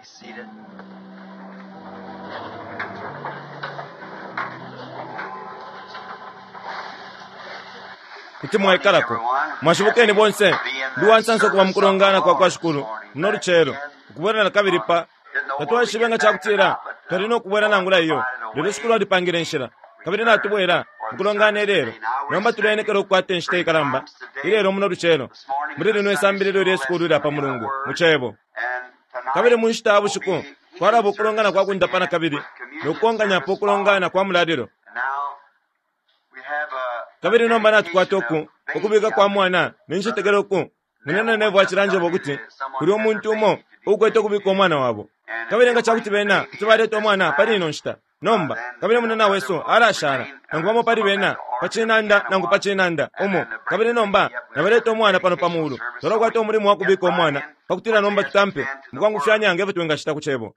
Be seated. kuti mwayikalako mwashibukeni bonse ndiwansanso kuba mukulongana kwa shukulu mnolu chero kubwerera kabiri pa tatuwa shibenga chakutira tolina okubwera nangula iyo lero shukulu adipangire nshira kabiri natubwera mukulongana lero nomba tulionekera okukwata enshita ikalamba ilero mnolu chero muri lino esambiriro lya shukulu lya pa mulungu muchebo kabiri munshita abushiku kwalaba okulongana kwakundapana kabiri nokukonganya-po okulongana kwa muladiro kabiri nomba natukwata oku okubika kwa mwana ninchitegera oku munene nevu achiranjebo kuti kuli omuntu umo ukweta okubika omwana wabo kabiri nga chakuti bena tibaleta omwana pali ino nshita nomba kabiri munene weso arashara nangubamo pali bena pachinanda nangu pachinanda omo kabiri nomba nabaleta omwana pano pamuulu tolakwata omulimu wakubika omwana pakutira nomba tutampe mukwangu fyanyanga evo twenga shita kuchebo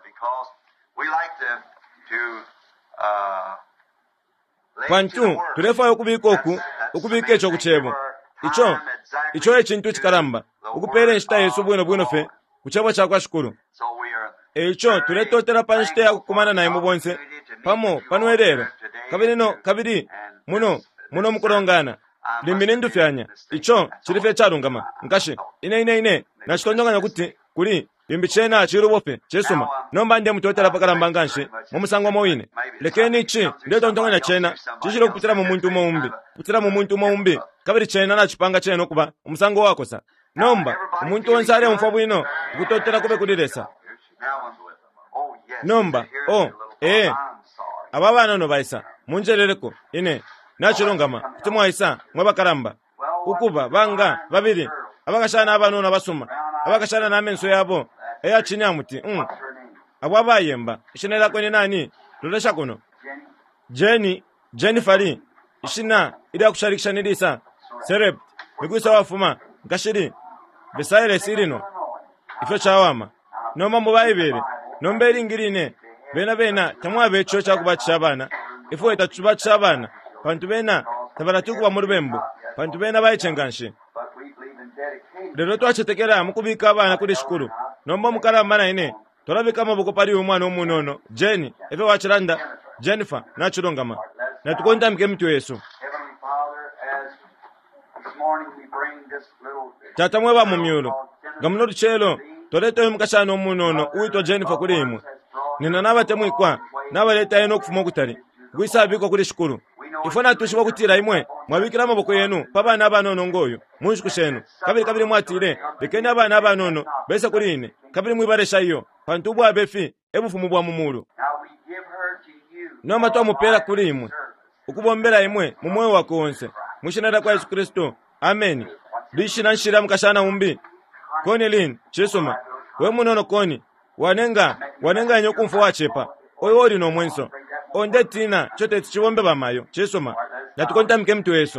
pantu tulefayo okubika oku okubika ekyo kuchebo icho ekintu kikalamba okupera enshita yesu bwino fe kuchebo kyakwa shukulu ekyo tuletotera pa nshita yakukumana naye mubonse pamo panwerero kabiri muno mukulongana limbine ndufyanya icho chilife chalungama nkashi ine nachitondonganya kuti kuli limbi chena chirubope chesuma nomba ndiye mutotera pakalamba nganshi mumusango mowine lekeni ichi ndiye tondonganya chena chichilo kuputira mu muntu moumbi kabiri chena nachipanga chena okuba umusango wako sa nomba umuntu wonse ali mfa bwino kutotera kube kuliresa nomba aba bana no baisa munjerereko ine nachilongama kuti mwaisa mwabakalamba ukuba banga babiri abakashana abanona basuma abakashana namenso yabo eyachinya muti abo abayemba ishinera kwenye nani lolesha kono Jennifer ishina ida kusharikisha nidisa serep mikusa wafuma ngashiri besaire sirino ifyo chawama noma mubayibere nomberi ngirine bena tamwabe echo chakubacha abana ifo etachubacha abana bantu bena tabaratukuba mu rubembo bantu bena bayichenganshi lero twachetekera mukubika abana kuri shukuru nomba mukalamba naine tolabika amaboko pali omwana omunono Jenny efe wachiranda Jennifer nachilongama natukontamike mtu yesu tatamweba mu myulo gamuno luchelo toleta mukashana omunono uitwa Jennifer kuli imwe nina nabatemwikwa nabaleta yeno okufuma okutali gwisabiko kuli shukuru ifona tushiba kutira imwe mwabikira amaboko yenu pabana abanono ngoyo munshikushenu kabiri mwatire bekeni abana abanono bese kuline kabiri mwibaresha iyo pantu bwa befi ebufumu bwa mumulu noma twamupera kuli imwe ukubombera imwe mumwe wako wonse mushinada kwa Yesu Kristo amen bishina nshira mukashana umbi koni lin chesoma we munono koni wanenga nyo kumfo wachepa oyo oli no mwenso onde tina chote chiwombe bamayo chesoma natukontamike mtu yesu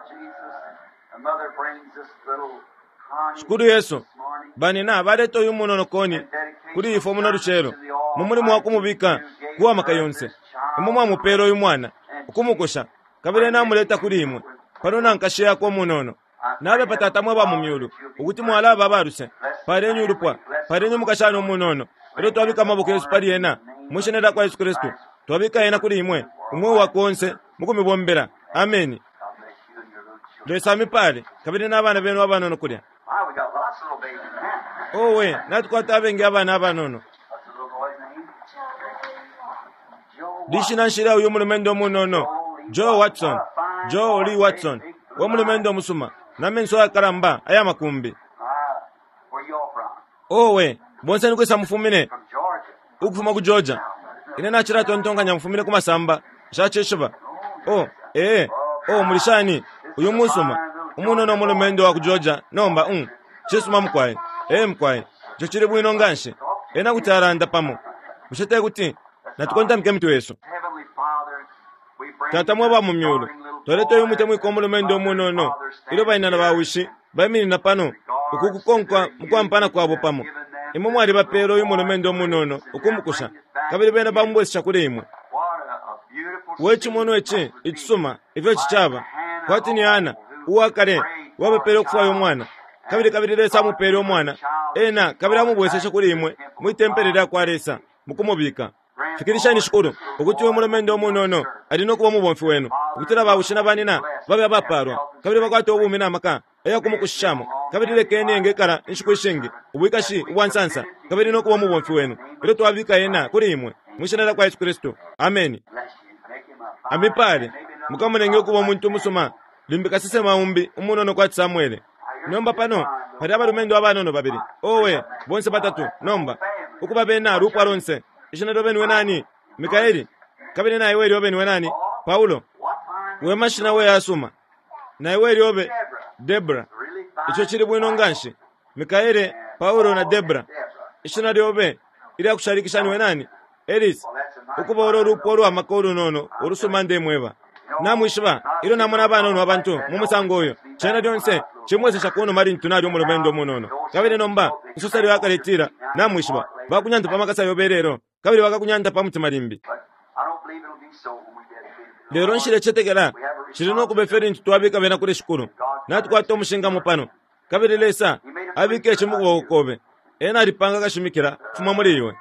shukuru yesu banina baleto uyu munono koni kuri ifo muno luchero mumuli mwakumubika kuwa makayonse imumwa mupero uyu mwana ukumukosha kabire namuleta kuri imwe panona nkashe yako munono nabe patatamwe ba mumyulu ukuti mwala babaruse parenyu lupwa parenyu mukashana munono ero twabika amaboko Yesu pali yena mushenera kwa Yesu Kristo twabika yena kuri imwe umwe wakonse mukumibombera amen lesami pale kabire n'abana beno abanono kulya owe natukwata abenge abana abanono dishina nshira uyu mulumendo munono Joe Lee Watson wo mulumendo musuma namenso yakalamba aya makumbi owe bonse nikwesa mufumine ukufuma ku Georgia ine nachira tontonganya mufumine kumasamba shacheshuba mulishani uyu musuma umunono mulumendo wa ku Georgia nomba chesuma mkwaye mkwaye chochire bwino nganshe ena kutaranda pamo ushete kuti natukontamike mtu yesu tatamwa ba mumyulo toleto yumute mwiko mulumendo munono ilo bainana bawishi bamini na pano ukukukonkwa mkwampana kwabo pamo imumwe ali bapero yumulumendo munono ukumukusha kabiri bena bambwesha kule imwe wechi mono echi ichusuma ivyo chichaba kwati ni ana uwakare wabepero kufayo mwana kabiri lesa mupere omwana ena kabiri amubweseshe kuri imwe mwitemperera kwaresa mukumubika fikirishani shukuru ukuthi we mulomendo omunono alina okuba mubomfi wenu ukutira bawushina banina babe abaparwa kabiri bakwata obumi n'amaka eyakumukushishamo kabiri lekeni engekara inshukushingi ubwikashi ubwansansa kabiri nokuba mubomfi wenu ilo twabika yena kuri imwe mwishenera kwa Yesu Kristo amen amipale mukamunenge okuba omuntu omusoma limbika sise maumbi umunono kwa Samuel nomba pano pali abalumendo abanono babiri owe bonse batatu nomba ukuba bena rupa ronse ishenero benu wenani Mikaeli kabiri na iwe riobe ni wenani Paulo we mashina we asuma na iwe riobe Debra icho chiri bwino nganshi Mikaeli Paulo na Debra ishina riobe ili akusharikisha ni wenani Elis ukuba oro ruporo amakoro nono orusoma ndemweba namwishiba ilo namona abanono abantu mumusango oyo chena dyonse chimwese chakono mari ntunari omulomendo munono kabiri nomba usosari wakaletira namwishiba bakunyanta pamakasa yoberero kabiri bakakunyanta pamutima limbi lero nshire chetegera shirino kubeferi ntwabika bena kuri shukuru natwata omushinga mupano kabiri lesa abike chimugokobe ena ripanga kashimikira fuma muri iwe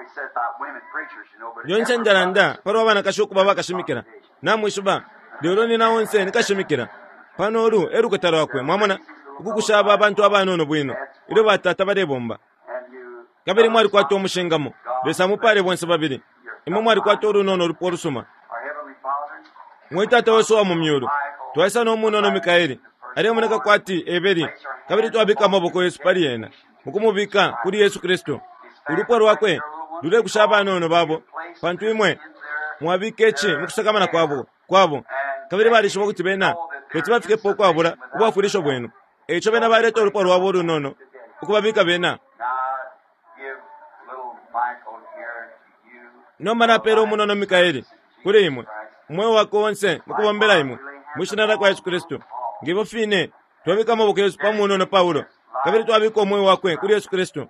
yonse ndaranda paro abana kashoku baba kashimikira namwishiba lero ni nawonse nikashimikira pano oru eruketara kwe mwamona ukukushaba abantu abanono bwino ilo batata barebomba kabiri mwari kwata omushingamo lesa mupare bonse babiri imwe mwari kwata orunono ruporusuma mwitata wose wa mumyuru twaisa n'omunono Mikaeli ari muneka kwati eberi kabiri twabika amaboko Yesu pari yena mukumubika kuri Yesu Kristo urupo rwakwe rure kushaba nono babo pantu imwe mwabikechi mukusakamana kwabo kabiri bari shibo kuti bena keti bafike poko abura ubafurisho bwenu echo bena bareto urupo rwabo runono ukubabika bena nomana pero munono Mikaeli kuri imwe umwe wako wonse mukubombera imwe mushinara kwa Yesu Kristo ngibo fine twabika amaboko Yesu pamunono Paulo kabiri twabika umwe wakwe kuri Yesu Kristo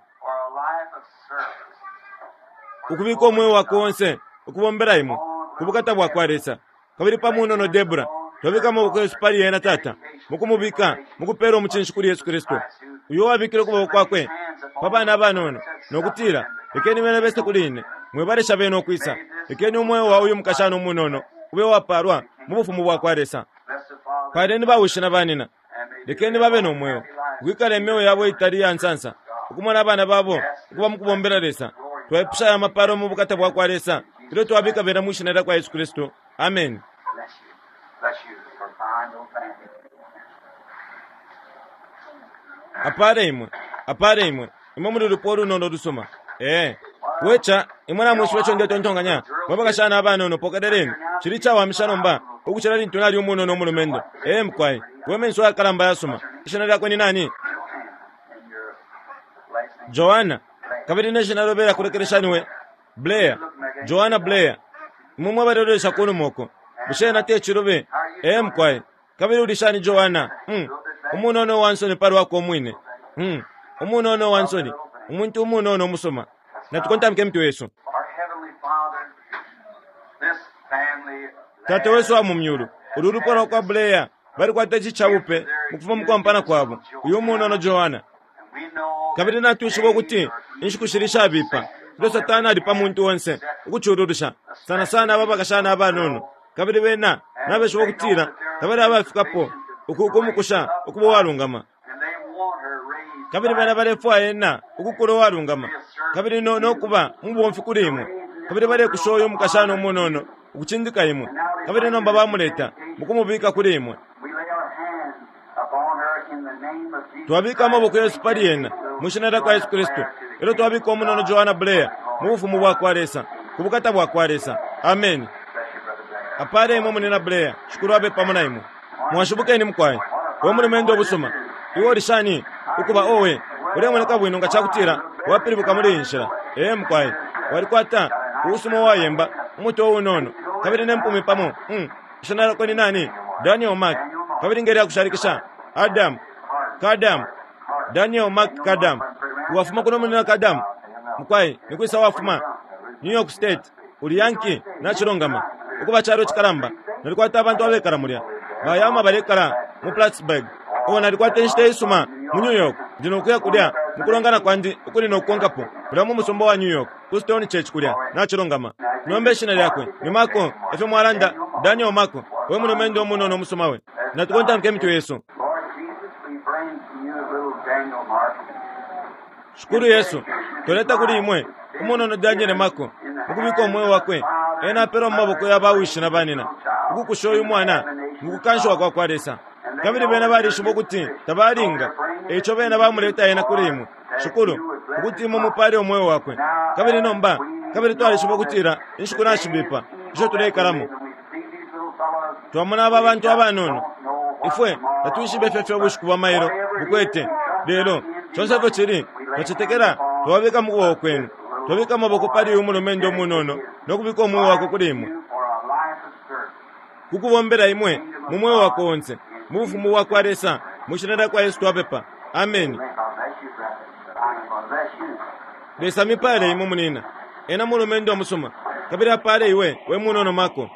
ukubika umwe wako wonse ukubombera imwe kubukata bwa kwaresa kabiri pamunono Debra twabika amaboko Yesu pari yena tata mukumubika mukupera omuchinshi kuri Yesu Kristo uyo wabikira kuba kwakwe babana banono nokutira ekeni bene beste kuline mwebaresha bene okwisa ekeni umwe wa uyu mukashano munono ube waparwa mubufumu bwa kwaresa padeni bawushina banina ekeni babe no mweyo gwikale meyo yabo itari yansansa ukumona abana babo kuba mukubombera resa twepsha ya maparo mu bukata bwa kwaresa ilo twabika bena mushinera kwa Yesu Kristo amen apare imwe imwe ruporu nono rusoma wecha imwana mwishiwe chonde tontonganya wabakashana abanono pokadereni chiricha wa mishano mba ukuchirari ntunari umunono mulumendo mkwai wemenswa akalamba yasoma ishanari akweni nani Joanna kabiri neshina robera kurekereshaniwe Blair Joanna Blair mumwe bareresha kono moko bushena te chirobe mkwai kabiri udishani Joanna umunono wansoni parwa ko mwine umunono wansoni umuntu umunono musoma natukontamke mtu Yesu tata wesu wa mumyuru ururupora kwa Blair bari kwatachi chaupe mukufuma mukwampana kwabo uyo munono Joanna kabiri natushibo kuti inshikushirisha bipa ndo satana ali pa muntu wonse ukuchurudusha sana baba kashana abanono kabiri bena nabeshibo kutira kabiri abafikapo ukumukusha ukubo walungama kabiri bana barefwa yena ukukuro walungama kabiri no kuba mubomfi kurimwe kabiri bare kushoyo mukashano munono ukuchindika imwe kabiri no baba muleta mukumubika kurimwe twabika amaboko Yesu pari yena mushinara kwa Yesu Kristo ilo twabika munono Joanna Blair mubufumu bwa kwaresa kubukata bwa kwaresa amen apare imwe munena Blair shukuru abe pamona imwe mwashubukeni mkwai wo muri mendo busoma iwo rishani ukuba owe uremwe bwino ngachakutira wapiribuka muri inshira mkwai wari kwata usuma wayemba umuto wonono kabiri nempumi pamo shanara kweni nani Daniel Mark kabiri ngeri akusharikisha Kadam Daniel Mark Kadam wafuma kuno munena Kadam mkwai nikwisa wafuma New York State uri Yankee na Chirongama ukuba charo chikaramba nalikwata abantu abekara muri bayama barekara mu Plattsburgh ona likwate nshite isuma mu New York ndino kuya kulya mukulongana kwandi ukuli nokukongapo mulamu musombo wa New York ku Stone Church kulya nachilongama nombe shina lyakwe ni mako efe mwalanda Daniel mako we muno mendo muno no musomawe natukonta mkemitu Yesu. Shukuru Yesu toleta kuli imwe umuno no Daniel mako ukubiko mwe wakwe ena pero maboko yabawishi na banina ukukushoyo mwana ngukansho kwa kwaresa kabiri bena bari shumbo kuti tabaringa echo bena bamuleta yena kurimu shukuru ukuthi mu mupari omwe wakwe kabiri nomba kabiri twali shumbo kutira inshukura shimbipa jo tule karamu twamuna abantu abanono ifwe atuishibe fefe obushikuba mayiro bukwete lero chonse bochiri bachitekera twabika mugo kwenu twabika maboko pari umulomendo munono nokubika omwe wako kurimu kukubombera imwe mumwe wako onse muvumu wako aresa mushinada kwa Yesu twapepa amen. Lesa mipale imwe munina ena mulomendo musoma kabira pale iwe we munono mako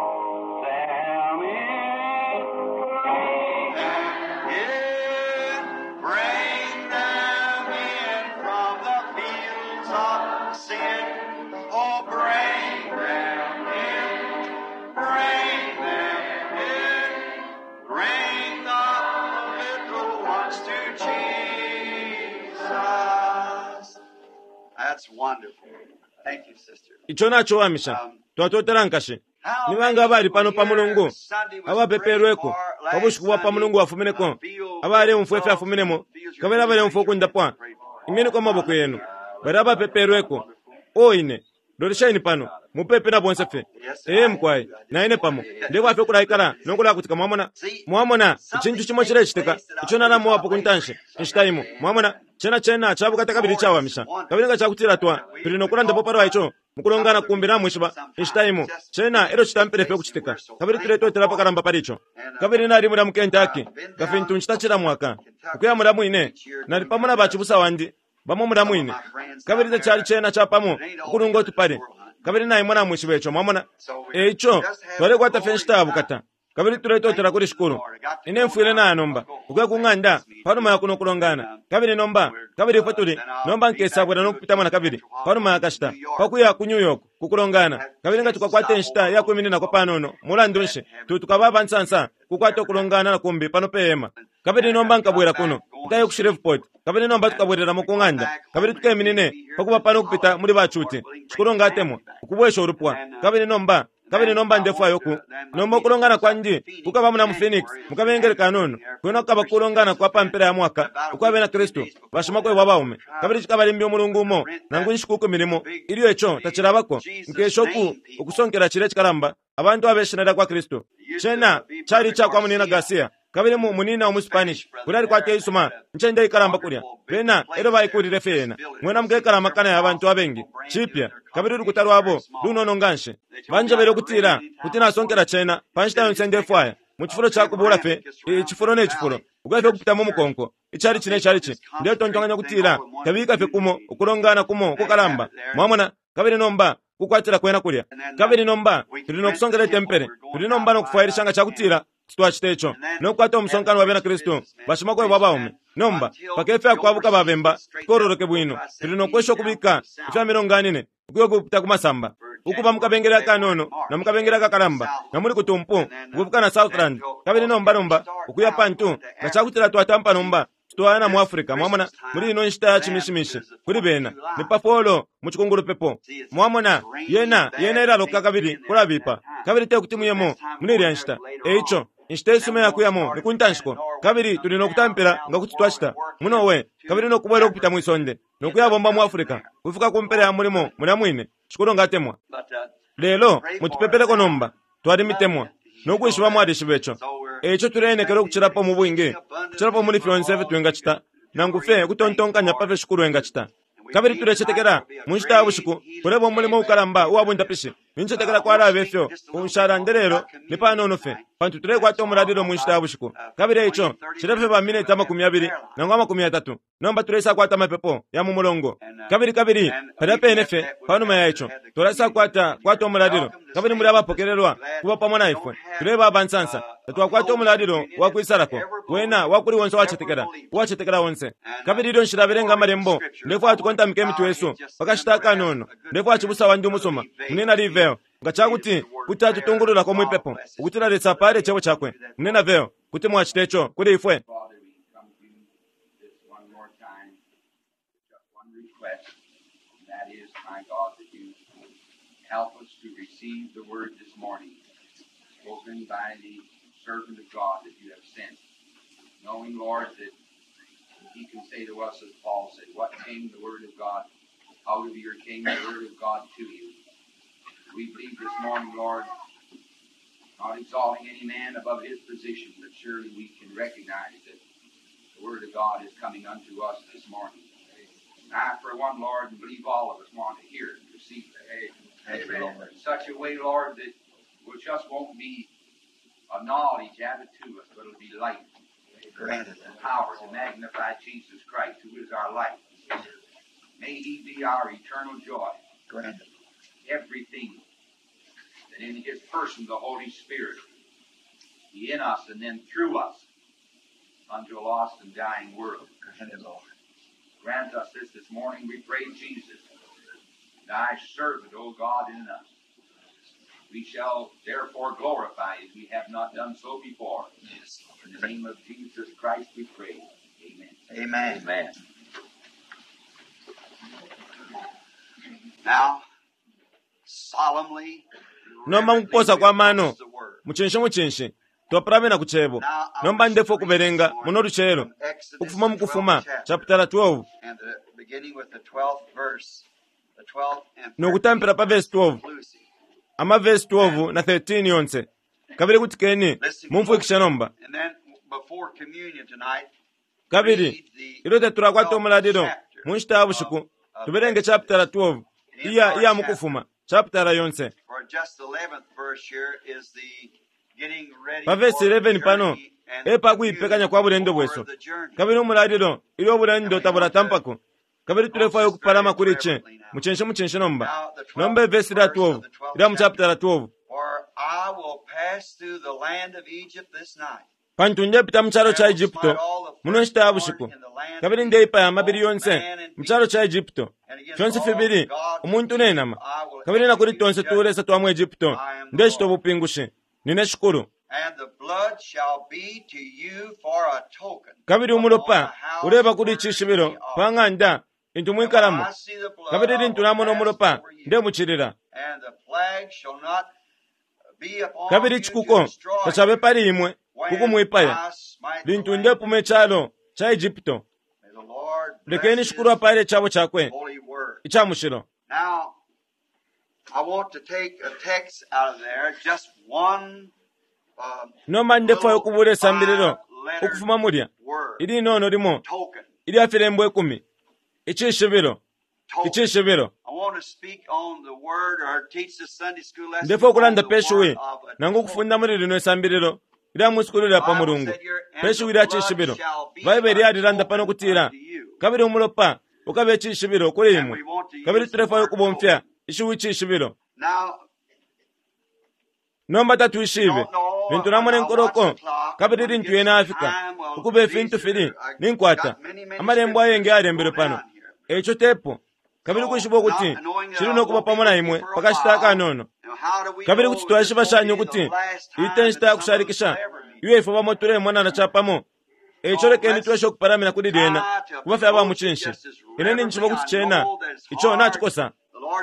icho nacho wamisha twatotera nkashe nibanga abali pano pa Mulungu abapeperweko obushikuwa pa Mulungu wafumineko abali umfwefe afuminemo kabera bale umfoku ndapwa imene kwa maboko yenu baraba peperweko oine dorishaini pano mupepe na bonsefe mkwai na ine pamo ndeko afe kulaikala nokula kutika mwamona ichinju chimo chire chiteka icho nana mwapo kuntanshe nshitaimo mwamona chena chabukata kabiri chawamisha kabiri ngachakutira twa tuli nokula ndapo paro icho mukulongana kumbira mwishiba nshitaimo chena ero chitamperefe kuchitika kabiri tuleto tera pakaramba paricho kabiri nari muri mu Kentucky gafintu nchitachira mwaka kuya muri muine nari pamona bachibusa wandi bamo muri muine kabiri chali chena chapamo kulungo tupare kabiri nayi mwana mwishibecho mwamona icho twale kwata fenshita bukata kabiri tuleto tera kuri shukuru ine mfuire na nomba ukwe kunganda paruma yakuno kulongana kabiri nomba kabiri faturi nomba nkesa bwana nokupita mwana kabiri paruma yakashita pakuya ku New York kukulongana kabiri ngati kwakwate nshita yakwe minina kopanono mulandonshe tukababa nsansa kukwata kulongana na kumbi pano pema kabiri nomba nkabwera kuno kayo ku Shreveport kabiri nomba tukabwerera mu kunganda kabiri tukeminine pakuba pano kupita muri bachuti shikulongatemo kubwesha urupwa kabiri nomba ndefu ayoku nomba kulongana kwandi kukaba muna mu Phoenix mukabengere kanono kuno kaba kulongana kwa pampera ya mwaka ukwabe na Kristo bashima ko babaume kabiri chikabali mbyo Mulungu mo nangu nshikuko mirimo iliyo echo tachirabako nkeshoku ukusonkera chire chikaramba abantu abeshinada kwa Kristo chena chari cha kwa munina Garcia kabiri mu munina wa Spanish kulari kwa Yesu nchende ikaramba kulya bena ero bayikurire fena mwena mge karamba kana abantu abengi chipya kabiri rukutarwa abo lunono nganshe banje bero kutira kutina sonkera chena panshita yonsende fwaya mu chifuro cha kubura fe chifuro ne chifuro ugafe kupita mu mukonko ichari chi ndio tontonganya kutira kabika fe kumo ukulongana kumo kukaramba mwamona kabiri nomba kukwatira kwena kulya kabiri nomba tulino kusongera tempere tulino nomba no kufairishanga chakutira twachitecho nokwata omusonkano wabena Kristo bashimako babaume nomba pakefe akwabuka babemba kororoke bwino tulino kwesho kubika ifya mironganine kuyo kupita kumasamba ukuba mukabengera kanono na mukabengera kakaramba na muri kutumpu kubuka na Southland kabiri nomba ukuya pantu ngachakutira twatampa nomba twana mu Afrika mwamona muri ino nshita chimishimishi kuri bena ni pafolo muchikunguru pepo mwamona yena era loka kabiri kulabipa kabiri te kutimuyemo muniri nshita eicho nshita isume yakuyamo nikuntanshiko kabiri tulino kutampera ngakuti twashita munowe kabiri no kubwera kupita mwisonde nokuyabomba mu Afrika kufuka kumpera ya mulimo mulamwine shikoro ngatemwa lelo mutipepele konomba twali mitemwa nokwishwa mwadi shibecho echo tulenekero kuchirapo mu bwinge kuchirapo muri fionseve twengachita nangufe kutontonkanya pave shukuru engachita kabiri tulechetekera munshita bushiku kurebo mulimo ukaramba uwabunda pishi ninchetekera kwa rabefyo unshara nderero nipano nofe pantu tule kwa tomuradiro munshita bushiku kabiri echo chirefe ba minute 20 nangwa 30 nomba tulesa kwa tamapepo ya mumulongo kabiri padape nefe pano mayacho tulesa kwa tomuradiro kabiri muri abapokererwa kuba pamona ifwe tuleba abansansa tatwakwata omulaliro wakwisalako wena wakuli wonse wachetekera wonse kabiriro nshirabirenga malembo ndefu atukontamike mitu yesu pakashitaka nono ndefu achibusawa ndi umusoma munena liveo nga chakuti kuti atutungulula komwe pepo ukuti laletsa pale chewo chakwe munena veo kuti mwachitecho kuli ifwe help us to receive the word this morning, spoken by the servant of God that you have sent, knowing, Lord, that he can say to us, as Paul said, what came the word of God out of your came the word of God to you. We believe this morning, Lord, not exalting any man above his position, but surely we can recognize that the word of God is coming unto us this morning. And I, for one, Lord, and believe all of us want to hear it and receive it. Amen. In such a way, Lord, that it just won't be a knowledge added to us, but it'll be light. Granted and power to magnify Jesus Christ, who is our life. May he be our eternal joy. Granted. Everything that in his person, the Holy Spirit, be in us and then through us unto a lost and dying world. Granted, Lord. Grant us this morning, we pray, Jesus. Thy servant, O God, in us. We shall therefore glorify as we have not done so before. Yes. In the name of Jesus Christ we pray. Amen. Amen. Amen. Now, solemnly, nomba mukuposa kwa mano muchenshi twaparamena kuchebo nomba ndefo kuverenga muno luchero ukufuma mukufuma chapter 12 nokutambira pa verse 12 ama verse 12 na 13 yonse kabiri kuti keni mumfuikisha nomba kabiri ilo tetura kwa tomuladiro munshita bushiku tuberenge chapter 12 iya mukufuma chapter yonse pa verse 11 pano epa kuipekanya kwa bulendo bweso kabiri umuladiro ilo bulendo tabura tampako kabiri tulefayo kupalama kuliche muchenshe nomba verse 12 ila mu chapter 12 pantunje pita mchalo cha Egypto muno nshita bushiku kabiri ndeipa ya mabiri yonse mchalo cha Egypto chonse fibiri umuntu nenama kabiri na kuri tonse tuulesa twa mu Egypto ndeshito bupingushe nine shukuru kabiri umulopa ureba kuri chishibiro panganda intu mwikalamu kabiri rintu namono umulopa nde muchirira kabiri chikuko tachabe pali imwe kuku mwipaya rintu nde pume chalo cha Egypto lekeni shukuru apale chabo chakwe ichamushiro. Now, I want to take a text out of there, just one nomba ndefo yokubule sambiriro ukufuma mulya ili nono limo ili afirembo 10 ichishibiro ndefo okulanda peshuwi nangu okufunda muri lino sambiriro ila musikulira pa mulungu peshuwi ila chishibiro vaibe lyalilanda pano kutira kabiri umulopa ukabe chishibiro kuli imwe kabiri tulefa yokubomfya ishuwi chishibiro nomba tatuishive bintu namone nkoroko kabiri rintu yena afika ukube fintu fili ninkwata amalembo ayenge alembere pano echo tepo kabiri kushibo kuti chiri nokuba pamona imwe pakashitaka nono kabiri kuti twashiba shanyo kuti itenshita kusharikisha iwe ifo bamotule mwana na chapamo echo lekeni twesho kuparamira kudi dena kubafe aba muchinshi ineni nchibo kuti chena icho nachikosa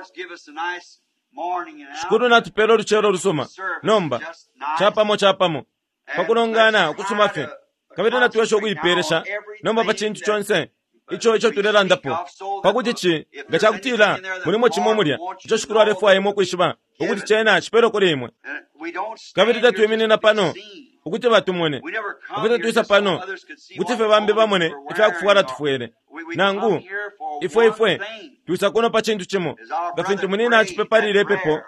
shukuru na tupelo luchero lusoma nomba chapamo pakulongana okusumafe kabiri na tuwesho kuiperesha nomba pa chintu chonse icho tulera ndapo pakuti chi ngachakutira mulimo chimomulya icho shukuru alefu ayemo kuishiba ukuti chena chipero kuli imwe kabiri tatuyemenena pano ukuti batumone ukuti tuisa pano kuti fe bambe bamone ife akufuwala tufuere nangu ifwe tuisa kono pa chintu chimo gafintu munina achipepalile pepo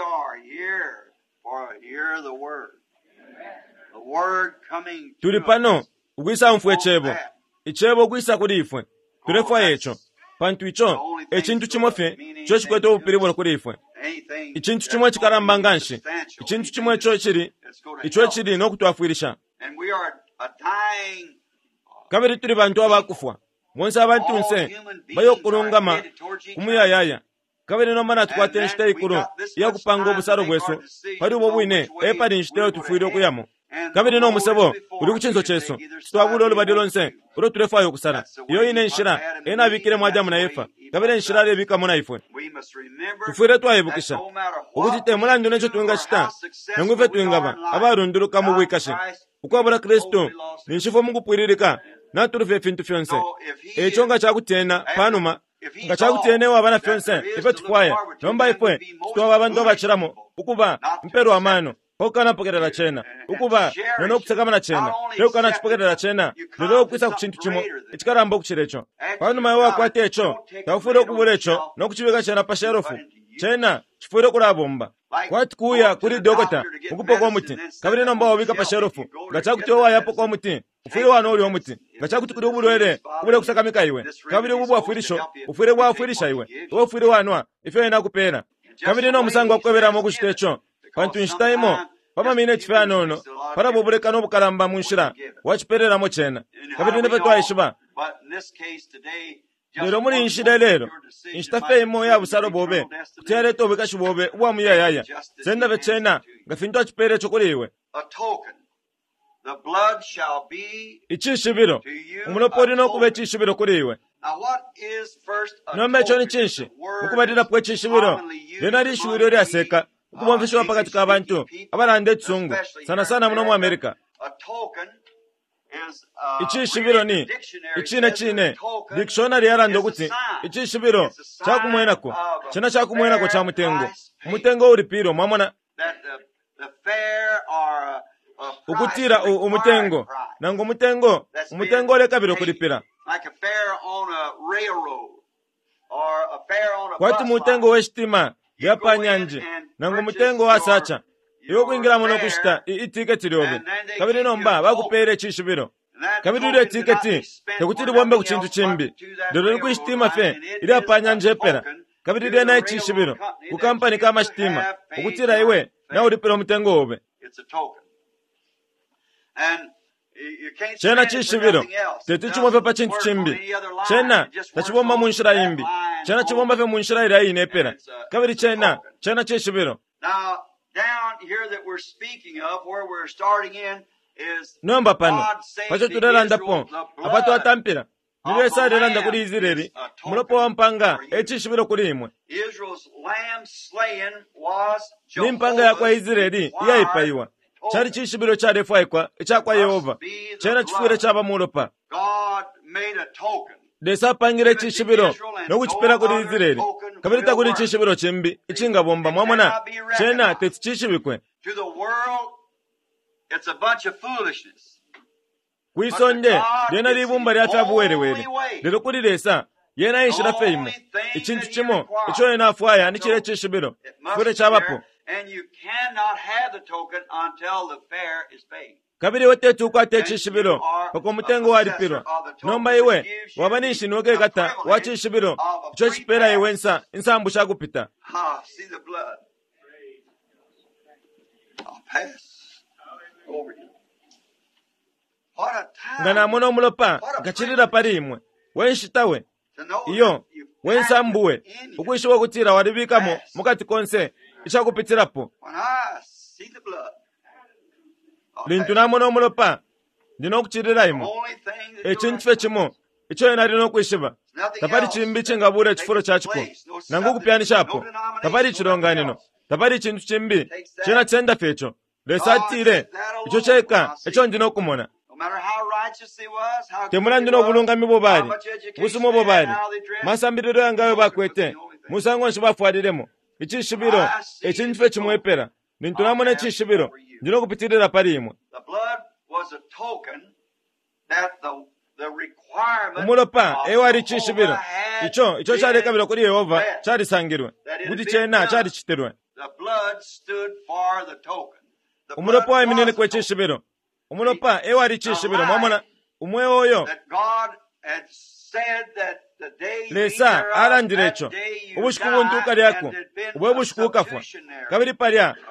tuli pano ukwisa mfwe ichebo ukwisa kuli ifwe tulefa yecho pantu icho echintu chimofe chochikweta ubupiribolo kuli ifwe ichintu chimwe chikalambanganshi ichintu chimwe cho chiri icho chili n'okutwafiirisha And we are a dying kabiri tuli bantu abakufwa monsi abantu nse bayokulungama kumuyayaya kabiri nomana tukwate nshita ikulu yakupanga obusaro bweso pali obwo bwine epali nshita tufuire okuyamo kabiri n'omusebo uli kuchinzo cheso sitwabula olubadi lonse ulo tulefayo okusala iyo ine nshira ena abikire mu Adamu na Efa kabiri nshira alebikamu na ifwe tufuire twayibukisha ukuthi temulandu necho tuinga chita nangwife tuingaba abarunduruka mu bwikashe ukwabula Kristo ninshifo mukupwiririka naturufe fintu fyonse echo nga chakutena panuma nga chakutenewa abana fyonse ife tukwaya nomba ifwe tutwaba abantu abachiramo ukuba mpero amano pokana pokerera chena ukuba nono kutsakama chena tekana chipokerera chena lero kwisa ku chintu chimo echikarambo kuchirecho panuma yawa kwatecho tafuro kuburecho nokuchibeka chena pasherofu chena chifuro kulabomba kwati kuya kuri dokota ukupoko muti kabiri nomba wabika pasherofu gachakutowa yapo kwa muti ufire wano uli omuti gachakuti kuri ubulwere kubule kusakamika iwe kabiri ubu afirisho ufire bwa afirisha iwe ufire wanwa ife ina kupera kabiri no musango wakwebera mo kushitecho bantu nshitaimo pama mine chifanono para bobuleka no bukaramba munshira wachiperera mo chena kabiri nebe twayishiba lero muri nshida lero nshitafe mo ya busaro bobe kutere to bekashi bobe wa muyayaya senda bechena gafinto chipere chokuriwe the blood shall be ichishibiro umunopori no kube chishibiro kuriwe now what is first nombe choni chinshi ukubadira pwe chishibiro lena rishwiro ryaseka ukubamfishwa pakati ka bantu abarande tsungu sana sana muno mu Amerika a token is ichishibiro ni ichine dictionary yarando kuti ichishibiro chakumwenako china chakumwenako cha mutengo uripiro mwamona that the fair or ukutira umutengo nango umutengo le kabiro kulipira like a fare on a railroad or a fare on a kwati mutengo westima yapanyanje nango mutengo wasacha iyo kuingira muno kushita itiketi lyobe kabiri nomba bakupere chishibiro kabiri ile tiketi tekutiri bombe kuchintu chimbi ndero kushtima fe ile apanyanje epera kabiri ile na chishibiro ku company kama shtima ukutira iwe na ulipira mutengo obe it's a token. And you can't chena chishibiro tete chimombe pa chintu chimbi chena tachibomba munshira imbi chena chibomba fe munshira ira inepera kabiri chena chishibiro. Now down here that we're speaking of where we're starting in is nomba pano pacho tudalanda po apato atampira nilesa relanda kuri Israeli mulopo wampanga echishibiro kuri imwe Israel's lamb slain was nimpanga yakwa Israeli yaipayiwa chari chishibiro cha refaikwa chakwa Yehova chena chifure chaba mulopa God made a token desa pangire chishibiro no kuchipera kuri Israeli kabirita kuri chishibiro chimbi ichinga bomba mwamona chena teti chishibikwe to the world. It's a bunch of foolishness. kwisonde lena libumba lyafya buwerewere lero kuri lesa yena ishira feimu ichintu chimo icho yena afwaya nichire chishibiro fure chabapo And you cannot have the token until the fare is paid. kabiri wetetu kwate chishibiro pako mutengo walipirwa nomba iwe wabanishi noge gata wachishibiro icho chipera iwe insambu shakupita See the blood. I'll pass over you. What a time ngana mono mulopa gachirira pari imwe wenshitawe to know iyo that you wensambuwe packed it in you. ukwishiwa kutira walibikamo mukati konse ichakupitirapo When I see the blood, I'll lintu pass. namono mulopa ndino kuchirira The imwe only thing that echintu you'll fe chimo icho yena lino kwishiba nothing tapari else chimbi chingabure chifuro chachiko nangu kupianishapo tapari chironganino tapari chintu chimbi chena chenda fecho lesatire icho cheka icho ndino kumona no matter how righteous he was, how temula good he ndino was, bulungami how bobali much education busumo they had, bobali how they dressed, masambiriro yangawe bakwete musango nshibafwadiremo ichishibiro echintu fe chimwepera lintu namona ichishibiro ndino kupitirira pari imwe the blood was a token that the requirement umulopa of ewari Jehovah chishibiro had icho been charekabira kuri Yehova met. charisangirwe kuti chena charichitirwe The blood stood for the token. The umulopa blood wayiminene was kwe the token chishibiro umulopa ewari chishibiro mwamona umwe oyo that God had said that the day you lesa eat thereof, alandirecho that day you ubushiku die, buntuka lyako and there'd been ubwe a bushiku kafwa substitutionary, kabiri palya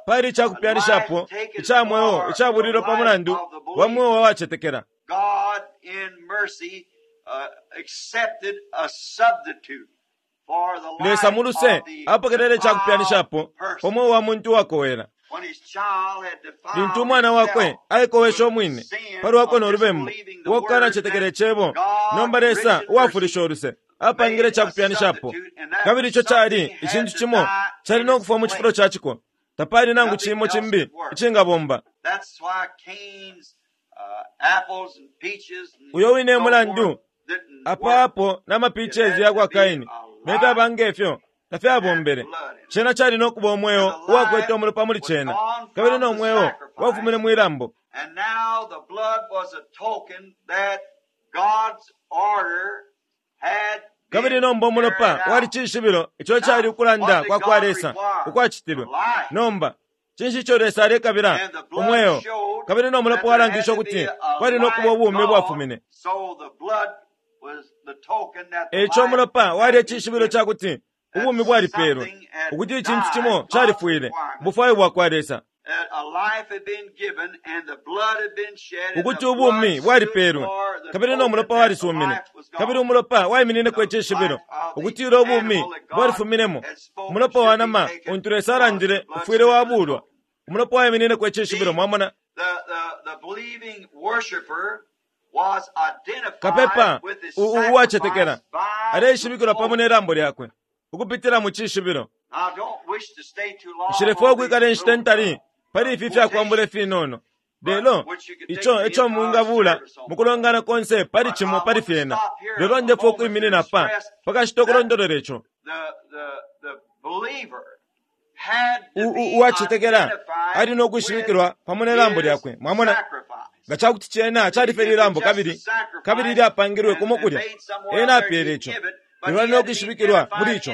pali chakupyanishapo ichamwewo ichabuliro pa mulandu wamwewo wachetekera. God in mercy accepted a substitute for the life lesa muluse of the apokerere chakupyanishapo person. pomwe wa muntu wakowera When his child had defiled lintu mwana wakwe himself ayikowesha with omwine sin pali wakwe of nolubembo disbelieving the wokana word chetekere that chebo God nombalesa rich in wafulisha mercy oluse apangire chakupyanishapo kabiri icho chali ichintu chimo chalina okufa mu chifulo chachiko tapali nangu chimo chimbi ichingabomba. That's why Cain's apples and peaches and uyo wine so mulandu forth didn't apo work. apo n'amapichezi yagwa Kaini meta bangefyo tafe abombere chena chali nokuba omwewo wakweta omulopa muli chena kabiri n'omwewo wafumile mwirambo. And now the blood was a token that God's order had kabiri nomba omulopa wali chishibiro icho chali ukulanda kwakwalesa ukwachitirwe nomba chinshi cholesa ali kabira omwewo kabiri n'omulopa walangisha kuti kwali nokuba obuumi bwafumine ekyo omulopa wali ekishibiro kyakuti obuumi bwali peerwa okuti ekintu kimo kyalifwire bufaayo bwakwalesa okuti obuumi bwali peerwa kabiri n'omulopa walisumine kabiri omulopa wayiminine kwekishibiro okutiira obuumi bwalifumiremo omulopa wanama ontulesa alandire ufwire wabuulwa omulopa wayiminine kwekishibiro mwamona kapepa uwachetekera aleyishibikirwa pamwe n'erambo lyakwe okupitira mu kishibiro shirefo okwikala enshitentali pali ifi fyakwambula efinono lero icho mungabula mukulongana konse pali chimo pali fyena lero ndefo okwiminina pa paka shitokulondolera echo uwachetekera alina okwishibikirwa pamwe n'erambo lyakwe mwamona gachakuti chena chalife lirambo kabiri lyapangirwe kumokulya ena apyere echo lero alina okwishibikirwa muri icho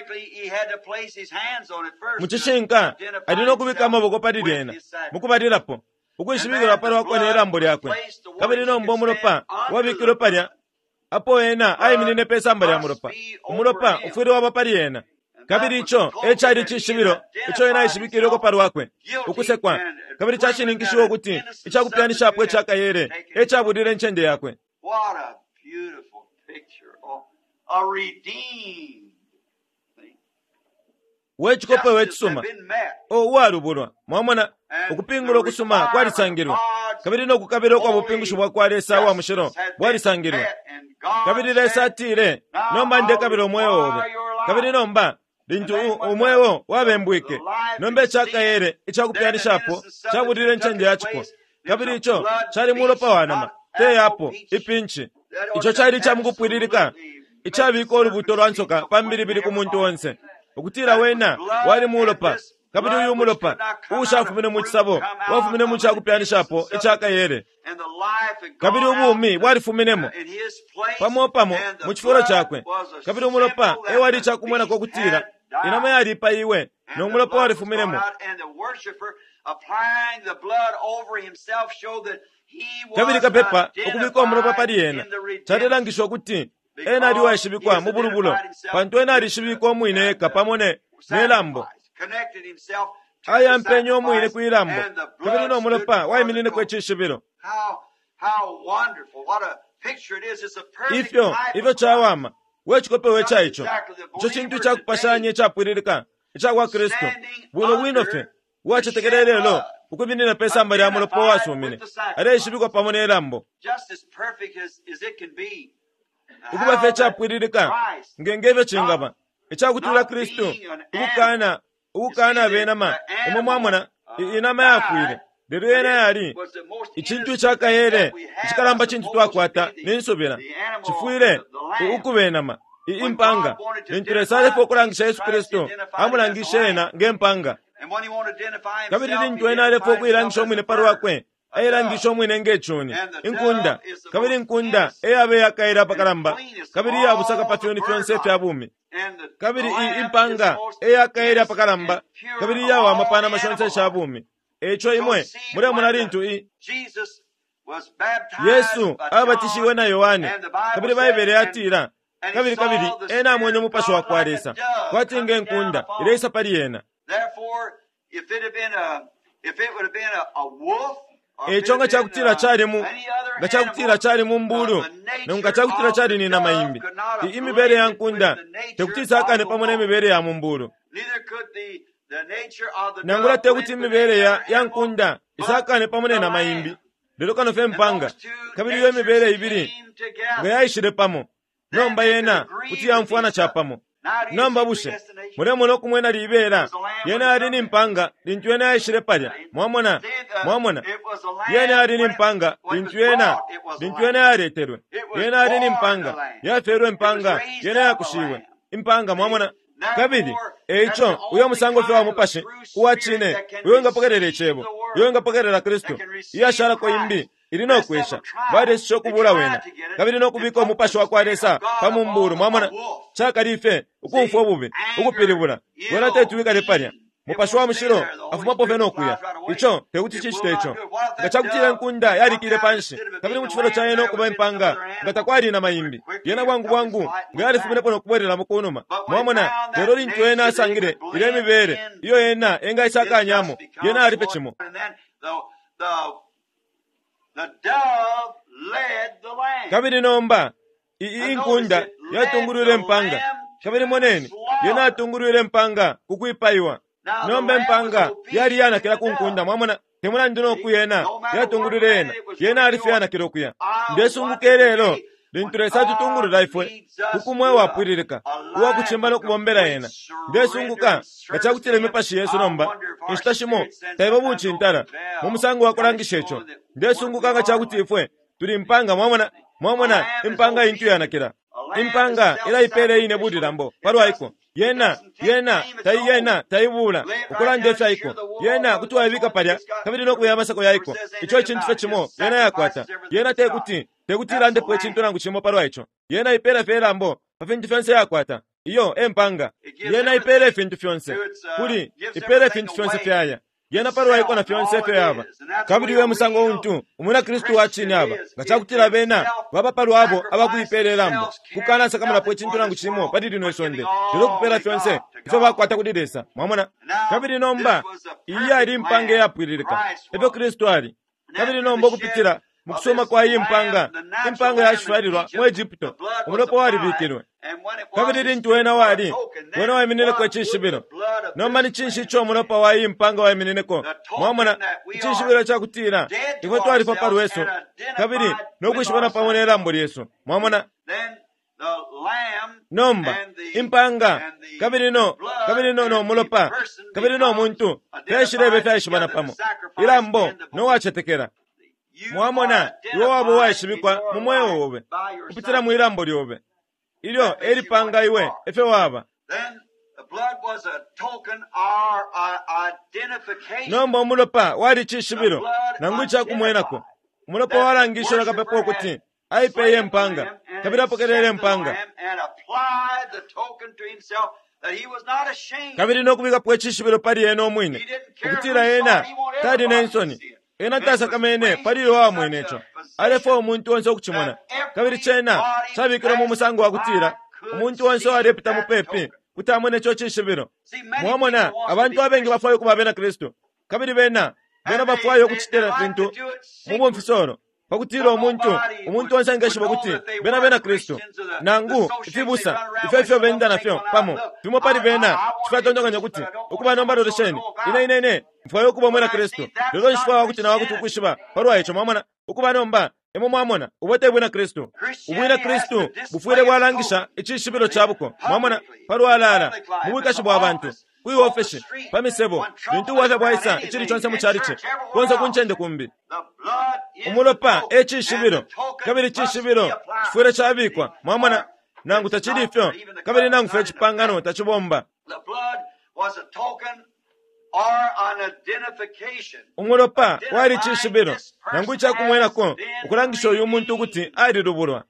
muchishinka alina okubika amaboko pali lyena mukubalirapo okwishibikirwa pali wakwe n'erambo lyakwe kabiri nomba omulopa wabikirwe palya apo ena ayiminine pesamba lya mulopa omulopa ufwire waba pali yena kabiri icho echali chishibiro icho ena ishibikirweko pali wakwe okusekwa kabiri chashiningishiwo okuti ichakupyanishapo echakayere echabulire enchende yakwe. What a beautiful picture of a redeemed thing. wechikope wechisuma owalubulwa mwamona okupingula okusuma kwalisangirwa kabiri n'okukabira okwa bupingushi bwakwalesa wa mushiro bwalisangirwa kabiri lesa atire nomba ndekabira omwewo obe kabiri nomba lintu omwewo wabembwike nomba echakayere echakupyanishapo chabulire enchende yachiko kabiri icho chali mulopa wanama teyapo ipinchi icho chali chamukupwiririka ichabika olubuto lwansoka pambiribiri ku muntu wonse okutira wena wali mulopa kabiri uyu mulopa ushafumine mu kisabo wafumine mu chakupyanishapo echakayere kabiri obuumi bwalifuminemo pamopamo mu kifuro chakwe kabiri omulopa ewali chakumwena kwokutira inama yalipa iwe n'omulopa walifuminemo kabiri kapepa okubika omulopa pali yena chalelangishwa okuti ena ali wayishibikwa mu bulubulo pantu ena alishibikwa omwine eka pamone n'elambo ayampenya omwine kwilambo kabiri n'omulopa wayiminine kwechishibiro ifyo chawama wechikope wecha icho chintu chakupashanya echapwiririka echakwa Kristo buno winofe wachetekererelo ukuminina pesamba lya mulopa wasumine aleyishibikwa pamone elambo ukuba fe chapwiririka ngengevyo chingaba echakutula Kristo ukukana benama omwe mwamona inama yafwire lero yena yali ichintu chakayere chikalamba chintu twakwata n'ensobera chifwire ukubenama impanga nintulesalefo okulangisha Yesu Kristo amulangisha ena ng'empanga kabiri lintu ena alefo okwilangisha omwine pali wakwe ayilangisha omwine ng'echuni inkunda kabiri inkunda eyabe yakayira pakalamba kabiri yabusaka patyoni fyonse fyabumi kabiri impanga eyakayira pakalamba kabiri yawa amapana mashonse shabumi echo imwe mure munali ntu Yesu abatishiwe na Yohane kabiri bayibere atira kabiri ena amwenye mupasho wakwalesa kwatinga enkunda ilesa pali yena if it would have been a wolf, ekyo nga kyakutira kyalimu nga kyakutira kyalimu mbulu nga kyakutira kyali nina mayimbi imibeere ya nkunda tekutiisakane pamwe n'emibeere ya mu mbulu nangula tekuti imibeere ya nkunda isakane pamwe n'ena mayimbi lero kano fe mpanga kabiri y'emibeere ibiri nga yayishire pamo nomba yena kuti yamfwana kyapamo nomba bushe mulemo n'okumwena libeera yena yali ni mpanga lintu yena yayishire palya mwamona yena yali ni mpanga lintu yena yaleeterwe yena yali ni mpanga yafeerwe mpanga yena yakushiwe impanga mwamona kabiri ekyo uyo omusango fe wamupashe kuwakine uyo nga pogerera ekyebo uyo nga pogerera kristo iyo asharako imbi irina okwesha baresi kyokubula wena kabiri n'okubika omupashe wakwalesa pamumburu mwamona kyakali ife ukumfa obubi ukupiribula wena tetuwikale palya mupashe wa mushiro afumapo fe n'okuya ikyo tekuti kikito ekyo nga kyakutira enkunda yalikire panshi kabiri mu kifero kya yena okuba empanga nga takwalina mayimbi yena bwangu nga yalifumire n'okubwerera mu kunuma mwamona lero lintu yena asangire iri emibeere iyo yena enga isakanyamo yena alipe kimo kabiri nomba inkunda yatungurire empanga kabiri moneni yena atungurire empanga kukwipayiwa nomba empanga yali yanakira kunkunda mwamona temuna ndino okuyena yatungurire yena alife yanakira okuya ndesunguke leero lintu lesa tutungurira ifwe kukumwe wapwiririka uwakuchimba n'okubombera yena ndesunguka nga kyakutira emipashi yesu nomba inshitashimo taiba buchintara mumusango wakulangisha ekyo ndesunguka nga kyakuti ifwe tuli mpanga mwamona impanga intu yanakira impanga ila ipere ine budirambo parwaiko yena taibula ukola ndefe aiko yena kuti wabika palya kabiri n'okuya amasako yaiko ikyo ekintu fe kimo yena yakwata yena tekutira ndepo ekintu nangu kimo parwa ekyo yena ipera ferambo pafintu fyonse yakwata iyo empanga yena ipera efintu fyonse kuli ipera efintu fyonse fyaya yena parwa iko na fyonse fyaba kabiri we musango untu umuna kristu wachini aba nga kyakutira bena baba parwa abo abakuipererambo kukana sakamala po ekintu nangu kimo padiri no esonde lero kupera fyonse ife bakwata kudidesa mwamona kabiri nomba iya ali mpange yapwiririka ebyo kristu ali kabiri nomba okupitira mukusoma kwa iyi impanga yashifarirwa mu Egypto umulopo waribikirwe kabiri lintu wena wayiminire ko ekishibiro nomba ni kinshi kyo umulopo wa iyi impanga wayiminireko mwamona ekishibiro kyakutira ife twalifa parweso kabiri n'okwishibana pamwe n'erambo lyesu mwamona nomba impanga kabiri no mulopa kabiri no muntu feshirebe feshibana pamo irambo no wachetekera mwamona iwo wabo washibikwa mu mwoyo wobe kupitira mu irambo lyobe ilyo eripanga iwe efe waba nomba omulopa wali chishibiro nangu kyakumwenako umulopa walangishora kapepo okuti aipeye empanga kabiri apokerere empanga kabiri n'okubika po ekishibiro pali yena omwine okutira yena tali n'ensoni ena tasa kamene pali wa mwine ekyo alefa omuntu wonse okukimona kabiri kyena kyabikira mu musango wakutira omuntu wonse walepita mu pepi kuti amwene ekyo kishibiro mwamona abantu abengi bafayo kuba bena kristo kabiri bena bafayo okukitera bintu mu bumfisoro pakutira omuntu wonse angashiba kuti bena kristo nangu ifibusa ifefyo benda nafyo pamo fimo pali bena tifatondoganya kuti okuba nomba dodesheni ine mfayo kuba mwena kristo lero nshifwa wakuti na wakuti ukwishiba parwa ekyo mwamona okuba nomba emo mwamona ubote bwina kristo ubwina kristo bufuire bwalangisha ekishibiro kyabuko mwamona parwa alala mubikashibwa abantu kwiwofeshe pamisebo bintu wafe bwaisa ekiri kyonse mukyaliche konse kunchende kumbi umulopa ekishibiro kabiri kishibiro kifuire kyabikwa mwamona nangu takirifyo kabiri nangu fe ekipangano takibomba umulopa wali kishibiro nangu kyakumwenako okulangisha oyo omuntu kuti ali lubulwa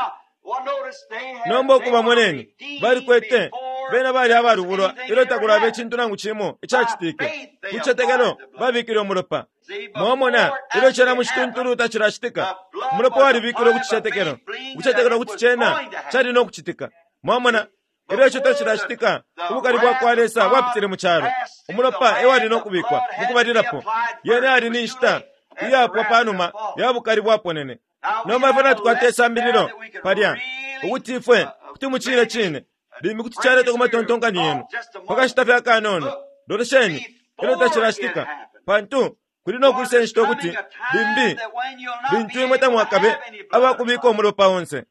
nomba okuba mweneni bali kwete bena bali abalubulwa ilo takulaba ekintu nangu kirimo ekyakitiike kucetekero babikira omulopa mwamona ilo kyera mukitunutulu takirakitika omulopa walibikira okukicetekero kucetekero kuti kyena kyalina okukitika mwamona era ekyo tekirakitika obukali bwakwalesa bwapitire mu kyalo omulopa ewalina okubikwa mukubalirapo yene alina nshita iyapo panuma yabukali bwaponene nomavana tukwata esambiriro palya okutifwe kuti muchile chine bimi kuti kyaleta kumatontonkani yenu pakashita vyakanono lolosheni ilo takirashitika pantu kulina okwisa enshito kuti bimbi bintu imwe tamwakabe abakubika omulopa onse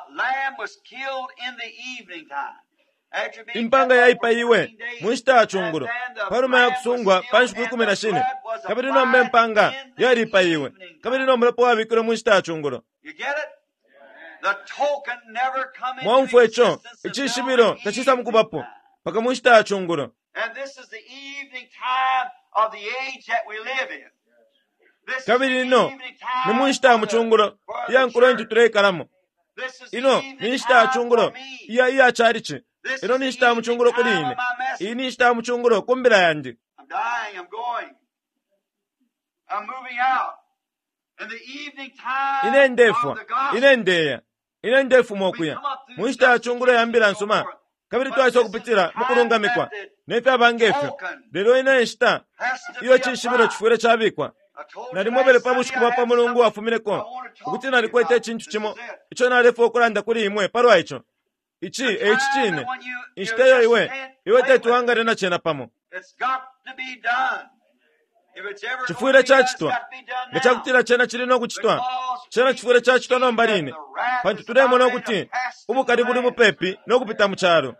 impanga yaipayiwe munshita achunguro paruma yakusungwa panshikwi 14 kabiri nombe mpanga yali ipayiwe kabiri nomulopa wabikire munshita achunguro mwamfu ekyo ekishibiro takisa mukubapo paka munshita achunguro. Kabiri ino ni munshita muchunguro iya nkuro nti tureikaramo ino ni nshita achunguro iya acharichi ino ni nshita muchunguro kuli ine iyi ni nshita muchunguro kumbira yandi ine ndefu mokuya munshita achunguro yambira nsuma kabiri twahise okupitira mukulungamikwa nefe abangefe lero ine nshita iyo chishibiro chifwire chabikwa nalimwebele pamushikuba pa mulungu wafumireko okuti nalikweta ekintu kimo icho nalefa okulanda kuli imwe parwa icho ichi chine nshiteyo iwe tetuwangale na chena pamo chifwire chachitwa nga chakutira chena chilina okuchitwa chena chifwire chachitwa nombaline pantu tulemo nokuti ubukali buli mupepi nokupita muchalo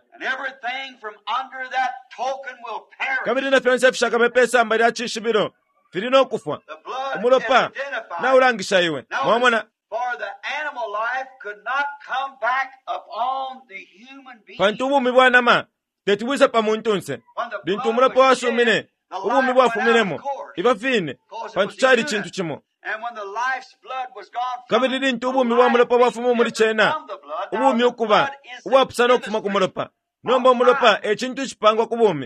kabiri nafyonse fishaka mepesa mbali achishibiro filina okufwa omulopa nawulangisha iwe mwamona pantu ubumi bwanama tetubwisa pa muntu nse bintu omulopa wasumine ubumi bwafumiremo ibafine pantu chali chintu chimo kabiri lintu ubumi bwamulopa bwafuma muri chena ubumi ukuba ubwapusana okufuma kumulopa nomba omulopa ekintu kipangwa kubumi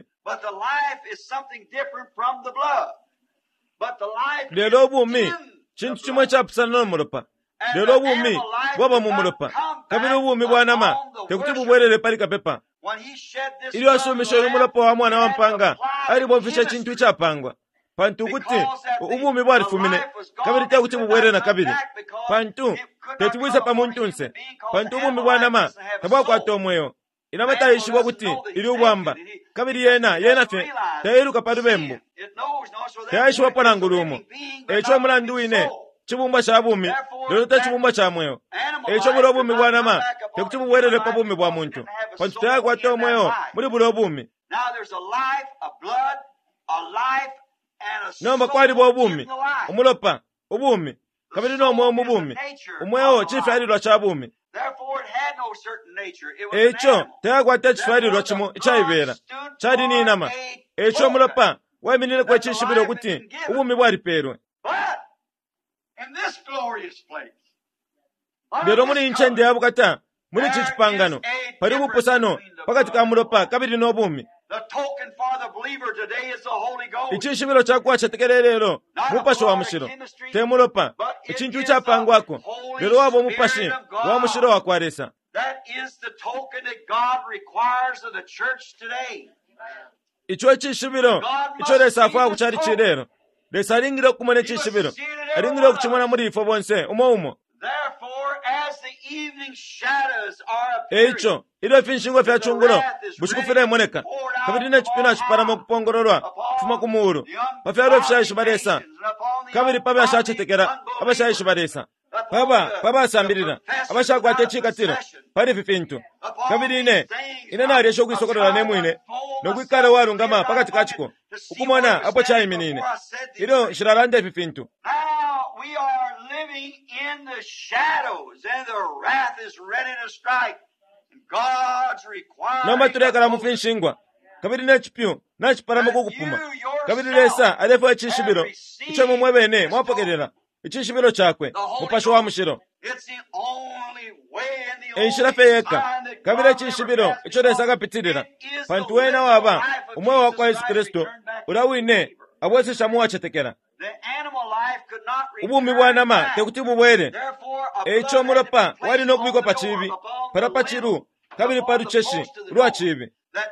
lero obumi kintu kimwe kyapusana n'omulopa lero obumi bwaba mu mulopa kabiri obumi bwanama tekuti bubwerere pali kapepa ili wasumisha y'omulopa wa mwana wa mpanga ali bwofisha kintu kyapangwa pantu kuti obumi bwalifumine kabiri tekuti bubwerere na kabiri pantu tetubwisa pa muntu nse pantu obumi bwanama tabwakwata omweyo inamatayishibwa kuti ili ubwamba kabiri yena fe tayiruka palubembu tayishibwa pona ngulumo ekyo omulandu wine chibumba cha bumi lero tachibumba cha mweyo ekyo buli obumi bwanama tekuti bubwerere pa bumi bwa muntu pantu tayakwata omweyo muri buli obumi nomba kwali bwa obumi omulopa obumi kabiri n'omweyo mu bumi omweyo chifalirwa cha bumi ekyo teyakwata ekifalirwa kimu ekyayibera kyali ninama ekyo omulopa weminire kwekishibiro okuti obumi bwaliperwe lero muri nchendi yabukata muri iki kipangano pali bupusano pakati ka mulopa kabiri n'obumi ekishibiro kyakuwa kyategererero mupasho wa mushiro temulopa ekintu kyapangwako lero waba omupashi wa mushiro wakwaresa. Icho ekishibiro icho lesa afa kuchali chirero lesa alingire okumona ekishibiro alingire okukimona muri ifo bonse umo ekyo ilo finshingo fya chungulo bushikufire moneka kabiri n'ekipina kiparamo kupongororwa kufuma kumuuru pafyalo fishayishi baresa kabiri pabe ashachetekera abashayishi baresa paba asambirira abashakwata ekikatiro pali fifintu kabiri ine nali eshokw'isokorera nemwine nokwikala warungama pakati kachiko ukumona apo chayiminine ilo shiralande fifintu nomba tulekala mufinshingwa kabiri n'ekipyu nakiparamo kukupuma kabiri lesa alefo ekishibiro icho mumwe bene mwapokerera ekishibiro kyakwe mupasho wa mushiro enshirafe yeka kabiri ekishibiro icho lesa kapitirira pantu wena waba umwe wakwa Yesu Kristo ulawine abwesesha muwachetekera ubumi bwanama tekuti bubwere ekyo omulopa walina okubikwa pachibi para pachiru kabiri pa rucheshi rwa chibi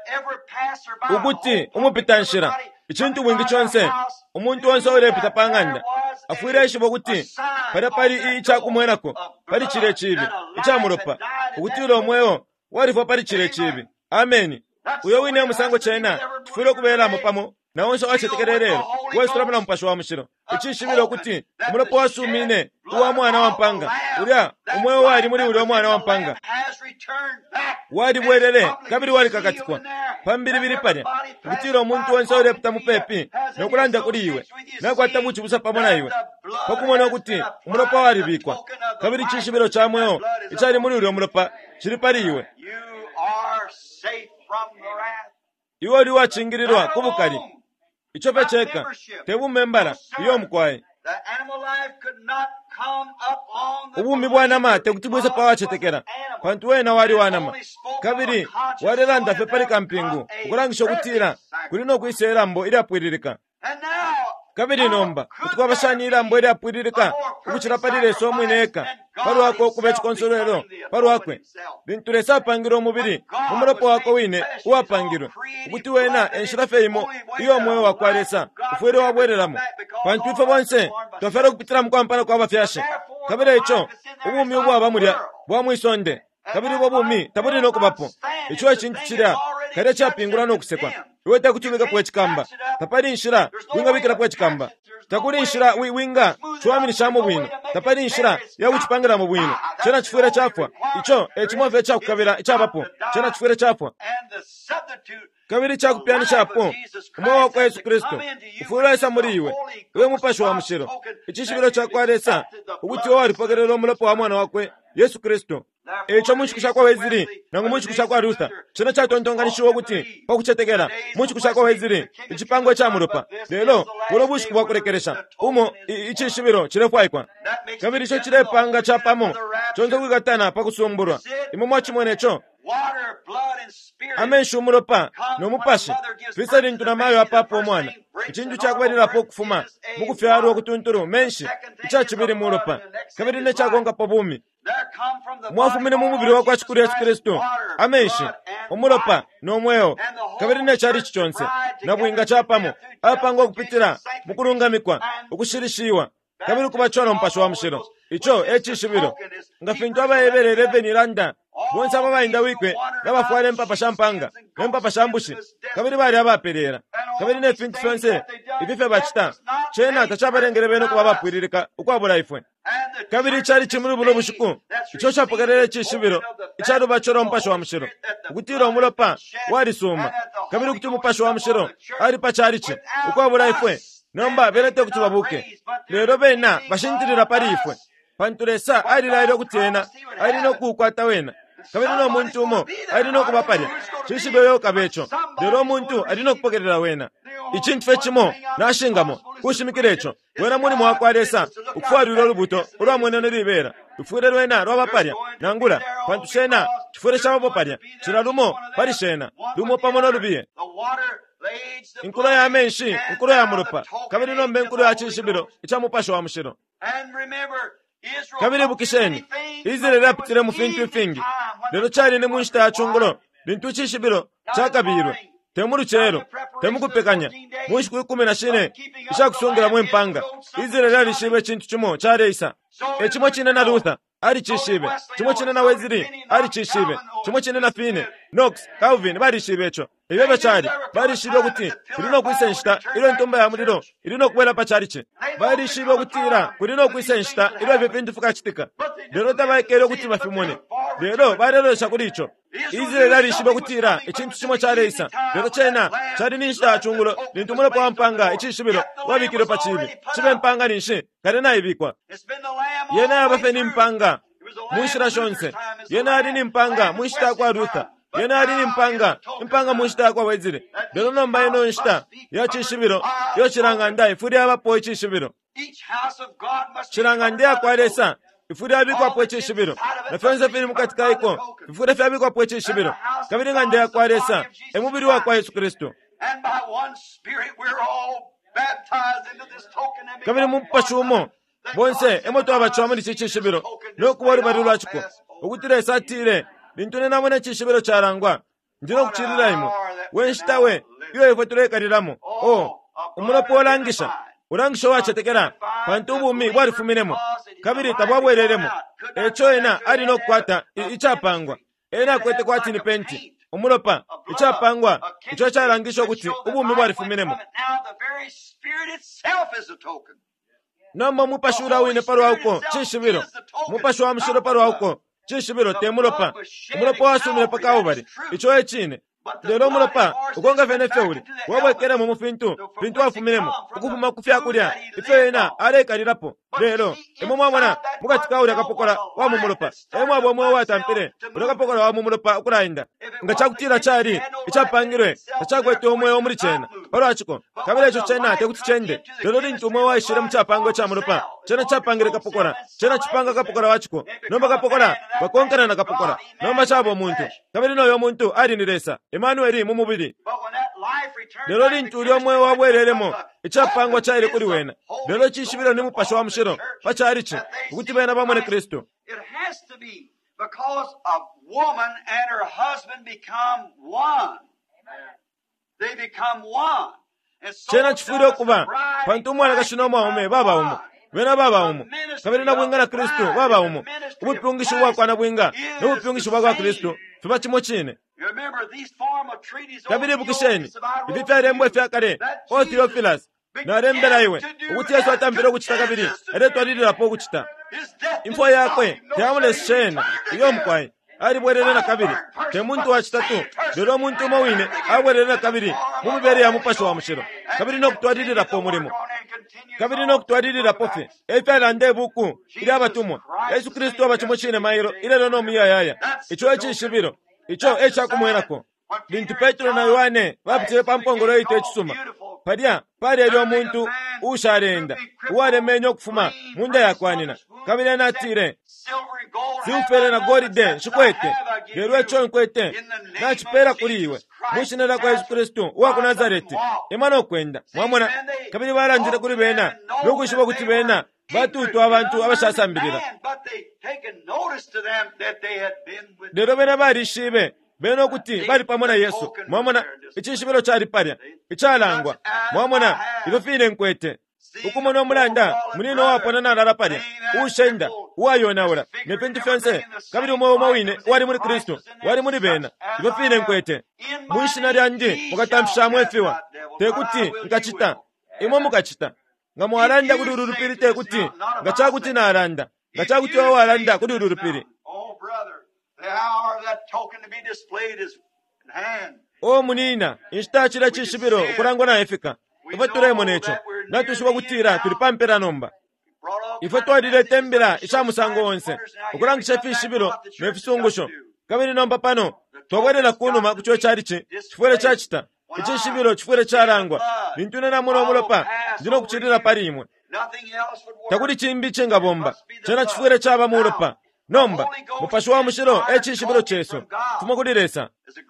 ukuti umupitanshira ichintu bwingi chonse umuntu wonse orepita panganda afuire ishibo kuti pari ichakumwerako pari chire chibi ichamuropa ukuti ulo mweyo warifo pari chire chibi amen uyo wine musango chena tufuire kuberamo pamo na wonse wachetekererero wesurabana mpasho wa mushiro ichishibiro kuti umuropo wasumine uwa mwana wa mpanga urya umweyo wari muri uri wa mwana wa mpanga wari bwerere kabiri wari kakatikwa pambiri biri parya ukutira omuntu wonse orepita mupepi nokulanda kuri iwe nakwata buchibusa pamo na iwe pakumona kuti umuropa wari bikwa kabiri chishibiro cha mweyo ichari muri uri omuropa chiri pari iwe iwe uri wachingirirwa kubukari icho pecheka tebumembara iyo mukwaye ubumi bwanama tekutibwisa pawachetekera pantu wena wari wanama kabiri warelanda fe pari kampingu ukulangisha kutira kuri no kwisera mbo iri apwiririka kabiri nomba kutwa bashani irambo iri apwiririka ukuchira parire so mwineka paru wako kubechi konsolero paru wakwe binturesa pangiro mubiri umuropo wako wine uwapangiro ukuti wena enshirafe imo iyo mwewe wakwaresa ufuere wabwereramo pantu ife bonse tofere kupitira mkwampana kwa bafyashe kabiri icho ubumi ubwa bamurya bwamwisonde kabiri bo bumi taburi no kubapo icho echintu chira kare chapingura no kusekwa iwe takutubika kwa chikamba tapari inshira winga bikira kwa chikamba takuri inshira winga chwamini shamo bwino tapari inshira ya uchipangira mu bwino chena chifura chafwa icho echimove cha kukabira chabapo chena chifura chafwa kabiri cha kupiana chapo umwa kwa Yesu Kristo ufura isa muri iwe we mupasho wa mushiro ichishibiro cha kwaresa ubuti wari pagerero mulopo wa mwana wakwe Yesu Kristo echo muchikusha kwa weziri nangu muchikusha kwa Rutha chena cha tontonganishiwo kuti pakuchetekera muchikusha kwa weziri ichipango cha muropa lelo ulobushi kuba kurekeresha umo ichishibiro chirefwaikwa kabiri cho chirepanga cha pamo chonzo kugatana pakusumburwa imomo chimwenecho amenshu muropa no mupashi fisari ntuna mayo apapo mwana ichinju chakwerira po kufuma mukufyaro kutunturu menshi ichachibiri muropa kabiri ne chagonga pobumi mwafumine mu mubiri wakwa chikuru Yesu Kristo amenshi umuropa no mweyo kabiri ne chari chichonse na bwinga chapamo apango kupitira mukurungamikwa ukushirishiwa kabiri kubachora mpasho wa mushiro icho echishibiro ngafinto abayebere reveni randa bonsa babayinda wikwe nabafwale mpapa shampanga nempapa shambushi kabiri bari abaperera kabiri ne finto fense ibife bachita chena tachabarengere beno kuba bapwiririka ukwabura ifwe kabiri chari chimuri buno bushuku icho chapokerere chishibiro icharo bachora mpasho wa mushiro ukutira umulopa wari suma kabiri kuti mupasho wa mushiro ari pacharichi ukwabura ifwe nomba berete kuti babuke lero bena bashintirira pari ifwe panturesa ari lairo kutena ari no kukwata wena kabiri no muntu umo ari no kubaparya chishibeyo kabecho lero muntu ari no kupokerera wena ichintu fechimo nashingamo kushimikirecho wena muri mwakwaresa ukufwarira rubuto uramwene neribera ufure wena rwabaparya nangura pantushena chifure chabo parya chiralumo parishena lumo pamono rubiye inkuro ya menshi inkuro ya muropa kabiri no mbenkuro ya chishibiro ichamupasho wa mushiro kabiri bukisheni izire rapitire mu fintu fingi lero chari ne munshita ya chunguro bintu chishibiro chakabirwe temuru chero temukupekanya munshi 14 ishakusongira mu mpanga izire rari shibe chintu chimo chareisa echimo chine na Rutha ari chishibe chimo chine na Weziri ari chishibe chimo chine na Fine Knox Calvin bari shibecho ibebe chari bari shibe kuti irino kwisenshita iro ntomba ya muliro irino kubera pachariche bari shibe kutira kurino kwisenshita iro bepindu fukachitika lero tabaikero kuti bafimone lero barero shakuricho izire rari shibe kutira echintu chimo chareisa lero chena chari ninshita chungulo nintumura kwa mpanga echishibiro wabikiro pachibi chibe mpanga ninshi karena ibikwa yena abafeni mpanga munshira shonse yena ari ni mpanga munshita kwa Rutha yena ari ni mpanga munshita kwa Wezire lero nomba yeno nshita ya chishibiro yo chiranganda ifuri abapo chishibiro chiranganda kwa resa ifuri abikwa po chishibiro na fenza fili mukatika iko ifuri abikwa po chishibiro kabiri nganda kwa resa emubiri wa kwa Yesu Kristo kabiri mupashumo bonse emoto abachwa muri chishibiro no kubari bari lwachiko ukutire satire lintunena mwene chishibiro charangwa ndino kuchirira imwe wenshitawe iyo ife tulekaliramo umulopo olangisha ulangisha wachetekera pantu ubumi bwarifumiremo kabiri tabwabwereremo echo ena alina okukwata ichapangwa ena kwete kwatini penti umulopa ichapangwa icho chalangisha okuti ubumi bwarifumiremo nomba mupashura wine parwa uko chishibiro mupashura mshiro parwa uko chishibiro temulopa umulopa wasumire paka ubari icho echine lero mulopa ukonga vene feuli wabwekere mu mufintu pintu wafumiremo ukufuma kufya kulya ife ena alekalirapo lero emo mwamona mukatikawuli akapokora wa mumulopa emo abo mwe watampire urakapokora wa mumulopa ukulainda nga chakutira chali ichapangirwe achagwete omwe omuli chena palo achiko kabila icho chena tekuti chende lero lintu omwe waishire muchapangwe cha mulopa chena chapangire kapokora chena chipanga kapokora wachiko nomba kapokora bakonkana na kapokora nomba chabo muntu kabili no yo muntu ali niresa Emmanuel mu mubiri lero lintu lyomwe wabwereremo ichapangwa chaile kuli wena lero chishibiro ni mupasho wa mshiro pacharichi ukuti bena bamwe Kristo. It has to be because a woman and her husband become one. They become one. And so chena chifiro kuba pantu mwana kashino mwa baba umo bena baba umo kabili na bwinga na Kristo baba umo ubupyungisho bwako na bwinga n'ubupyungisho bwa Kristo tuba chimo chine kabili bukisheni ibipere mbwe fyakare o Theophilus na rembera iwe ukuthi Yesu atambira kuchita kabili ere twarira po kuchita info yakwe yamule shena iyo mkwai ari bwerere na kabili te muntu wa chitatu lero muntu mawine abwerere na kabili mumubere ya mupasho wa mushiro kabili no kutwarira po murimo kabili no kutwarira po fe efera nde buku iri abatumwa Yesu Kristo abachimo chine mayiro ire no muyaya icho echishibiro icho echakumwerako bintu Petro na Yohane bapitire pampongolo ite chisuma padia pale lyo muntu usharenda uwale menyo kufuma munda yakwanina kabile na tire siufere na golide shikwete lero echo nkwete na chipera kuliwe mushinera kwa Yesu Kristo wa ku Nazareti imano kwenda mwamona kabili baranjire kuri bena nokushiba kuti bena batutu abantu abashasambirira lero bena barishibe beno kuti bali pamona Yesu mwamona ichishibiro chali palya ichalangwa mwamona ilofine nkwete ukumona omulanda munino wapona nalala palya ushenda uwayonawula nepenti fense kabili umwe mawine wali muri Kristo wali muri bena ilofine nkwete mwishina lyanje mukatampishamu efiwa tekuti nkachita imwe mukachita nga mwalanda kudi ururupiri tekuti ngachakuti nalanda ngachakuti wawalanda kudi ururupiri. O munina instachira chishibiro kurangwa na efika ife turemo necho natushiba kutira tuli pampera nomba ife twadire tembera ishamusango wonse ukurangisha fishibiro nefisungusho kabiri nomba pano tobwerera kunuma kucho charichi chifwere chachita ichishibiro chifwere charangwa bintune na muno mulopa ndino kuchirira parimwe takuri chimbi chenga bomba chena chifwere chaba mulopa nomba mupasho wa mushiro echishibiro cheso tumokudiresa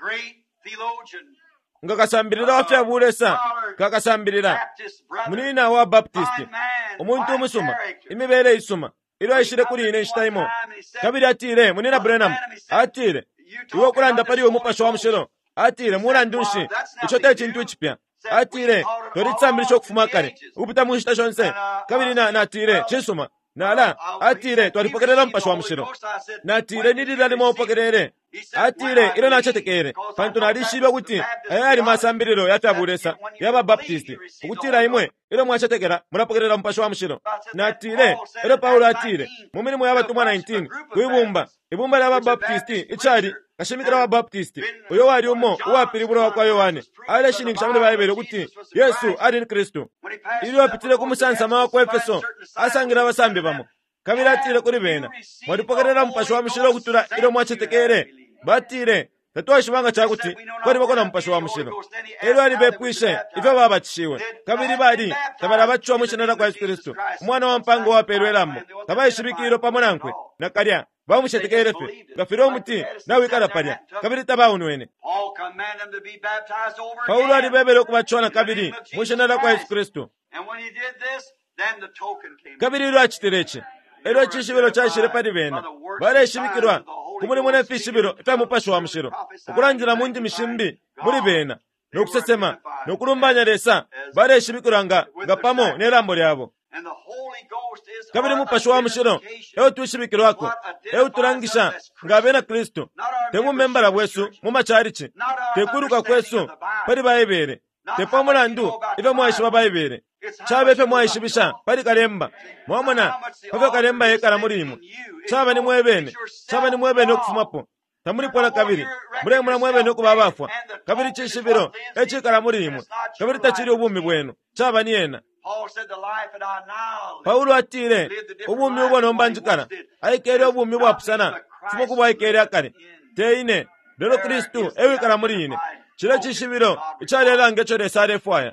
ngakasambirira wafya bulesa kakasambirira munina wa Baptisti omuntu umusuma imibere isuma ilo ishire kuri ine shitaimo kabiri atire munina Branham atire iwo kulanda paliwo mupasho wa mushiro atire mulandushi ichote chintu chipya atire toritsambira kufuma kare upita mushita shonse kabiri na atire chisuma nala atire twalipokerera mpasho wa mushiro natire nidira limo pokerere atire ilo nachetekere pantu nalishibwa kuti ayali masambiriro yatabulesa yaba Baptisti ukutira imwe ilo mwachetekera murapokerera mpasho wa mushiro natire ilo Paulo atire mumirimu y'abatumwa 19 kuibumba ibumba lya Baptisti ichali kashimikira wa Baptisti uyo wali umo uwapiribura kwa Yohane ale shiningisha muri Bible kuti Yesu ali ni Kristo ili wapitire kumusansa mawa kwa Efeso asangira abasambi bamo kabira atire kuri bena mwalipokerera mpasho wa mushiro kutura ilo mwachetekere batire tatwashibanga chakuti kwari bakona mpasho wa mushiro elo ali bepwishe ife babatishiwe kabiri bali tabara bachwa mushinara kwa Yesu Kristo umwana wa mpango wa perwerambo tabayishibikiro pamonankwe nakalya bamushetekere fe gafiro muti nawe kala palya kabiri tabawunu wene Paulo ali bebero kubachona kabiri mushinara kwa Yesu Kristo kabiri ilo achitireche ero chishibiro chashire pali bena bareshibikirwa kumulimo nefishibiro epamupasho wa mushiro okulangira mundi mishimbi muri bena nokusesema nokulumbanya lesa bareshibikirwa nga pamo nerambo lyabo kabiri mupasho wa mushiro ewo tushibikirwako ewo tulangisha nga bena Kristo temumembala bwesu mumacharichi tekuruka kwesu pali baibere tepo mulandu ife mwaishiba baibere chaba ife mwaishibisha pali kalemba mwamona pafe kalemba yekala mulimu chaba ni mwebene okufumapo tamulipola kabiri mulemula mwebene okubabafwa kabiri chishibiro echikala mulimu kabiri tachiri obumi bwenu chaba ni yena Paulo atire obumi obwo nombanjikala aikere obumi bwapusana fumo kuba aikere akale teine lero Kristo ewikala muline chira chishibiro ichalera ngecho lesare fwaya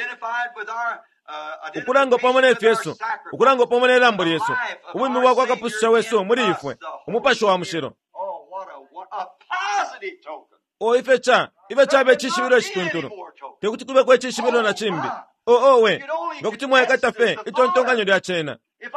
ukulango pamone Yesu ukulango pamone lambo Yesu ubumi bwako akapusha weso muri ifwe umupasho wa mushiro ife cha be chishibiro chitunturu tekuti kube kwe chishibiro na chimbi we ngokuti mwaye katafe itontonganyo lya chena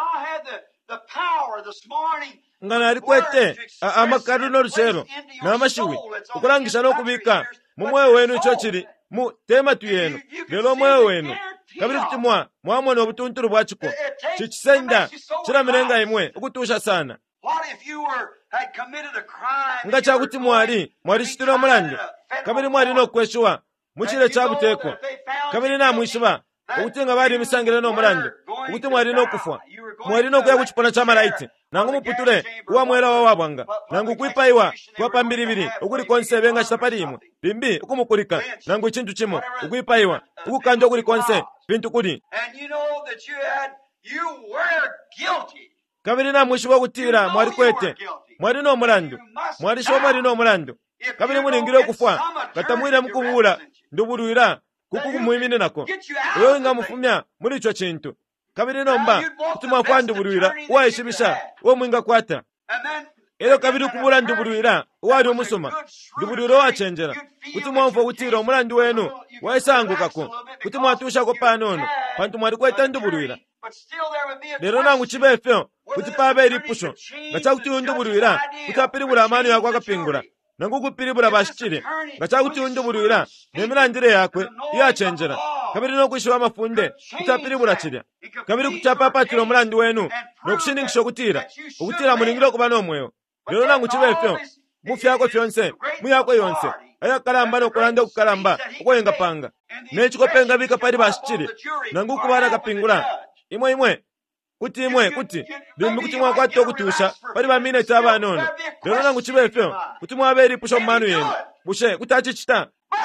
ngana alikwete amakaru n'orushero n'amashiwi ukulangisha n'okubika mu mwoyo wenu ico chiri mu tema tuyenu lero mwoyo wenu kabiri kuti mwamona obutunturu bwachiko chichisenda chiramirenga imwe ukutusha sana nga chakuti mwali shitira omulandu kabiri mwali n'okweshuwa muchire chabuteko kabiri namwishiba ukuthi nga bali misangire n'omulandu ukuthi mwali n'okufwa mwali n'okuya kuchipona cha malaiti nangu muputule uwa mwera wawabwanga nangu kuipaiwa kwa pambiribiri ukuli konse benga chitapali imwe bimbi ukumukulika nangu ichintu chimo ukuipaiwa ukukanja ukuli konse bintu kuli kabiri namwishiba okutira mwali kwete mwali n'omulandu mwali shiba mwali n'omulandu kabiri mulingire okufwa katamwire mukubula ndubulwira kuku kumuimine nako uyo nga mufumya muri ico chintu kabiri nomba kuti mwafwa ndubulwira uwayishibisha uwo mwinga kwata ero kabiri kubula ndubulwira uwali omusoma ndubulwira wachenjera kuti mwamva kutira omulandu wenu waisangukako kuti mwatushako panono pantu mwali kweta ndubulwira lero nangu chibefyo kuti pabe ilipusho ngachakuti ndubulwira kuti apiribula amani yako akapingula nangu kupiribula bashikire ngachakuti ndubulwira nemilandire yakwe yachenjera kabiri nokushiwa mafunde kutapiribula chirya kabiri kuchapapatira omulandu wenu nokushindikisha okutira mulingire okuba n'omweyo lero nangu chibefyo mufyako fyonse muyako yonse ayakalamba nokulanda okukalamba okwenga panga nechikopenga bika pali bashikire nangu kubana kapingula imwe kuti bimbi kuti mwakwata okutusha pali bamine tabanono lero nangu chibefyo kuti mwaberi pusha mumanu yenu bushe kuti achichita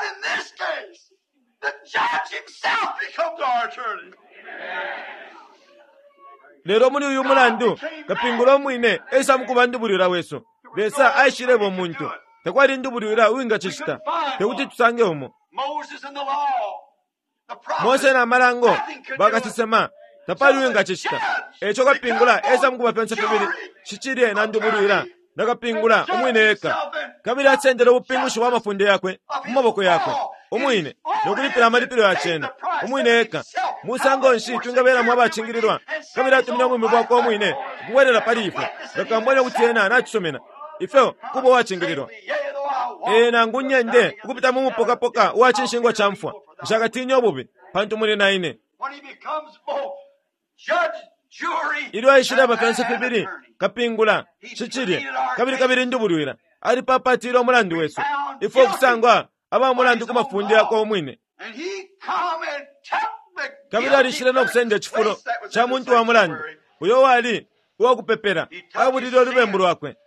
lero muli uyu mulandu kapingula omwine esa mukuba ndubulira weso lesa aishirebo muntu tekwali ndubulira uinga chichita tekuti tusange omo Mose na malango bakasisema tapali uinga chichita echo kapingula esa mukuba pensa pebiri chichirye na ndubulira nakapingula omwine eka kabiri atsendera ubupingushi wa mafunde yakwe mumaboko yakwe omwine nokulipira amalipiro yachena omwine eka musango nshi tungabera mwabachingirirwa kabiri atumira mwimi bwako omwine kuwerera pali ife nakambwanya kuti ena nachisomena ife kubo wachingirirwa nangu nyende ukupita mumupokapoka wachinshingo cha mfwa nshakatinyo obubi pantu muli naine ili waishira bafense pibiri kapingula chichirye kabiri ndubulwira ali papatira omulandu wesu ife okusangwa aba omulandu kumafundi yako omwine kabiri alishira n'okusenda ekifulo kya muntu wa mulandu uyo wali uwakupepera abulira olubembu lwakwe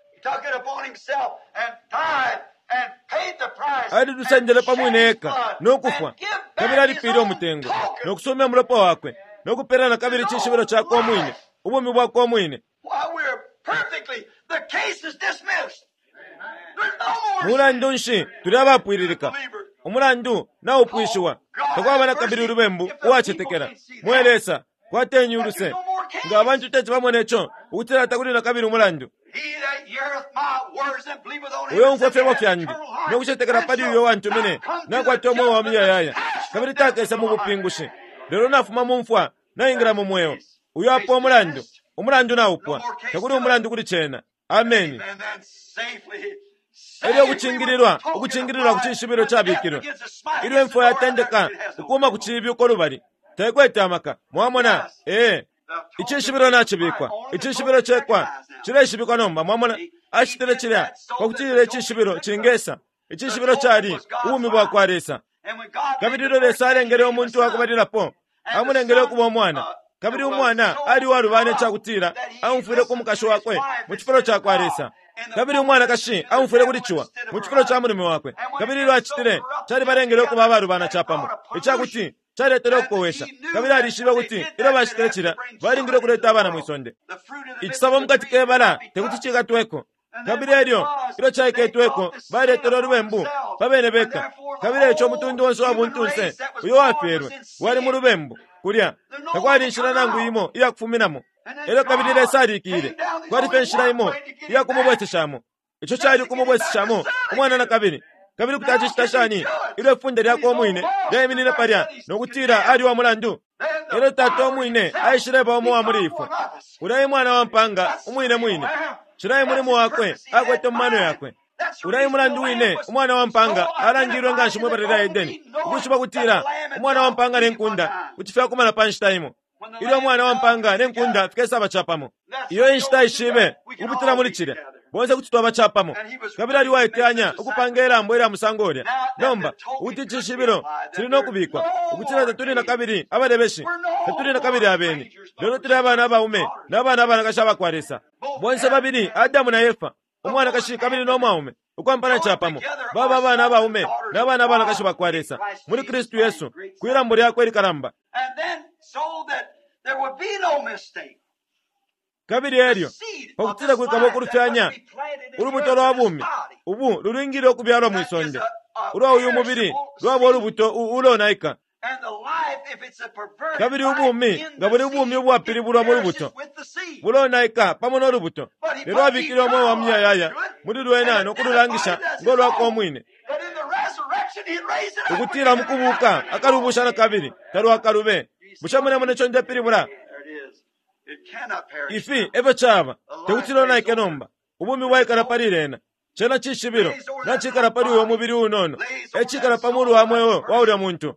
ali lusendele pamwine eka n'okufwa kabiri alipira omutengo n'okusomya mulopo wakwe n'okuperana kabiri chishibiro chako omwine ubumi bwako omwine mulandu nshi tuli abapwiririka omulandu nawo upwishiwa takwabana kabiri olubembu uwachetekera mwelesa kwatenyuluse nga abantu techi bamwe echo ukutera takulina kabiri omulandu uyo nkwefemo fyandi nokuchetekera pali uyo wantumine nakwata omwe wa muyayaya kabiri takesa mu bupingushi lero nafuma mumfwa nayingira mu mweyo uyo apo omulandu umulandu nawupwa tekuli umulandu kuli chena. Ameni. Ili okuchingirirwa kuchishibiro chabikiro iliwe mfo yatendeka ukuma kuchibi uko lubali tekwete amaka mwamona ichishibiro nachibikwa ichishibiro chekwa chile ishibikwa nomba mwamona ashitele chilya kwa kuchile ichishibiro chingesa ichishibiro chali umi bwa kwaresa kabidiro lesa alengere omuntu wakubalirapo amulengere okuba omwana kabiri umwana ali walubane chakutira amufire kumukasho wakwe muchifuro chakwaresa kabiri umwana kashi amufire kulichiwa muchifuro cha mulime wakwe kabiri lwachitire chali balengere okuba abalubana chapamo echakuti chaletera okowesha kabiri alishiba kuti ilo bashitire chira balingire kuleta abana mwisonde ikisaba mukati kebala tekuti chikatweko kabiri elyo ilo chaiketweko baletera olubembu babenebeka kabiri echo mutundi wonse wabuntunse uyo waferwe wali mu lubembu kulya takwali nshira nangu imo iya kufuminamo elo kabiri lesarikire kwali penshira imo iya kumubweseshamo icho chali kumubweseshamo umwana na kabiri kutachi chitashani ilo funde lyako omwine lyeminine palya nokutira ali wa mulandu elo tato omwine aishireba omo wa mulifu ulayi mwana wa mpanga umwine mwine shirayi mulimu wakwe akwete mmano yakwe ulayi mulandu wine umwana wa mpanga alangirwe nga nshimwe barira edeni ukushiba kutira umwana wa mpanga nenkunda kutifya kumala panshitayimo ilo mwana wa mpanga nenkunda fikesa bachapamo iyo inshita ishibe ubutira muri chire bonse kutitwa bachapamo kabila ali waitanya ukupangera mbwera musangorya nomba uti chishibiro chilino kubikwa ukutira taturi na kabiri abadebeshi taturi na kabiri abeni lero tiri abana abaume n'abana kashaba kwaresa bonse babiri Adamu na Eva umwana kashi kabiri n'omwaume ukwampana chapamo baba abana abaume n'abana kashaba kwaresa muri Kristo Yesu kwirambura yakwe likaramba kabiri elyo pakutira kwikabo kurufyanya urubuto lwabumi ubu lulingire okubyalwa mwisonde ulwa uyu mubiri lwaba olubuto ulonaika kabiri ubumi nga buli ubumi obwapiri bulwa mu lubuto bulonaika pamo n'olubuto lero abikira omwe wa myayaya muri lwenano okululangisha ng'olwako omwine ukutira mukubuka akalubusha na kabiri talwakalube bushamunemo chonde piribula ifi eve chava tekuchilonaike nomba ubumi waikala palilena chena chishibiro nachikala pali uyo mubiri unono echikala pamulu wamwewo waulya muntu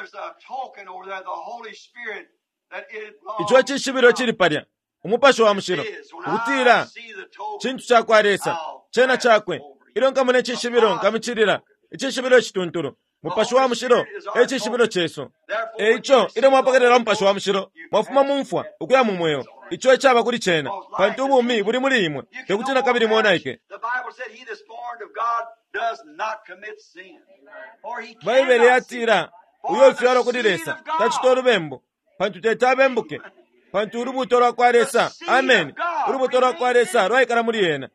icho chishibiro chili palya umupasho wa mshiro ukutira chintu chakwaresa chena chakwe ilo nkamune chishibiro nkamichirira ichishibiro chitunturo mupasho wa mshiro echishibiro cheso icho ile mwapakelera mupasho wa mshiro mwafuma mumfwa ukuya mumweyo icho echaba kuli chena pantu ubumi buli muri imwe tekutina kabiri mwonaike baibele yatira uyo fyalo kulilesa tachitoro bembo pantu tetabembuke pantu urubuto lwakwaresa amen urubuto lwakwaresa lwaikala muri yena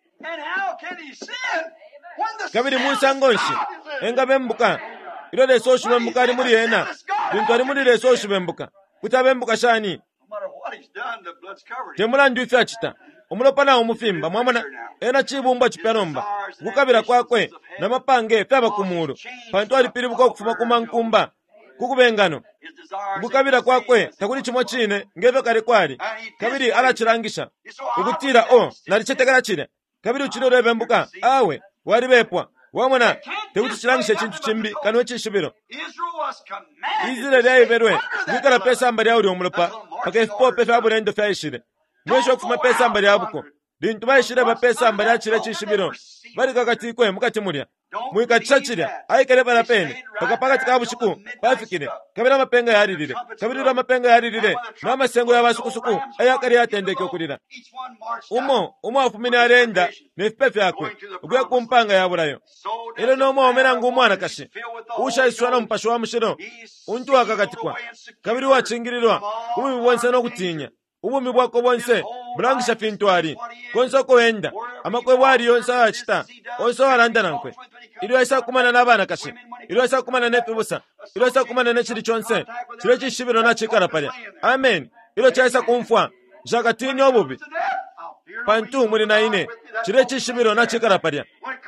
kabiri munsangonshi enga bembuka ilo leso oshibembuka ali muri yena bintu ali muri leso oshibembuka kutabembuka shani temulandu ife achita omulopana omufimba mwamona ena chibumba chipyanomba kukabira kwakwe namapange fe abakumulu pantu alipilibuka okufuma kumankumba kukubengano kukabira kwakwe takuli chimo chine ngeve kali kwali kabiri alachilangisha ukutira nalichetekera chine kabiri uchilore bembuka awe wali bepwa wamona tekuti chilangisha chintu chimbi kanwe chishibiro Israeli yaiberwe wikala pesa ambali yauli omulopa paka ifipo pefe abulendo fyaishire mwesho kufuma pesa ambali yabuko lintu baishire bapesa ambali yachire chishibiro bali kakatikwe mukati mulya mwikachachirya aikele bala pene paka pakati kabushiku bafikire kabira mapenga yaririre kabirira mapenga yaririre n'amasengo y'abasukusuku ayakari yatendeke okulira umo afumine arenda nefipefe yakwe uguye kumpanga yabulayo ilo nomo omera ngumwana kashi ushaiswa na mpasho wa mushiro untu wakakatikwa kabiri wachingirirwa ubumi bwonse n'okutinya ubumi bwako bwonse bulangisha fintu ali konso koenda amakwe bwali yonse achita onso warandana nkwe ilo isa kumana n'abana kashi ilo isa kumana nefibusa ilo isa kumana nechili chonse chile chishibiro nachikala palya amen ilo chaisa kumfwa jakatini obubi pantu muri naine chile chishibiro nachikala palya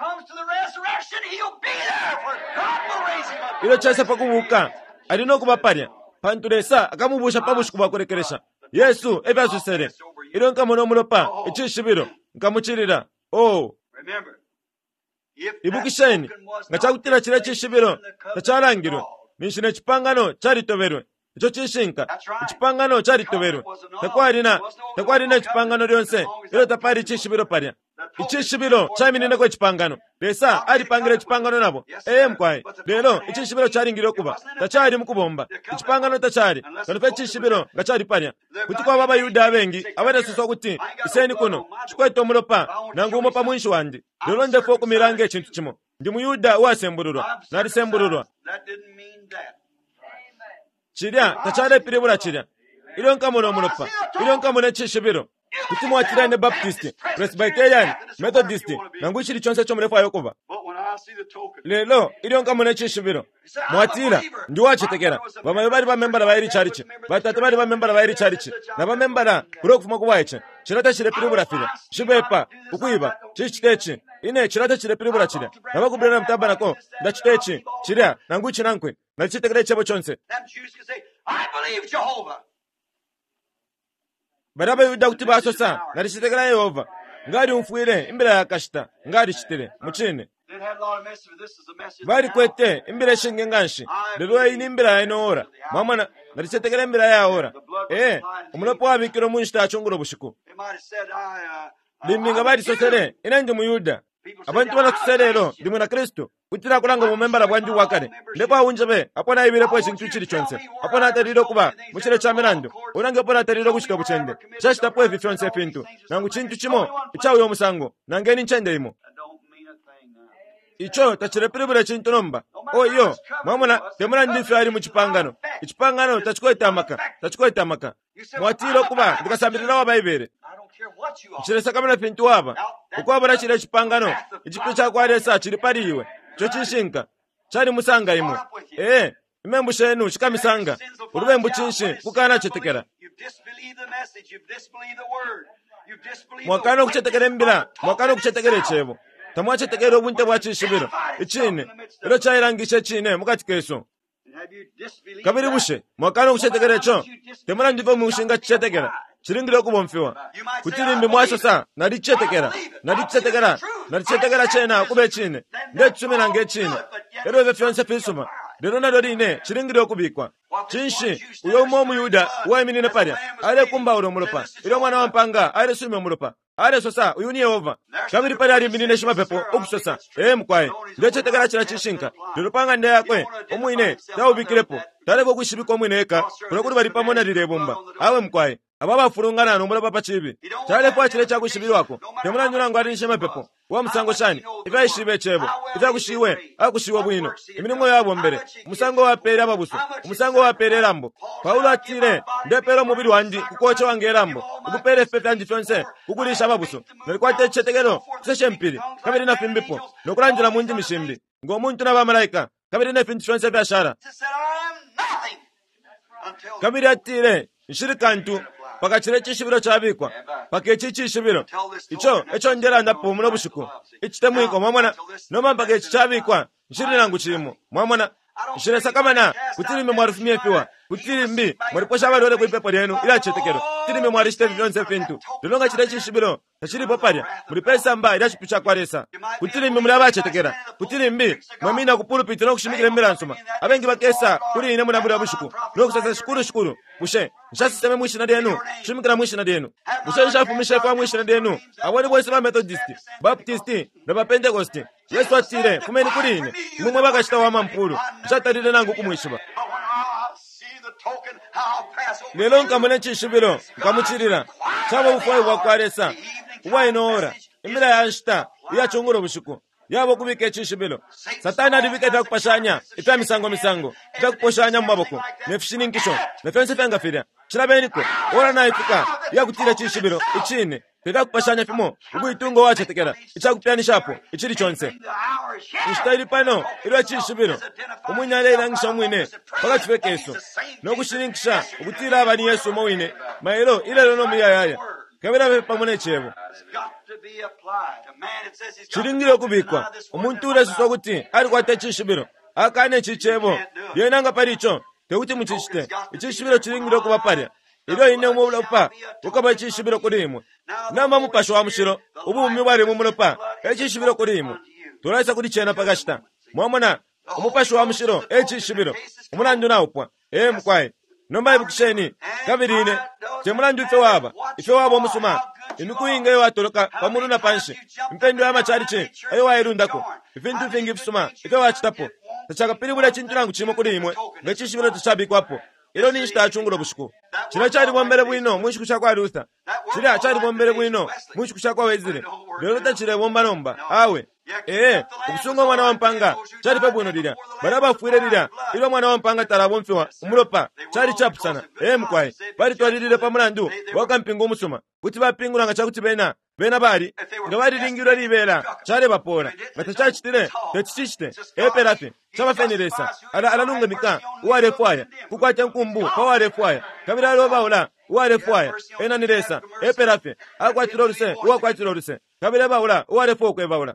ilo chaisa pakubuka alino kuba palya pantu lesa akamubusha pabushiku bakurekeresha Yesu evasusere ilo nkamuno mulopa echishibiro nkamuchirira. Oh, Remember, if that ibukisheni token was nga not chakutira chile placed in chishibiro the covenant tachalangirwe law, ninshine chipangano charitoverwe icho chishinka that's right. chipangano charitoverwe takwalina chipangano lyonse ilo tapali chishibiro palya ichishibiro chayimineneko chipangano lesa alipangire chipangano nabo mkwai lero ichishibiro chalingire kuba tachali mukubomba ichipangano tachali kanope chishibiro nga chali palya kuti kwa baba yuda abengi abatasoswa kuti iseni kuno chikwete omulopa nangumo pa mwishi wandi lero ndefo kumirange chintu chimo ndi muyuda wasembululwa nalisembululwa That didn't mean that. chilya tachalepilibula chilya ilo nkamuno omulopa ilo nkamune chishibiro kuti mwatirane baptist presbyterian methodist nangu chili chonse chomulefu ayokuba But when I see the token, lelo ilo nkamune chishibiro mwatira ndi wachitekera bamayo bali bamembala bairi chalichi batatu bali bamembala bairi chalichi na bamembala kulokufuma kuwaiche chilata chilepilibula fila chibepa ukuiba chichitechi ine chilata chilepilibula chilya nabakubulana mtabanako ndachitechi chilya nangu chinankwe nachitekera chebo chonse them Jews can say, I believe Jehovah. baraba yuda kuti basosa nalichitekera yehova ngali umfuire imbira yakashita ngali chitire muchine Didn't have a lot of messages, but this is a message. bali now. kwete imbira shinge nganshi lero ini imbira yainoora mamwana nalichitekera imbira yaora omulopo wabikiro munshita achongolo bushiku They might have said, limbinga bali sosere ina ndi muyuda abantu banakuserero ndi mwana kristu kutira kulanga mumembala bwanji wakale ndipo aunjebe apona ibirepo ekintu chili chonse apona ataliro kuba muchire cha milandu unange pona ataliro kuchita buchende chachitapo evi fyonse efintu nangu chintu chimo ichawo yomusango nangeni nchende imo that don't mean a thing now. icho tachilepilibula chintu nomba oyo mwamuna temuna ndife ali muchipangano ichipangano tachikoita amaka mwatiro kuba ndikasambirirawo baibere I don't care what you are. chilesa kamena pintu waba ukwabona chile chipangano ichipi chakwalesa chili pali iwe cho chishinka chali musanga imo imembu shenu chikamisanga ulubembu chinshi kukana chitekera You've disbelieved the message. You've disbelieved the word. You've disbelieved mwakana kuchetekera mbira mwakana kuchetekera chebo tamwachetekera obunte bwa chishibiro ichine ilo chairangishe chine mukati keso Have you disbelieved kabiri that? bushe mwakana kuchetekera cho temuna ndivo mushinga chichetekera chilingire kubomfiwa kutilimbi mwasosa nalichetekera chena kube chine ndechumira ngechine ero eve fyonse fisuma lero nalo line chilingire kubikwa chinshi uyo umwe omuyuda wayiminine palya ale kumba ulo mulopa ilo mwana wampanga ale sume mulopa ale sosa uyu ni yehova kabiri pali alimbinine shimapepo okusosa mkwaye ndechetekera chila chishinka lero panga ndeyakwe omwine tawubikirepo taleko kushibika omwine eka kunakuti bali pamona lilebumba awe mkwaye aba bafulungana nomulaba pachibi talepo achile chakushibirwako temunanyulango ali nshimapepo wa musango shani iva ishibe chebo itakushiwe akushiwa bwino iminimo yabo mbere musango wapere ababuso umusango wapere lambo paulo atire ndepero mubiri wandi kukocha wange lambo ukupere fefe andi fyonse kukulisha ababuso nalikwate chetekero seshempiri kabiri na fimbipo nokulanjula munji mishimbi ngomuntu n'abamalayika kabiri na fintu fyonse byashara Said, I am nothing until kabiri atire nshirikantu pakachire chishibiro chabikwa pakechi chishibiro icho njera ndapumula bushiku ichitemwiko mwamwana noma pakechi chabikwa nshiri nangu chimo mwamwana nshire sakamana kutilime mwarufumie fiwa kutilimbi mwariposha bali wale kuipepo lyenu ila chetekero kutilime mwarishite vyonse fintu lilonga chire chishibiro tachiri popalya mulipesa mba ila chipicha kwaresa kutilimbi mulaba chetekera kutilimbi mwamina kupulupiti nokushimikile mbira nsuma abengi bakesa kuli ine munabula bushiku nokusasa shukuru bushe nshasiseme mwishina lyenu shimikila mwishina lyenu bushe nshafumisha kwa mwishina lyenu awali bwese ba methodist baptist na ba pentecost yesu atire kumeni kuli ine mumwe bakashita wama mpulu nshatalile nangu kumwishiba when I see the token, I'll pass over. lelo nkamune chishibiro nkamuchirira chaba bufoyi bwakwaresa kuba inoora imira yanshita iyachunguro bushiku yabo kubika chishibiro satani alibika itakupashanya ita misango itakuposhanya mumaboko nefishininkisho nefense fengafirya chilabeniko ora naifika yakutira chishibiro ichine itakupashanya fimo ukuitungo wachetekera ichakupyanishapo ichili chonse The hour is here. nshitayili pano iliwa chishibiro omwinyale ilangisha omwine pakachifekeso nokushirinkisha ukutira abani yesu omwine maelo ilelo nomuyayaya kabira pamone chebo It's got to be applied. A man, it says he's got to chilingire kubikwa omuntu ulesiswa kuti ali kwate chishibiro akane chichebo yenanga palicho tekuti muchichite ichishibiro chilingire kuba palya ilyo ine umulopa ukaba chishibiro kuri imwe nama mupasho wa mushiro ubumi bwari mu mulopa echishibiro kuri imwe turaisa kuri chena pakashita mwamona umupasho wa mushiro echishibiro umulandu naupwa mkwai nomba ibukisheni kabirine chemulandu ife waba omusuma imikuinga yo atoloka pamulu na panshi mpendo ya machari che ayo wairundako ifintu vingi bisuma ife wachitapo tachaka piribula chintu langu chimo kuri imwe ngechishibiro tushabikwapo ilo ni chitachunguro bushuku chira chari bombere bwino mwishiku chakwa Luther chira chari bombere bwino mwishiku chakwa Wesley lero tachire bomba nomba awe okusunga mwana wa mpanga chari pabwino lira baraba fuire lira ilo mwana wa mpanga tarabomfiwa umulopa chari chapusana mkwai bari twalirire pamulandu wakampinga umusuma kuti bapingura nga chakuti bena bari nga bariringiro libera chari bapora batachachitire techichite eperafe chabafenelesa alalungamika uwarefwaya kukwata nkumbu pawarefwaya kabira alo baula uwarefwaya enanilesa eperafe akwatiroluse uwakwatiroluse kabira baula uwarefwa kwe baula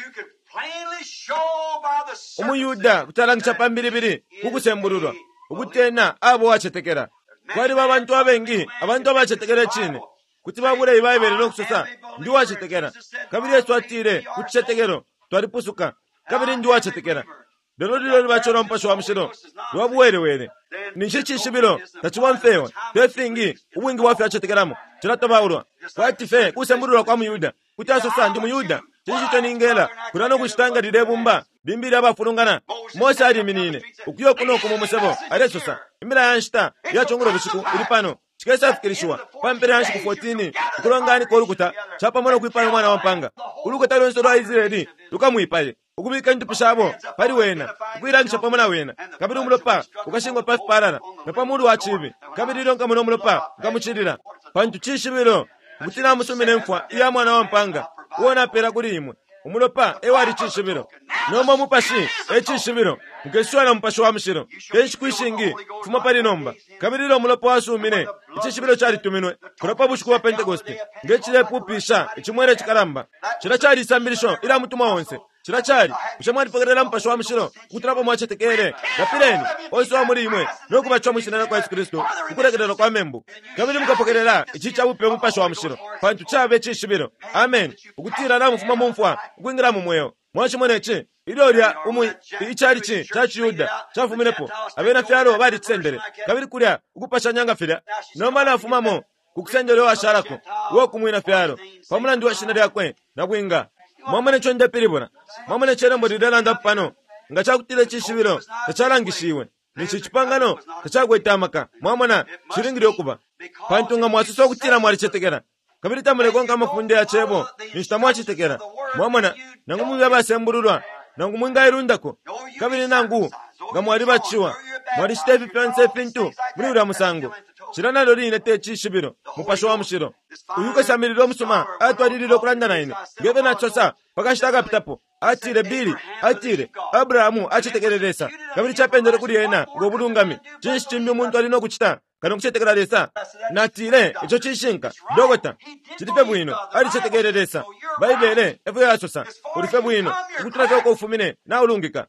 umuyuda kutalangisha pambiribiri kukusembululwa ukutena abo wachetekera kwali babantu abengi abantu abachetekera chini kuti babule ibaibere nokusosa ndi wachetekera kabiri Yesu atire kuchetekero twalipusuka kabiri ndi wachetekera lero libachora mpasho wa mushiro lwabuwerewere ninshishibiro tachibamfewa tefingi ubwingi wafe achetekeramo chiratabaulwa kwatife kusembululwa kwa muyuda kuti asosa ndi muyuda chichito ningela kurano kushitanga lirebumba bimbiri abafulungana Mose ali minine ukuyo kuno kumusebo aresosa imbira yanshita yachongoro bushiku iri pano chikesa fikirishwa pampere yanshiku 14 kulongani kolukuta chapa mwana kuipana mwana wa mpanga ulukuta lonso lwa Israeli lukamuipaye ukubika ntupishabo pali wena ukwirangisha pamona wena kabiri umulopa ukashingwa pa parara na pamundu wa chibi kabiri lonka muno umulopa ukamuchirira pantu chishibiro kutina musumine mfwa iya mwana wa mpanga uona pera kuri imwe umulopa ewari chishibiro nomba mupashi echishibiro ukeshwana mpasho wa mushiro kenshi kwishingi fuma pali nomba kabiri lo umulopa wasumine ichishibiro chari tuminwe kuropa bushuku wa Pentecoste ngechile pupisha ichimwere chikaramba chira chari sambirisho ila mutuma wonse chira chari mshamwari pokerera mpasho wa mushiro kutirapo mwachetekere gapireni onse wa muri imwe nokubachwa mushinana kwa Yesu Kristo kukurekerera kwa membu kabiri mukapokerera ichicha bupe mpasho wa mushiro pantu chabe chishibiro amen ukutira na mufuma mumfwa ukwingira mumweyo mwachimwenechi ilolya ichari chi chachiyuda chafuminepo abena fyalo bali tsendere kabiri kulya ukupasha nyanga fira nomana afumamo kukusendere wa sharako wo kumwina fyalo pamula ndi washinari yakwe nakwinga mwamene chonde piribona mwamene cherembo lidalanda pano nga chakutire chishibiro chalangishiwe nichi chipangano chagwetamaka mwamona chiringire okuba pantunga mwasuso kutira mwali chetekera kabiri tamule konga mafunde ya chebo nishtamwa chitekera mwamona nangu mwya basembululwa nangu mwinga irundako kabiri nangu ngamwali bachiwa mwali stevi fiance pintu muri musango chirana lori inete chishibiro mupasho wa mushiro uyuko samiriro musuma atwaririro kulanda naine ngebe na chosa pakashitaka pitapo atire bili atire Abrahamu achitekereresa kabiri chapendere kuri yena ngobulungami chinshimbi umuntu alino kuchita kana kuchitekereresa natire icho chishinka dogota chitipe bwino ali chitekereresa baibele efu yasosa ulife bwino kutura ko ufumine na ulungika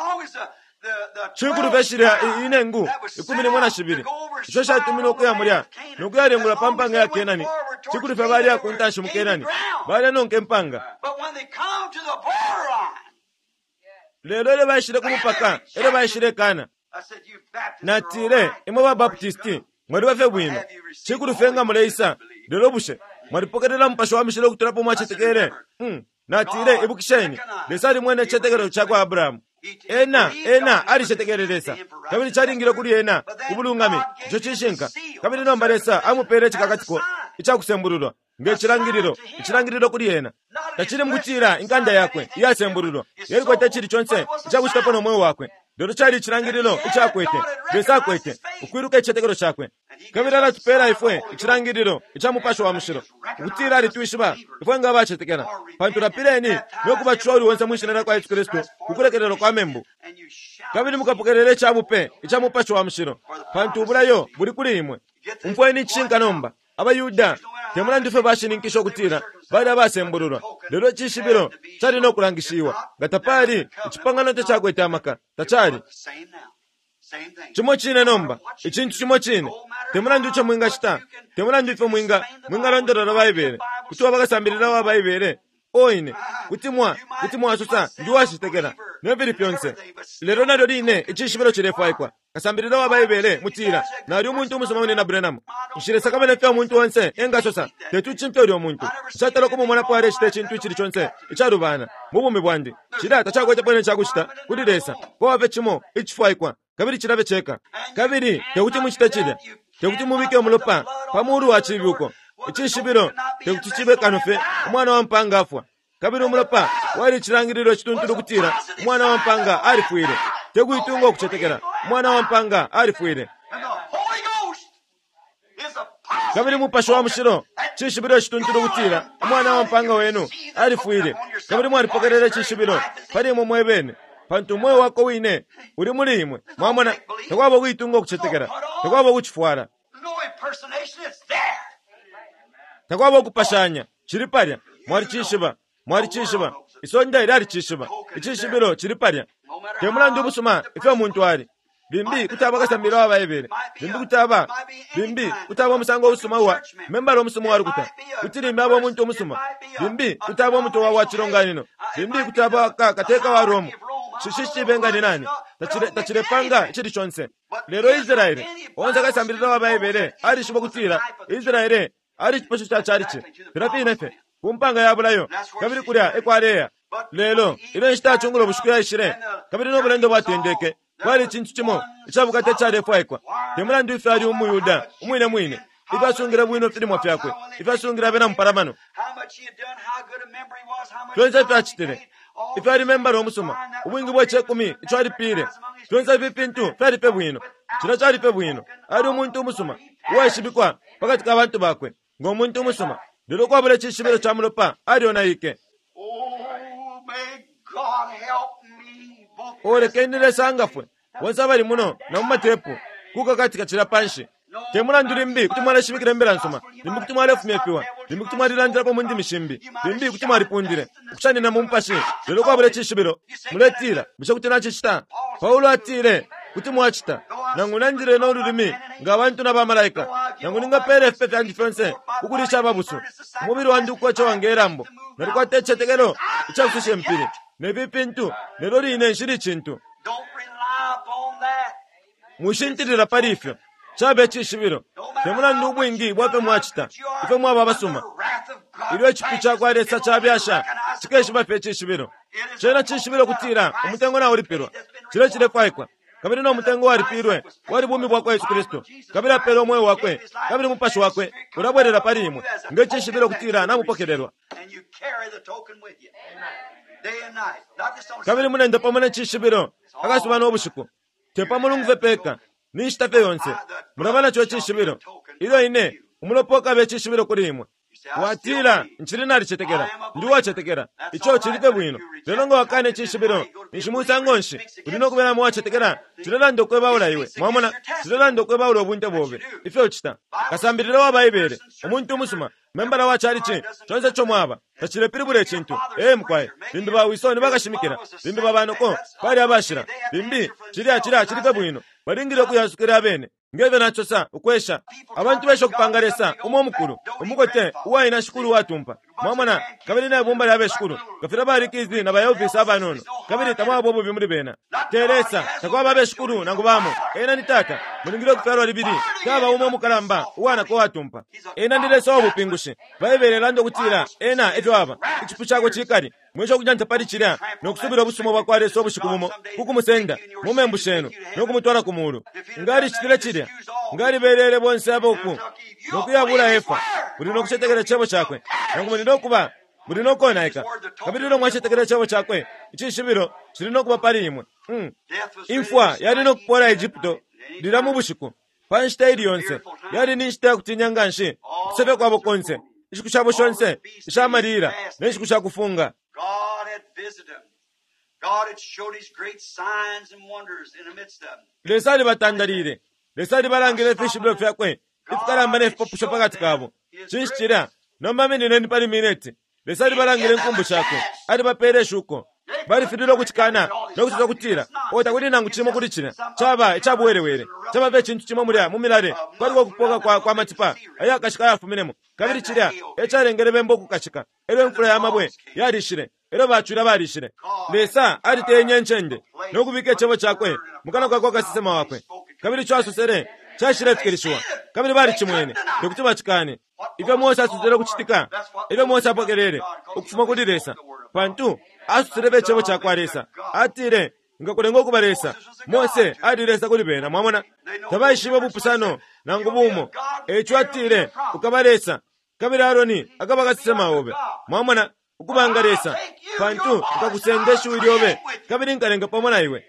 chikuru beshira inengu ikumine mwana shibiri icho shatumino kuyamurya nokuyarengura pampanga ya Kenani chikuru fe bali akuntashi mukenani bali nonke mpanga lero bashire kumupaka ere bashire kana natire imo ba baptisti mwari bafe bwino chikuru fenga muleisa lero bushe mwari pokerera mpasho wa mishiro kuturapo mwachetekere natire ibukisheni lesari mwene chetekero chakwa Abrahamu ena ali chetekereresa kabiri charingiro kuri ena ubulungami icho chishinka kabiri nombaresa amupere chikakatiko ichakusembululwa ngechirangiriro kuri ena tachiri mkuchira inkanda yakwe iyasembululwa yeri kwete chiri chonse ichakuchitapo nomwewo wakwe lero chari chirangiriro ichakwete besakwete ukwiruka ichetekero chakwe kabiri anatupera ifwe ichirangiriro ichamupasho wa mushiro ukutira ali tuishiba ifwe nga bachetekera pantura pireni nokuba chori wonse mwishinana kwa Yesu Kristo kukurekerero kwa membu kabiri mukapokerere chabupe ichamupasho wa mushiro pantu ubulayo buli kuli imwe umfwe ni chinka nomba abayuda temula ndife bashininkisho kutira bali abasembululwa lero chishibiro chali nokulangishiwa gatapali ichipangano chagwetamaka tachali chimo chine nomba ichintu chimo chine temulandu icho mwingachita temulandu ife mwingalondolera vaivere kuti wavakasambirira wavaivere oine kuti mwasusa ndiwachitekera neviri pyonse lero nalyo line ichishiviro chirefu aikwa kasambirira wavaivere mutira nali umuntu umusoma unena Branham nshiresa kamene fe omuntu wonse engasosa tetu chimpyori omuntu chatala kumumona po arechite chintu chili chonse icharuvana mubumi bwandi chidata chakwe chapone chakuchita kulilesa powave chimo ichifu aikwa kabiri chirave cheka kabiri tekuti muchita chida tekuti muvike omulopa pamuru wachivi uko ichishiviro tekuti chive kanofe umwana wa mpanga afwa kabiri omulopa wali chilangiriro chituntulu kutira umwana wa mpanga alifuire tekuitunga okuchetekera umwana wa mpanga alifuire kabiri mupasho wa mushiro chishibiro chituntulu kutira umwana wa mpanga wenu alifuire kabiri mwalipokerere chishibiro palimo mwebene pantu mwe wako wine uli mulimwe mwamona tekwabo kuitunga okuchetekera tekwabo kuchifuara tekwabo kupashanya chiri palya mwali chishiba isonda ili ali chishiba ichishibiro chiri palya temulandu obusuma ife omuntu ali bimbi kutaba kasambira wavaivere bimbi kutaba omusango obusuma wa membala omusuma wali kuta kutirimba abo omuntu omusuma bimbi kutaba omuntu wawa chironganino bimbi kutaba kateka wa Romu shishibenga ni nani tachirepanga chiri chonse lero Israeli onza kasambirira wavaivere ali shiba kutira Israeli ali chiposho cha chariche tirafinefe kumpanga yabulayo kabiri kulya ekwaleya lelo ilo nshita chungulo bushikuya ishire kabiri nobulendo bwatendeke kwali chintu chimo ichavuka techarefu aikwa temulandu ife ali umuyuda umwine mwine ife asungira bwino filimo fyakwe ife asungira bena muparamano twonza ife achitire ife ali membala omusoma ubwingi bwa chekumi icho ali pire twonza ife pintu fe alipe bwino chino chalipe bwino ali umuntu umusoma uwashibikwa pakati k'abantu bakwe ng'omuntu umusoma lero kwabula chishibiro cha mulopa aliona ike olekendile sangafwe wonse abali muno na mumatepu kuka katika chira panshi temulandu limbi kuti mwalashibikira mbela nsoma limbi kuti mwalefumyepiwa limbi kuti mwalilandirapo mundi mishimbi limbi kuti mwalipundire kuchanina mumpashi lero kwabula chishibiro muletira bisha kuti nachishita Paulo atire kuti mwachita nangu nanjire n'olulimi ng'abantu n'abamalayika nangu ningapere effe fyanji fyonse kukulisha ababusu umubiri wandi ukwacha wangerambo nalikwata echetekero ichakusisha empiri nebipintu lero line nshiri chintu mushintirira parifyo chabe chishibiro temulandu ubwingi bwape mwachita ife mwaba basuma iliyo echipu chakwalesa chabyasha chikeshiba fe chishibiro chena chishibiro kutira umutengo na ulipirwa chile chile kwaikwa kabiri no mutengo walipirwe wali bumi bwakwa Yesu Kristo kabiri apelo moyo wakwe kabiri mupashi wakwe urabwerera parimwe ngechishibiro kutira namupokererwa kabiri munenda pamene chishibiro akasuba n'obushiku tepa mulungu vepeka nishitafe yonse murabana cho chishibiro ilo ine umulopoka be chishibiro kulimwe watira nchiri nali chetekera ndi wachetekera icho chilipe bwino lero ngo wakane chishibiro nishimusa ngonshi ulino kubera mu wachetekera chilolando kwebawula iwe mwamona chilolando kwebawula obunte bobe ife ochita kasambirira wabayibere omuntu musuma membala wa charichi chonse chomwaba tachilepiri bure chintu mkwaye bimbi bawisoni bakashimikira bimbi babanoko bali abashira bimbi chilipe bwino balingire kuyasukira bene ngebe nachosa ukwesha abantu besho kupangalesa umomukuru umukote uwaina shukuru watumpa mwamona kabiri na bomba ya beshukuru gafira bari kizi na bayovisa abanono kabiri tamwa bobo bimuri bena teresa takwa babe shukuru nangubamo ena nitata mulingire kufero libiri kaba umomukalamba uwana ko watumpa ena ndile so bupingushe bayibere lando kutira ena ejo aba ichipu chako chikari mwisho kujanta pari chira nokusubira busumo bakware so bushikumo kukumusenda mumembusheno nokumutwara kumuru ngari chitire chire ngari berere bonse aboku nokuyabula efa bulino kushetegera chebo chakwe nangumulino kuba bulino konaika kabirino mwashetegera chebo chakwe ichishibiro chirino kuba parimwe infwa yali no kupora Egypto diramu bushiku panshtaili yonse yali nishita kutinyanganshi kusebe kwabo konse ishikushabo shonse ishamarira nishikushaka kufunga God had showed his great signs and wonders in the midst of them. Lesali batandalire. Lesali balangire fishiblo fyakwe. Ifukarambane fopusha pakati kabo. Chinshira. Nomba meni neni pali minete. Lesali balangire nkumbu shakwe. Adi bapere shuko. balifitira okuchikana nokuchiza kutira ota kuti nangu chimo kuti chine chaba chabuwerewere chabave chinthu chimwe mulya mumilare kwaliko kupoka kwa matipa aya akashika yafumiremo kabiri chirya echalengerebe mboku kachika ero mfula ya mabwe yarishire ero bachwira barishire lesa ari tenye nchende nokubike chebo chakwe mukana kwako kasisema wakwe kabiri chwasusere chashire fikirishwa kabiri bari chimwene ndokuti bachikane ife Mose asuzere kuchitika ife Mose apokerere okufuma kuti lesa pantu asusere chebo chakwe lesa atire ngakulenga okubalesa Mose alilesa kulipena mwamona tabaishiba bupusano nangu bumo echo atire ukabalesa kabiri Aroni akabakasema obe mwamona ukubangalesa pantu ukakusendesha uliobe kabiri nkalenga pamona iwe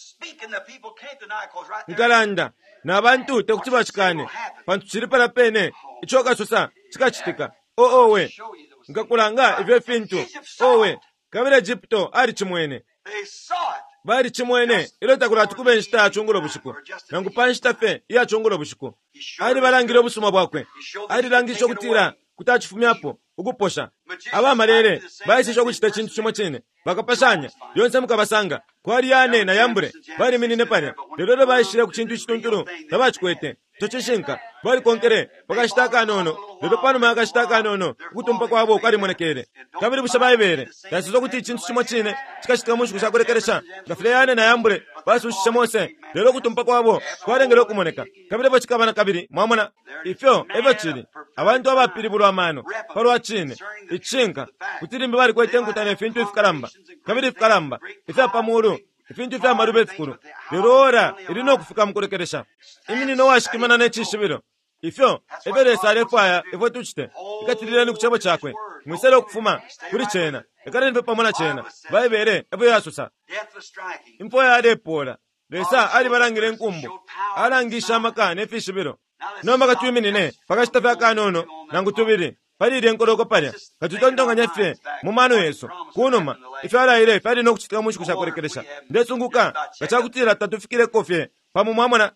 nkalanda nabantu tekuti bachikane pantu chiri para pene ichoka sosa chikachitika owe ngakulanga ife fintu owe kabiri Egypto ali chimwene bali chimwene ilo takula tukubenshita achungula bushiku nangu panshita fe iya achungula bushiku ali balangiro busuma bwakwe ali langisho kutira kutachifumyapo ukuposha aba malere bayisisho kuchita chintu chimwe chene bakapashanya yonse mukabasanga kwali yane na yambure bali minine pale lero bayishire ku chintu chitunturu tabachikwete tochishinka bali konkere bakashitaka nono lero pano makashitaka nono kutumpa kwabo kali monekere kabiri bushabayibere yasizo kuti chintu chimwe chene chikashika mushu shakurekeresha ngafile yane na yambure basushisha Mose lero kutumpa kwabo kwalengero kumoneka kabiri bachikabana kabiri mwamona ifyo chiri abantu abapiribulwa amano palwa chine ichinka kutirimbe bali kwetenkutana ifintu ifikalamba kabiri ifikalamba ifya pamulu ifintu ifya marube fikuru lero ilino kufika mukurekeresha imini no washikimana nechishibiro ifyo everesa alefaya ifo tuchite ikatilirani kuchebo chakwe mwisele okufuma kuri chena ikale nipe pamona chena baibere evo yasusa impo ya adepola lesa ali balangire nkumbu alangisha amakane efishibiro nomba katuiminine pakashita fya kanono nangu tubiri palire nkoloko palya katutondonganya fye mumano yesu kunuma ife alayire pali nokuchitika mushiku shakurekeresha ndesunguka kachakutira tatufikire kofye pamumwamona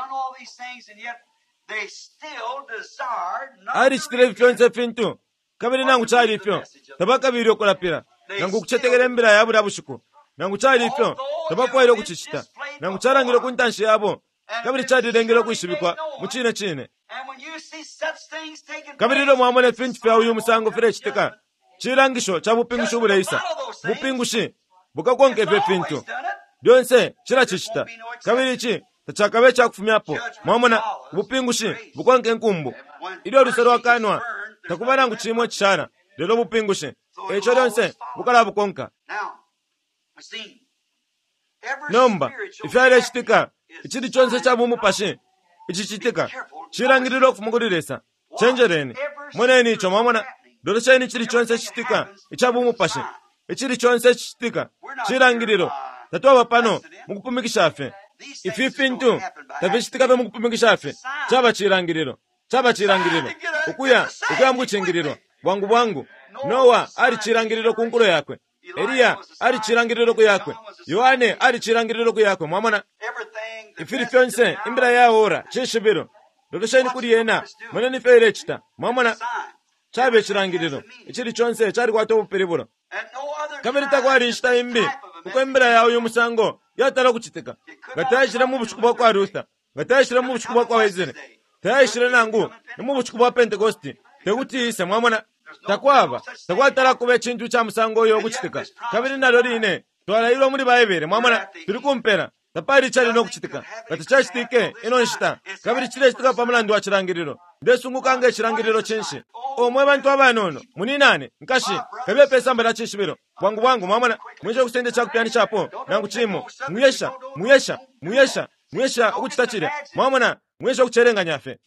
ali chitire fyonse fintu kabiri nangu chali ifyo tabakabiri okulapira nangu kuchetekele mbira yabu dabushiku nangu chali ifyo tabakwere okuchichita nangu charangire kuntanshi yabo kabiri chali dengere kuishibikwa muchine chine kabiri lo mwamone fintu fya uyu musango fire chitika chirangisho cha bupingushu buleisa bupingushi bukakonke fye fintu byonse chirachichita kabiri chi tachakabe chakufumyapo mwamona bupingushi bukonke nkumbu ilio rusero wakanwa takubana ngu chimwe chishara lelo bupingushi echo lyonse bukala bukonka nomba ifyale chitika ichidi chonse cha mumu pashi ichi chitika chirangiriro kufumuguliresa chenjereni mweneni icho mwamona dorosheni chidi chonse chitika ichabumu pashi ichidi chonse chitika chirangiriro tatuwa pano mukupumikishafe ififintu tavishitika pe mukupumikishafe chaba chirangiriro ukuya mkuchingiriro bwangu Nowa ali chirangiriro kunkulo yakwe Eliya ali chirangiriro kuyakwe Yohane ali chirangiriro kuyakwe mwamona ifiri fyonse imbira yaora chishibiro dodosheni kuri yena mweneni fere chita mwamona chabe chirangiriro ichiri chonse chari kwato upiriburo kabiri takwari ishita imbi uko imbira yawo yomusango yatara kuchitika gatashira mu bushikuba kwa Rusta gatashira mu bushikuba kwa Wezere tayashira nangu mu bushikuba Pentecost tekuti ise mwamona takwatara kube chintu cha musango yo kuchitika kabiri nalo line twalayiro muri bayebere mwamona turi kumpera tapari chali no kuchitika katachashitike inonshita kabiri chile chitika pamulandu wa chirangiriro ndesungukange chirangiriro chinshi omwe bantu abanono muninane nkashi kabe pesa mbala chishibiro bwangu mwamona mwenje kusende chakupyani chapo nangu chimo muyesha ukuchitachire mwamona mwenje kucherenga nyafe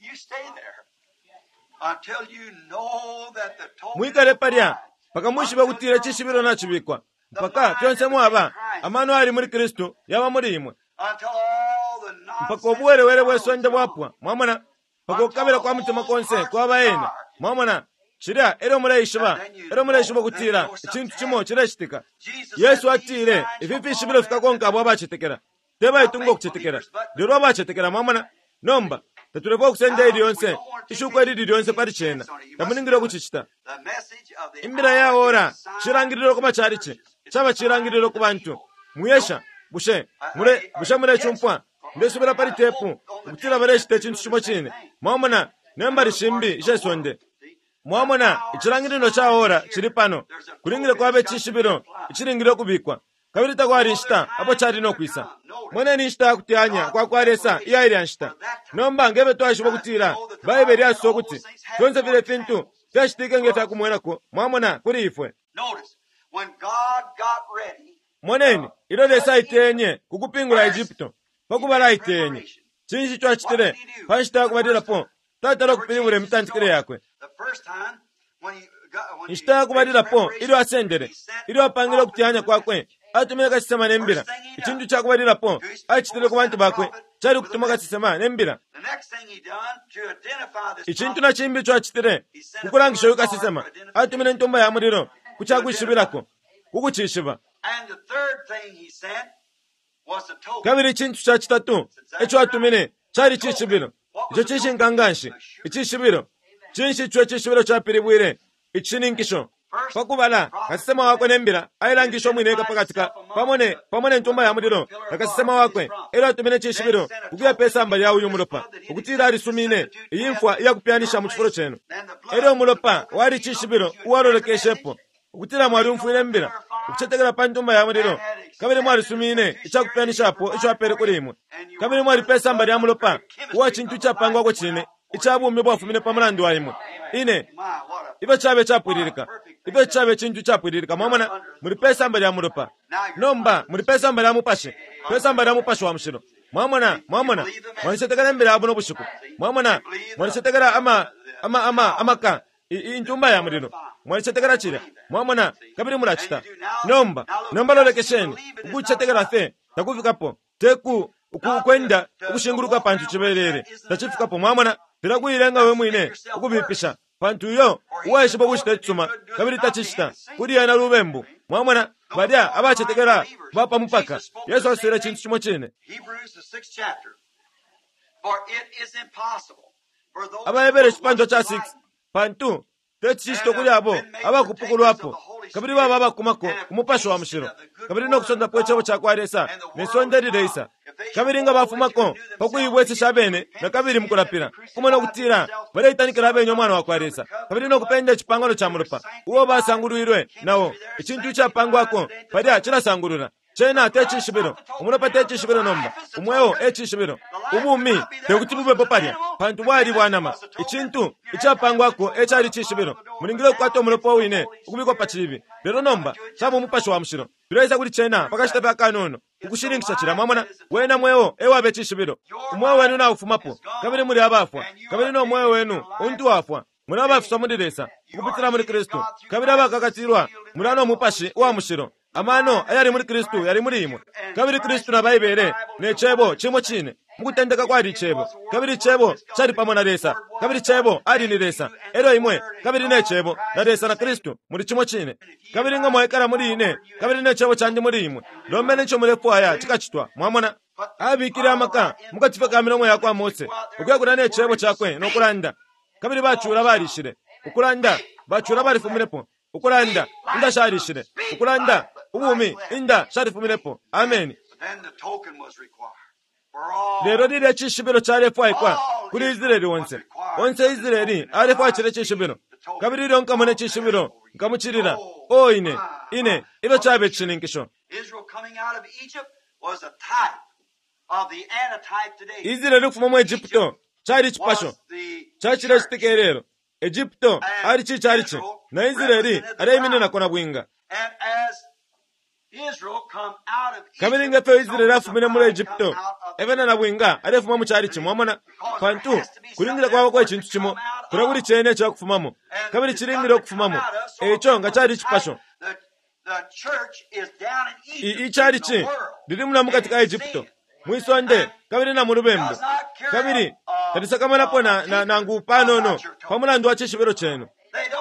mwikale palya paka mwishiba kutira chishibiro na chibikwa mpaka fyonse mwaba amano ali muri Kristo yaba muri imwe mpaka obuwerewere bwesonde bwapwa mwamona paka okabira kwa mutima konse kwabayena mwamona chira ero murayishiba kutira ikintu kimo kirashitika Yesu atire ififi shibiro fikakonka abo abachitekera teba itungo kuchitekera lero abachitekera mwamona nomba tatuleko kusende iliyonse ishuko iliyonse pari chena tamuningiro kuchichita imbira yaora chirangiriro kuma charichi chaba chirangiriro ku bantu muyesha bushe mure chumpwa ndesubira pali tepu kutira bare chite chintu chimo chine mwamona nembari shimbi ishesonde mwamona ichirangiriro chaora chiri pano kulingire kwabe chishibiro ichiringire kubikwa kabiri takwari nshita apo chari no kwisa mwene ni nshita kutianya kwa kwaresa iya iri nshita nomba ngebe twashibo kutira baiberi aso kuti tonse vile fintu twashitike ngeta kumwena ko mwamona kuri ifwe mweneni irode saitenye kukupingula Egypto pakubala itenye chinshi twachitire pashita kubadira po tatalo kupingule mitantikire yakwe nshita kubadira po ilo asendere ilo apangile kutianya kwakwe atumeka sisema nembira ichintu chakubadira po achitire ku bantu bakwe chari kutumaka sisema nembira ichintu na chimbi twachitire kukulangisha yuka sisema atumine ntumba ya muliro kuchakwishibirako kukuchishiba kabiri chintu cha chitatu echo atumine chari chishibiro icho chishinkanganshi ichishibiro chinshi chwe chishibiro chapiribwire ichininkisho pakubala kasisema wakwe nembira ailangisho mwineka pakatika pamone ntumba ya muliro akasisema wakwe ero atumine chishibiro kukuya pesa mbali ya uyu mulopa ukutira alisumine iyimfwa iya kupianisha muchifuro chenu ero mulopa wari chishibiro uwarolekeshepo ukutira mwari umfuine mbira ukuchetekera pa ntumba ya muliro kabiri mwari sumine ichakupianishapo icho apere kuri imwe kabiri mwari pesa mbali ya mulopa uwa chintu chapangwa ko chine ichabume bwafumine pa mulandu wa imwe ine ibe chabe chapwiririka ibe chabe chintu chapwiririka mwamana muri pesa mbali ya mulopa nomba muri pesa mbali ya mupashe pesa mbali ya mupashe wa mshiro mwamana mwanisetekera mbere abo no bushiku mwamana mwanisetekera amaka intumba ya muliro mwanisetekera chira mwamana kabiri mulachita nomba lolekesheni ukuchetekera fe takufikapo teku ukwenda ukushinguruka pantu chiberere tachifikapo mwamana tirakuirenga we mwine ukubipisha pantu yo uwaishipo kushita tsuma kabiri tachishita kuri yana rubembu mwamana badia abachetekera bapa mupaka Yesu asira chintu chimo chine abayebere chipanjo cha 6 pantu techishito kuri abo abakupukulwapo kabiri baba abakumako kumupasho wa mshiro kabiri no kusonda pwechebo chakwaresa nesonderiresa kabiri nga bafumako pakuyibwese shabene na kabiri mukulapira kumona kutira bare itanikira benyo mwana wa kwaresa kabiri no kupenda chipangano cha murupa uwo basanguruirwe nawo ichintu cha pangwako padia china sangurura chena techishibiro umuropa techishibiro nomba umweo echishibiro ubumi tekutibube poparia pantu bwari bwanama ichintu ichapangwako echari chishibiro mulingiro kwato muropa wine ukubiko pachibi lero nomba sabu mupasho wa mshiro bireza kuri chena pakashita pakanono ukushiringisha chira mwamana wena mweo ewabe chishibiro umweo wenu na ufumapo kabiri muri abafwa kabiri no mweo wenu untu wafwa muri abafwa mudiresa ukupitira muri Kristo kabiri abakakatirwa murano mupashi wa mshiro amano ayari muri Kristo yari muri imwe kabiri Kristo na bayibere nechebo chimo chine mukutendeka kwari chebo kabiri chebo chari pamona resa kabiri chebo ari ni resa ero imwe kabiri nechebo na resa na Kristo muri chimo chine kabiri ngo moekara muri ine kabiri nechebo chandi muri imwe lomene ncho murefu aya chikachitwa mwamona abikira amaka mukatifeka kamiromo yakwa mose ukuyakura nechebo chakwe nokulanda kabiri bachura barishire ukulanda bachura barifumirepo ukulanda inda sharishire ukulanda ubumi inda sharifumirepo amen lero dire chishibiro charefu aikwa kuri Israeli onse Israeli arefu achire chishibiro kabiri ronka mone chishibiro nkamuchirira o ine ibe chabe chininkisho Israeli kufuma mu Egypto chari chipasho chachire chitekerero Egypto ari chichariche na Israeli aremine nakona bwinga kabiri nga fe Israeli afumine muri Egypto ebena na bwinga arefuma mu chari chimwamona pantu kuringira kwabo kwa chintu chimo kuraburi chene cha kufumamo kabiri chiringiro kufumamo echo nga chari chipasho ichari chi ndirimuna mukatika Egypto mwisonde kabiri na murubembo kabiri kadisa kama napo na ngupano no pamuna ndo achishibiro chenu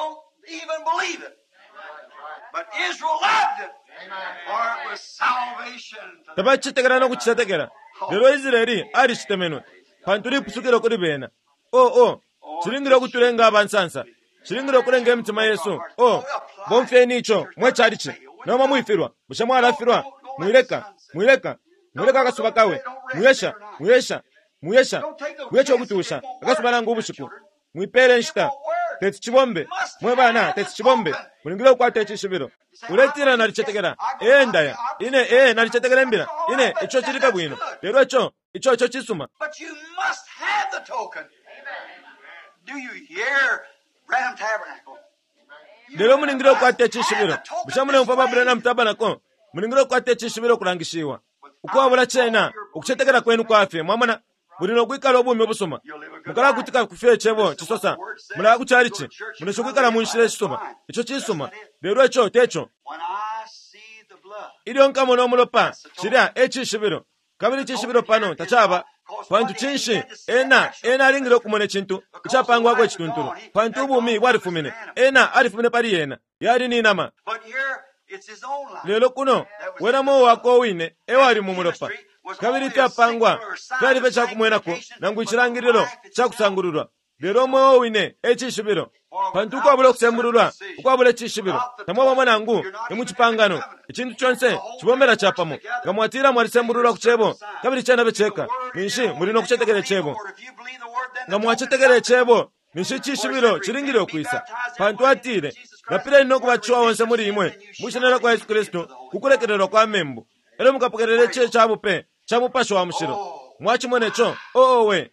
tabachitegera no kuchitegera lero Israeli ari chitemenwe panturi pusukiro kuri bena chiringiro kuturenga abansansa chiringiro kurenga mtima Yesu bomfe nicho mwecharichi noma muifirwa mushamwala afirwa mwileka akasuba kawe muyesha okutusha akasuba nangu ubushiku mwipere nshita teti chibombe mwe bana teti chibombe mulingire ukwate chishibiro uletira nalichetekera ndaya ine nalichetekera mbira ine icho chilika bwino lero icho chisuma. But you must have the token. Do you hear Branham Tabernacle? Lero mulingire ukwate chishibiro mushamune mpaba Branham Tabernacle mulingire ukwate chishibiro kulangishiwa ukwabula chena ukuchetekera kwenu kwafe mwamana mulino kwikala obumi obusoma mukala kutika kufye chebo chisosa mulaka kuchalichi munesho kwikala munshire chisoma icho chisoma lero icho techo iliyo nkamo nomulopa chiria echishibiro kabiri chishibiro pano tachaba pantu chinshi ena alingire okumone chintu ichapangwa kwe chitunturu pantu ubumi warifumine ena arifumine pari yena yari ninama lelo kuno wenamo wako wine ewali mumulopa kabiri tyapangwa twalife chakumwenako nangu ichilangiriro chakusangururwa lero mwe wine echishibiro pantu ukwabula okusembulurwa ukwabula echishibiro namwe bamwe nangu emuchipangano echintu chonse chibombera chapamo nga mwatira mwalisembulurwa kuchebo kabiri chena becheka minshi mulino kuchetekera chebo nga mwachetekera chebo minshi chishibiro chilingire okwisa pantu atire napira ino kubachuwa wonse muri imwe mushenera kwa Yesu Kristo kukulekererwa kwa membu ero mukapokerere che chabupe chamupasho wa mushiro mwachimonecho owe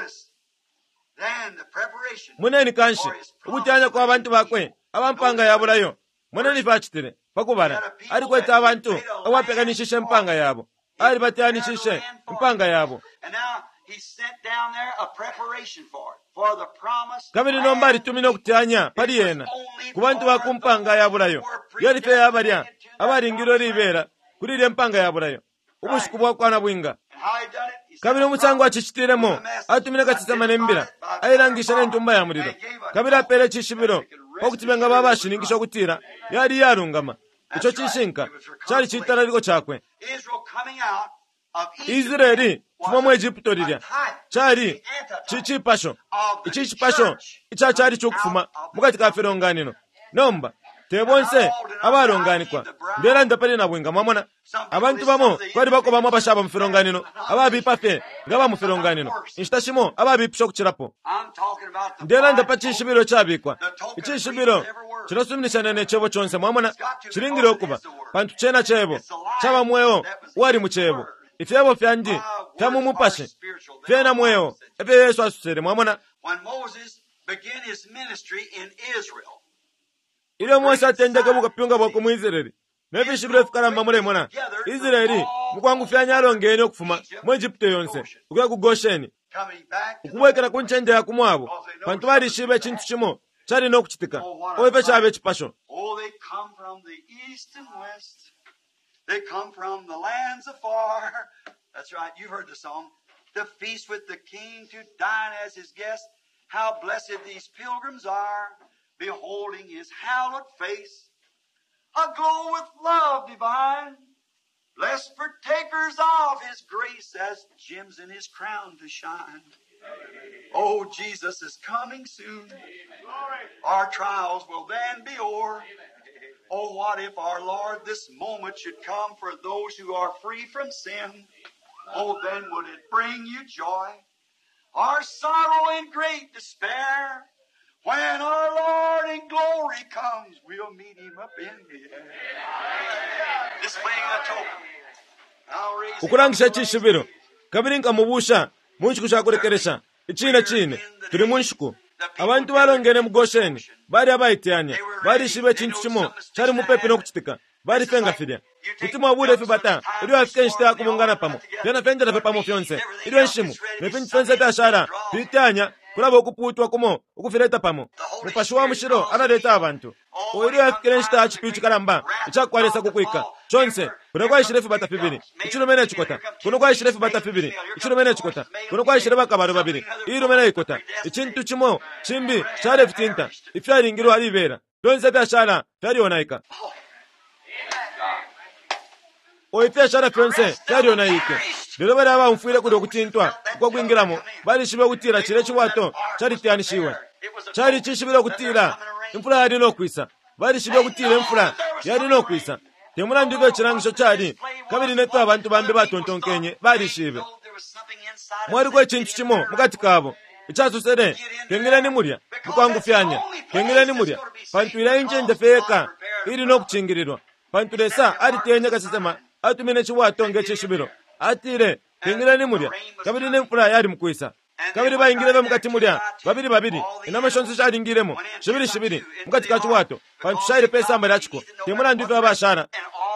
muneni kanshi ukutanya kwa abantu bakwe abampanga yabulayo muneni pachitire pakubara ari kweta abantu awapeganishishe mpanga yabo ari batyanishishe mpanga yabo kabiri nombari tumino kutyanya pari yena ku bantu bakumpanga yabulayo yalife yabarya abaringiro ribera kuri ile mpanga yabulayo ubushiku bwakwana bwinga kabiri omusango achichitiremo atumire katsisama nembira ayirangisha n'entumba ya muliro kabiri apere chishibiro okutibenga babashiningisha okutira yari yarungama icho chishinka chali chitarariko chakwe Israeli tumo mu Egypto lirya chali chichipasho ichichipasho ichachali chokufuma mukati ka feronganino nomba tebonse abaronganikwa ndera ndapali na bwinga mwamona abantu bamo kwali bako bamo bashaba mu feronganino ababi pafe ngaba mu feronganino instashimo ababi pisho kuchirapo ndera ndapachi shibiro chabikwa ichi shibiro chinosuminishana nechebo chonse mwamona chiringire okuba pantu chena chebo chaba mweo wali mu chebo ifyebo fyandi fyamu mupashe fyena mweo efe Yesu asusere mwamona. When Moses began his ministry in Israel, ile Mose atendeka mukapyunga bwako mu Israeli nefe shibiro fikaramba muremona Israeli mukwangu fyanyalo ngene okufuma mu Egypto yonse ukuya ku Gosheni ukumwekera kunchende ya kumwabo pantu bali shibe chintu chimo chali nokuchitika oefe chabe chipasho. Oh, they come from the east and west. They come from the lands afar. That's right, you've heard the song. To feast with the King, to dine as his guest. How blessed these pilgrims are, beholding his hallowed face, aglow with love divine, blessed partakers of his grace, as gems in his crown to shine. Oh, Jesus is coming soon. Our trials will then be o'er. Oh, what if our Lord this moment should come for those who are free from sin? Oh, then would it bring you joy? Our sorrow and great despair. When our Lord in glory comes, we'll meet him up in the air. Displaying the token. Now raise ukulangisha chishibiro kabiri nkamubusha munshku shakurekeresha ichine chine turi munshku abantu balongene mu Gosheni bari abayityanya bari shibe chintu chimo chari mupepe nokuchitika bari fenga fidya utima wabule fibata iliyo afkenshita kumungana pamo yana fenjera fe pamo fyonse iliyo nshimu mefinchi fense tashara fityanya kulaba okuputwa kumo okufireta pamo mupashuwa mushiro analeta abantu iliyo afkenshita achipichu kalamba ichakwalesa kukwika chonse kuno kwa ishirefu bata fibiri ichino mene chikota kuno kwa ishirefu bata fibiri ichino mene chikota kuno kwa ishireba kabaro babiri iro mene ikota ichintu chimo chimbi chare fitinta ifyari ngiro alibera donse byashara fyari onaika oifya shara fyonse fyari onaike lero bari aba mfuire kuri okutintwa kwa kwingiramo bari shibe gutira chire chiwato chari tyanishiwe chari chishibira gutira imfura yari no kwisa bari shibe gutira imfura yari no kwisa temulandive chilangisho chali kabiri nefe abantu bambe batontonkenye barishive mwaliko echintu chimo mukati kabo ichazusere kengeleni mulya mukwangufyanya kengeleni mulya pantwila injenje feka ili nokuchingirirwa pantulesa alitenya kasisema atumine chiwato ngechishibiro atire kengeleni mulya kabiri nemfula yali mukwisa kabiri bayingireve mukati mulya babiri inamashonzi shalingiremo shibiri mukati kachiwato pantushaire pesamba lyachiko temulandive abashara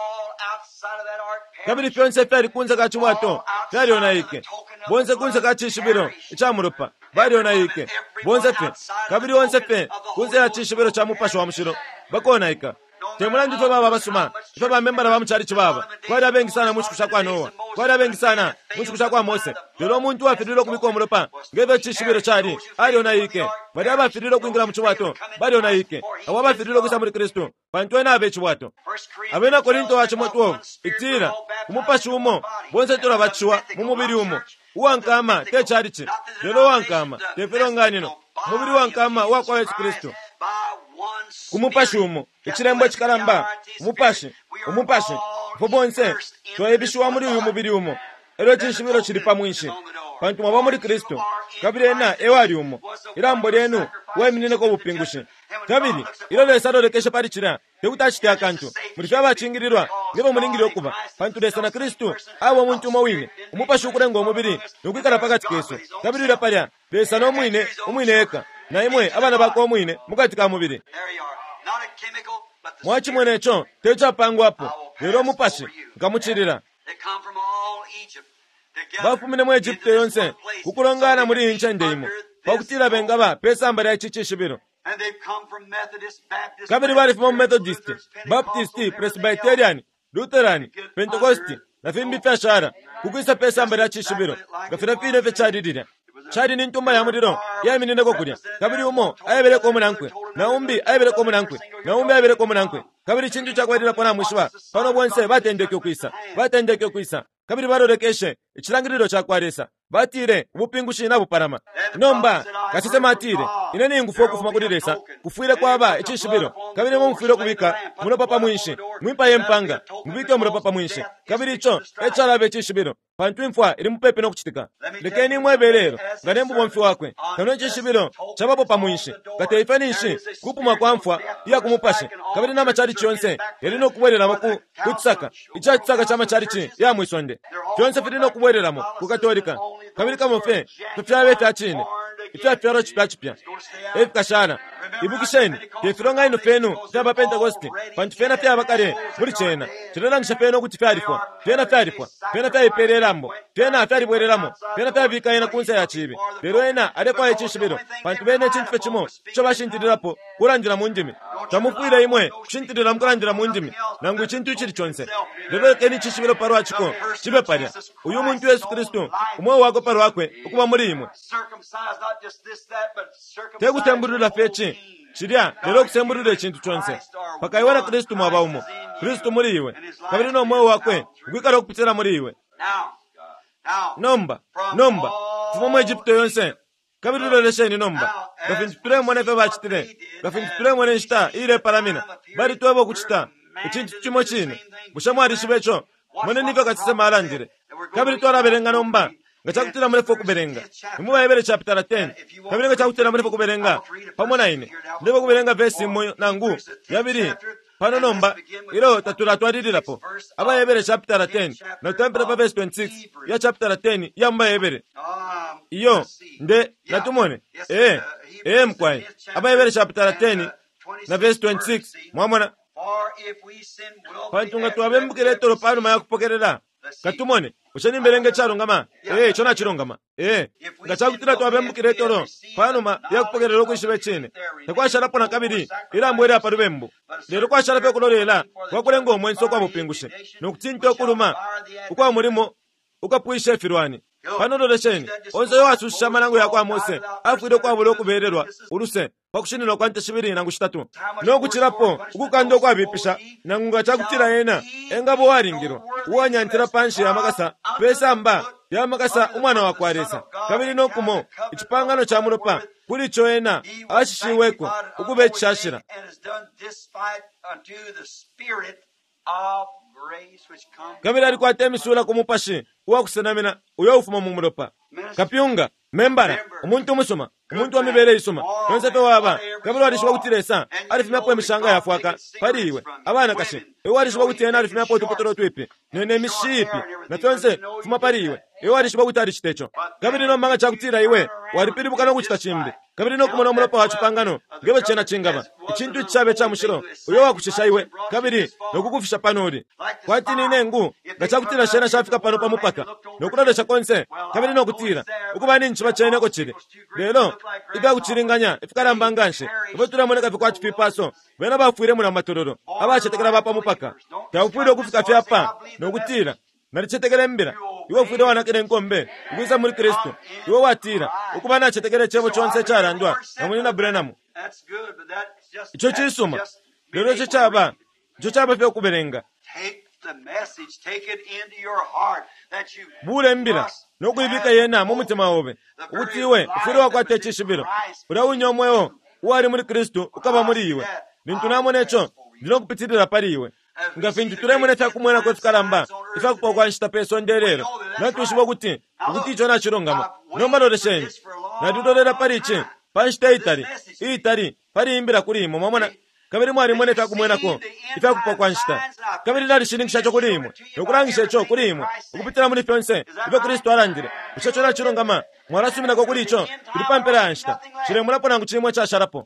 kabiri pyonse fyali kunze kachiwato fyalionayike bonse kunze kachishibiro ichamurupa balionayike bonse fe kabiri onse fe kunze yachishibiro cha mupasho wa mushiro bakonayika temulandive baba basuma ife bamembala bamuchali chibaba kwali abengi sana mushikusha kwa Nowa kwali abengi sana mushikusha kwa Mose lero omuntu wafiriro kubika omuropa ngeve chishibiro chali alionayike bali abafiriro kuingira muchiwato balionayike awabafiriro kusa muri Kristo bantu ena abe chiwato abena Korinto wa chimoto itira kumupasha umo bonse tora bachiwa mu mubiri umo uwankama techarichi lero wankama tefero nganino mubiri wankama wakwa Yesu Kristo kumupasha umo ichirembo chikaramba umupashe pobonse toyebishwa muri uyu mubiri umo ero chishibiro chiri pamwinshi bantu mwaba muri Kristo kabiri ena ewali umo irambo lenu weminene ko bupingushe kabiri ilo lesaro lekeshe parichira tekutashite akantu muri fyabachingirirwa ngebo mulingiro kuba bantu lesa na Kristo abo muntu umwine umupashe ukurenga omubiri nokwikara pakati keso kabiri lapalya lesa no umwine eka na imwe abana bako omwine mukati ka mubiri mwachi mwenecho techa pangu hapo lero mupashe ngamuchirira bafumine mu Egypte yonse kukulongana muri inchende imo pakutira bengaba pesamba lya chichishibiro kabiri bali from Methodist Baptist Presbyterian Lutheran Pentecost na fimbi fyashara kukwisa pesamba lya chishibiro gafira fine fe chadidira chadi ni ntumba ya mudiro ya minene ko kulya kabiri umo ayebere ko munankwe na umbi ayebere ko munankwe na umbi ayebere ko munankwe kabiri chintu chakwedira pona mushwa pano bonse batendeke kwisa kabiri barorekeshe ichilangiriro chakwaresa batire ubupingushi na buparama nomba kasise matire inene ngufo kufuma kudiresa kufuire kwaba ichishibiro kabiri mu mfiro kubika muno papa mwinshi mwipa yempanga mubike muno papa mwinshi kabiri icho echarabe ichishibiro pantu imfwa iri mupepe no kuchitika lekeni mweberero nganembu bomfi wakwe kano ichishibiro chabapo pamwinshi kateifanishe kupuma kwa mfwa iya kumupashe kabiri na machari chionse erino kubwerera baku kutsaka ichitsaka chama chari chi ya mwisonde chionse firino kubwereramo kukatolika kabiri kamofe tufyabe tachine itwa fyaro chipya kashana ibukisheni tefironga ino fenu fyaba Pentecost pantu fena fyaba kare muri chena tiranangisha feno kuti fyarifwa fena fyayipererambo fena fyaribwereramo fena fyabikaina kunse ya chibe lero ena alekwa yechishibiro pantu bene chintu fechimo cho bashintirirapo kurangira mu ndimi tamufuira imwe kushintirira mukurangira mu ndimi nangu chintu chiri chonse lero keni chishibiro parwa chiko chibe parya uyu muntu Yesu Kristo umwe wako parwa kwe ukuba muri imwe tekutemburira fechi chirya lero kusemburira chintu chonse pakaiwana Kristo mwaba umo Kristo muri iwe kabiri no moyo wakwe gwikara kupitira muri iwe nomba fuma mu Egypte yonse kabiri lolesheni nomba gafinjipire mwene fe bachitire gafinjipire mwene nshita ile paramina bari tuwebo kuchita ichintu chimo chino bushamwari shibecho mwene nife katsise malandire kabiri twaraberenga nomba ngachakutira mrefu kuberenga imuwa ebere chapter 10 kabiri ngachakutira mrefu kuberenga pamona ine ndebo kuberenga verse moyo nangu yabiri pano nomba ilo tatura twadirirapo aba ebere chapter 10 na tempera pa verse 26 ya chapter 10 yamba ebere iyo nde natumone mkwai aba ebere chapter 10 na verse 26 mwamona pantunga twabembukire toro pano maya kupokerera katumone usheni mberenge charo ngama chona chirongama ngachakutira twabembukire toro panuma yakupokerera lokushibe chene takwashara pona kabiri irambwera parubembo lero kwashara pe kulolela kwakulengo omwenso kwa bupingushe nokutsinto kuluma ukwa mulimo ukapuisha firwani pano lolesheni onzo yo asusha manango yakwa Mose afwire kwa bulo kubererwa uruse kwakushinira kwante shibiri nangu shitatu nokuchirapo ukukando kwa bipisha nangunga chakutira yena engabo waringiro uwanyantira panshi yamakasa pesamba yamakasa umwana wa kwaresa kabiri nokumo ichipangano cha muropa kuli choena ashishiweko ukube chashira of grace which comes. kabiri ali kwatemisula kumupashi uwakusenamina uyo ufuma mumulopa kapyunga membala omuntu omusoma omuntu wamibere isoma yonse pewaba kabiri walishiba kutiresa alifimyapo emishanga yafwaka paliwe abana kashe ewe walishiba kutiyena alifimyapo utupotolo twipi nene mishipi na tonse fuma paliwe ewe walishiba kutari chitecho kabiri no manga chakutira iwe walipiri bukano kuchita chimbi kabiri no kumona omulopa wachupangano ngebe chena chingaba ichintu chichabe cha mushiro uyo wakuchesha iwe kabiri nokukufisha panori kwati ninengu gachakutira shena shafika pano pamupaka nokulolesha konse kabiri nokutira ukubani nchiba chene ko chiri lero iga kuchiringanya ifikarambanganshe ifotura moneka vikwachi pipaso bena bafuire muna matororo abachetekera bapa mupaka taufire okufika fyapa nokutira nalichetekere mbira iwe fuire wanakire nkombe ukuisa muri Kristo iwe watira ukubana achetekere chebo chonse charandwa namunina Branham icho chisuma lero chichaba fye kuberenga bule mbira nokuibika yena mumutima wobe ukutiwe ufire wakwate chishibiro ura unyomwewo uwari muri Kristo ukaba muri iwe nintunamo necho ndinokupitirira pari iwe ngafindu turemone takumwena kwefikaramba ifakupa kwanshita peso nderero natushibo kuti icho nachirongamo nomaloreshenyi natutolera parichi panshita itari pari imbira kuri imo mamona kabiri mwari mwene takumwenako ifakupa kwanshita kabiri nalishiningisha cho kuri imo nokurangisha cho kuri imo ukupitira muri fyonse ife Kristo arangire icho nachirongama mwarasuminako kuri icho turi pampera yanshita chiremurapo nangu chirimwe chasharapo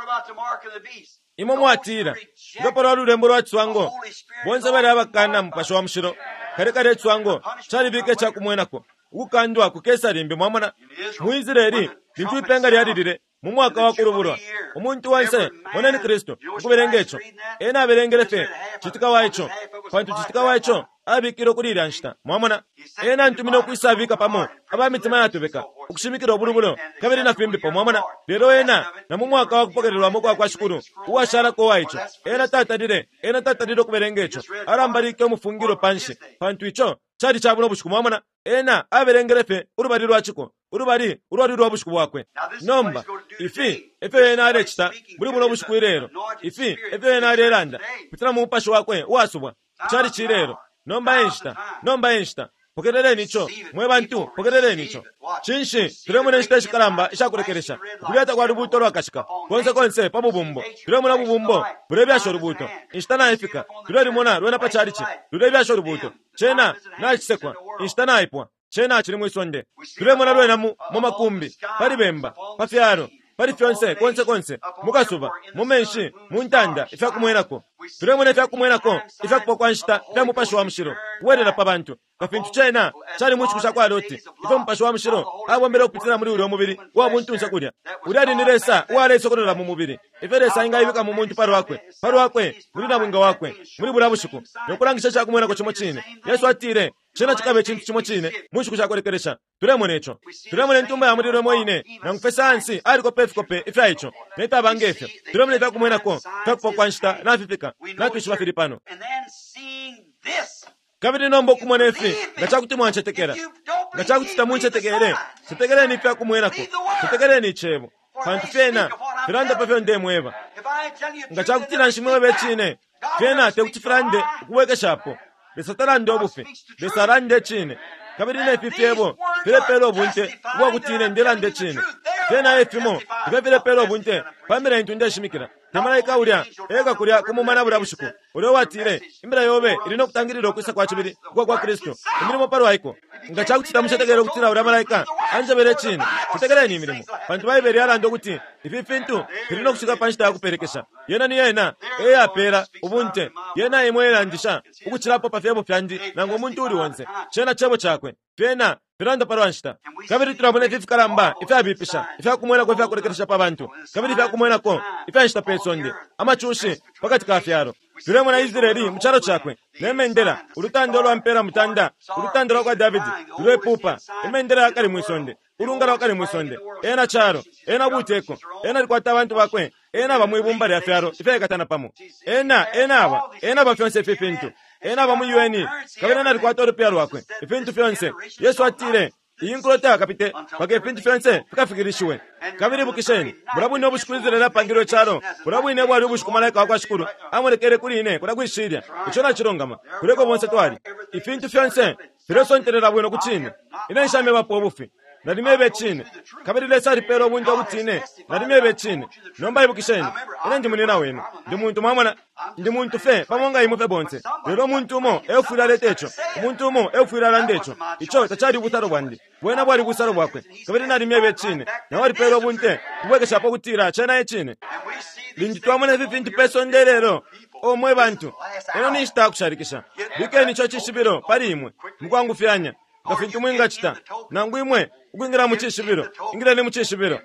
imo mwatira ndoporo walurembo lwatswango bonse bali abakana mpasho wa mushiro kare tswango chali bike chakumwenako ukandwa kukesarimbi mwamona mu Israeli bintu ipenga lyalirire mu mwaka wa kurubulwa omuntu wanse onani Kristo kuberengecho ena aberengere fe chitika waicho kwantu chitika waicho abikiro kulira nshita mwamona ena ntumino kwisavika pamo abamitima yatobeka ukushimikira obulubulo kabiri na fimbi po mwamona lero ena na mu mwaka wa kupokererwa moko kwa shukuru uwashara ko waicho ena tatadire kuberengecho arambarike omufungiro panshi pantu icho chali chabuno bushuku mwamona ena aberengere fe urubari rwachiko urubari rwabushuku bwakwe nomba ifi efe ena arechita buri buno bushuku irero ifi efe ena areranda pitana mu upasho wakwe wasubwa chali chirero nomba enshita pokerere nicho mwe bantu pokerere nicho chinshi turemune nshita shikaramba ishakurekeresha kubyata kwa rubuto rwakashika konse pabubumbo turemuna bubumbo burebyasho rubuto inshita na ifika turerimona rwena pacharichi rurebyasho rubuto chena na chisekwa inshita na ipwa chena chiri mwisonde turemuna rwena mu makumbi pari bemba pafyaro pari fyonse konse mukasuba mumenshi muntanda ifa kumwenako turemune ifa kumwenako ifa kupokwa nshita ifa mupasho wa mushiro kuwerera pa bantu kafintu chena chali muchikusha kwa Loti ifa mupasho wa mushiro abombere okupitira muri uri omubiri wa muntu nsakulya urari niresa uwarese okorera mu mubiri ife resa inga ibika mu muntu paro wakwe muri na bunga wakwe muri burabushuku nokurangisha chakumwenako chimo chine Yesu atire chena chikabe chintu chimo chine muchikusha korekeresha turemune ntumba ya muriro moine na ngufesa ansi ariko pefikope ifa icho neta bangefyo turemune ifa kumwenako ifa kupokwa nshita nafifika natwishiba Filipano kabiri nombo kumwenefi ngachakuti mwanchetekera ngachakutita munchetekere setekere ni pya kumwenako setekere ni chebo pantu fena firanda pafyo ndemweva ngachakutira nshimwe bechine fena tekutifrande kuweke shapo lesatara obufe lesarande chine kabiri ne fifyebo filepelo bunte kuwa kutine ndelande chine fena efimo filepelo bunte pamira intunde shimikira tamalayika ulya ega kulya kumumana burabushuku ulyo watire imbira yobe irino kutangirira okwisa kwa chibiri kwa Kristo imirimo paro aiko ngachakutita mushetegere kutira ura malayika anje bere chine kutegere ni imirimo bantu bayibere yarando kuti ififintu irino kushika panshita kuperekesha yena ni yena apera ubunte yena imwera ndisha ukuchirapo pafyebo fyandi nango muntu uri wonse chena chebo chakwe fena firanda paro anshita kabiri turabone fifikaramba ife abipisha ife akumwena ko ife akurekeresha pa bantu kabiri ife akumwena ko ife anshita pesonde amachushi pakati ka fyaro turemo na Israeli mcharo chakwe nemendera urutando lwa mpera mutanda urutando lwa Davidi lwe pupa emendera akari mwisonde urungara akari mwisonde ena charo ena buteko ena likwata abantu bakwe ena bamwibumba lya fyaro ife katana pamo ena bafyonse fifintu ena bamu UN kabena na likwata rupya rwakwe ifintu fyonse Yesu atire iyi nkulota kapite pake pinti fyonse fikafikirishiwe kabiri bukisheni burabwine obushikulizirira pangiro echaro burabwine bwali obushikumalaika wakwashikuru amulekere kuri ine kudagwishirya icho nachirongama kureko bonse twali ifintu fyonse firosonterera bwino kuchine ine nshame bapo obufi narimebe chine kabiri lesa ripero bunja butine narimebe chine nomba ibukisheni ine ndi munina wenu ndi muntu mwamwana ndi muntu fe pamonga imufe bonse lero muntu mo efura letecho muntu mo efura landecho icho tachari butaro bwandi bwena bwali busaro bwakwe kabiri narimebe chine nawo ripero bunte kubweke shapo kutira chena echine lindi twamone 50 peso nderero omwe bantu eno nishita kusharikisha bikeni cho chishibiro pali imwe mkwangu fyanya gafintu mwinga chita nangu imwe ukwingira muchishibiro ingira ni muchishibiro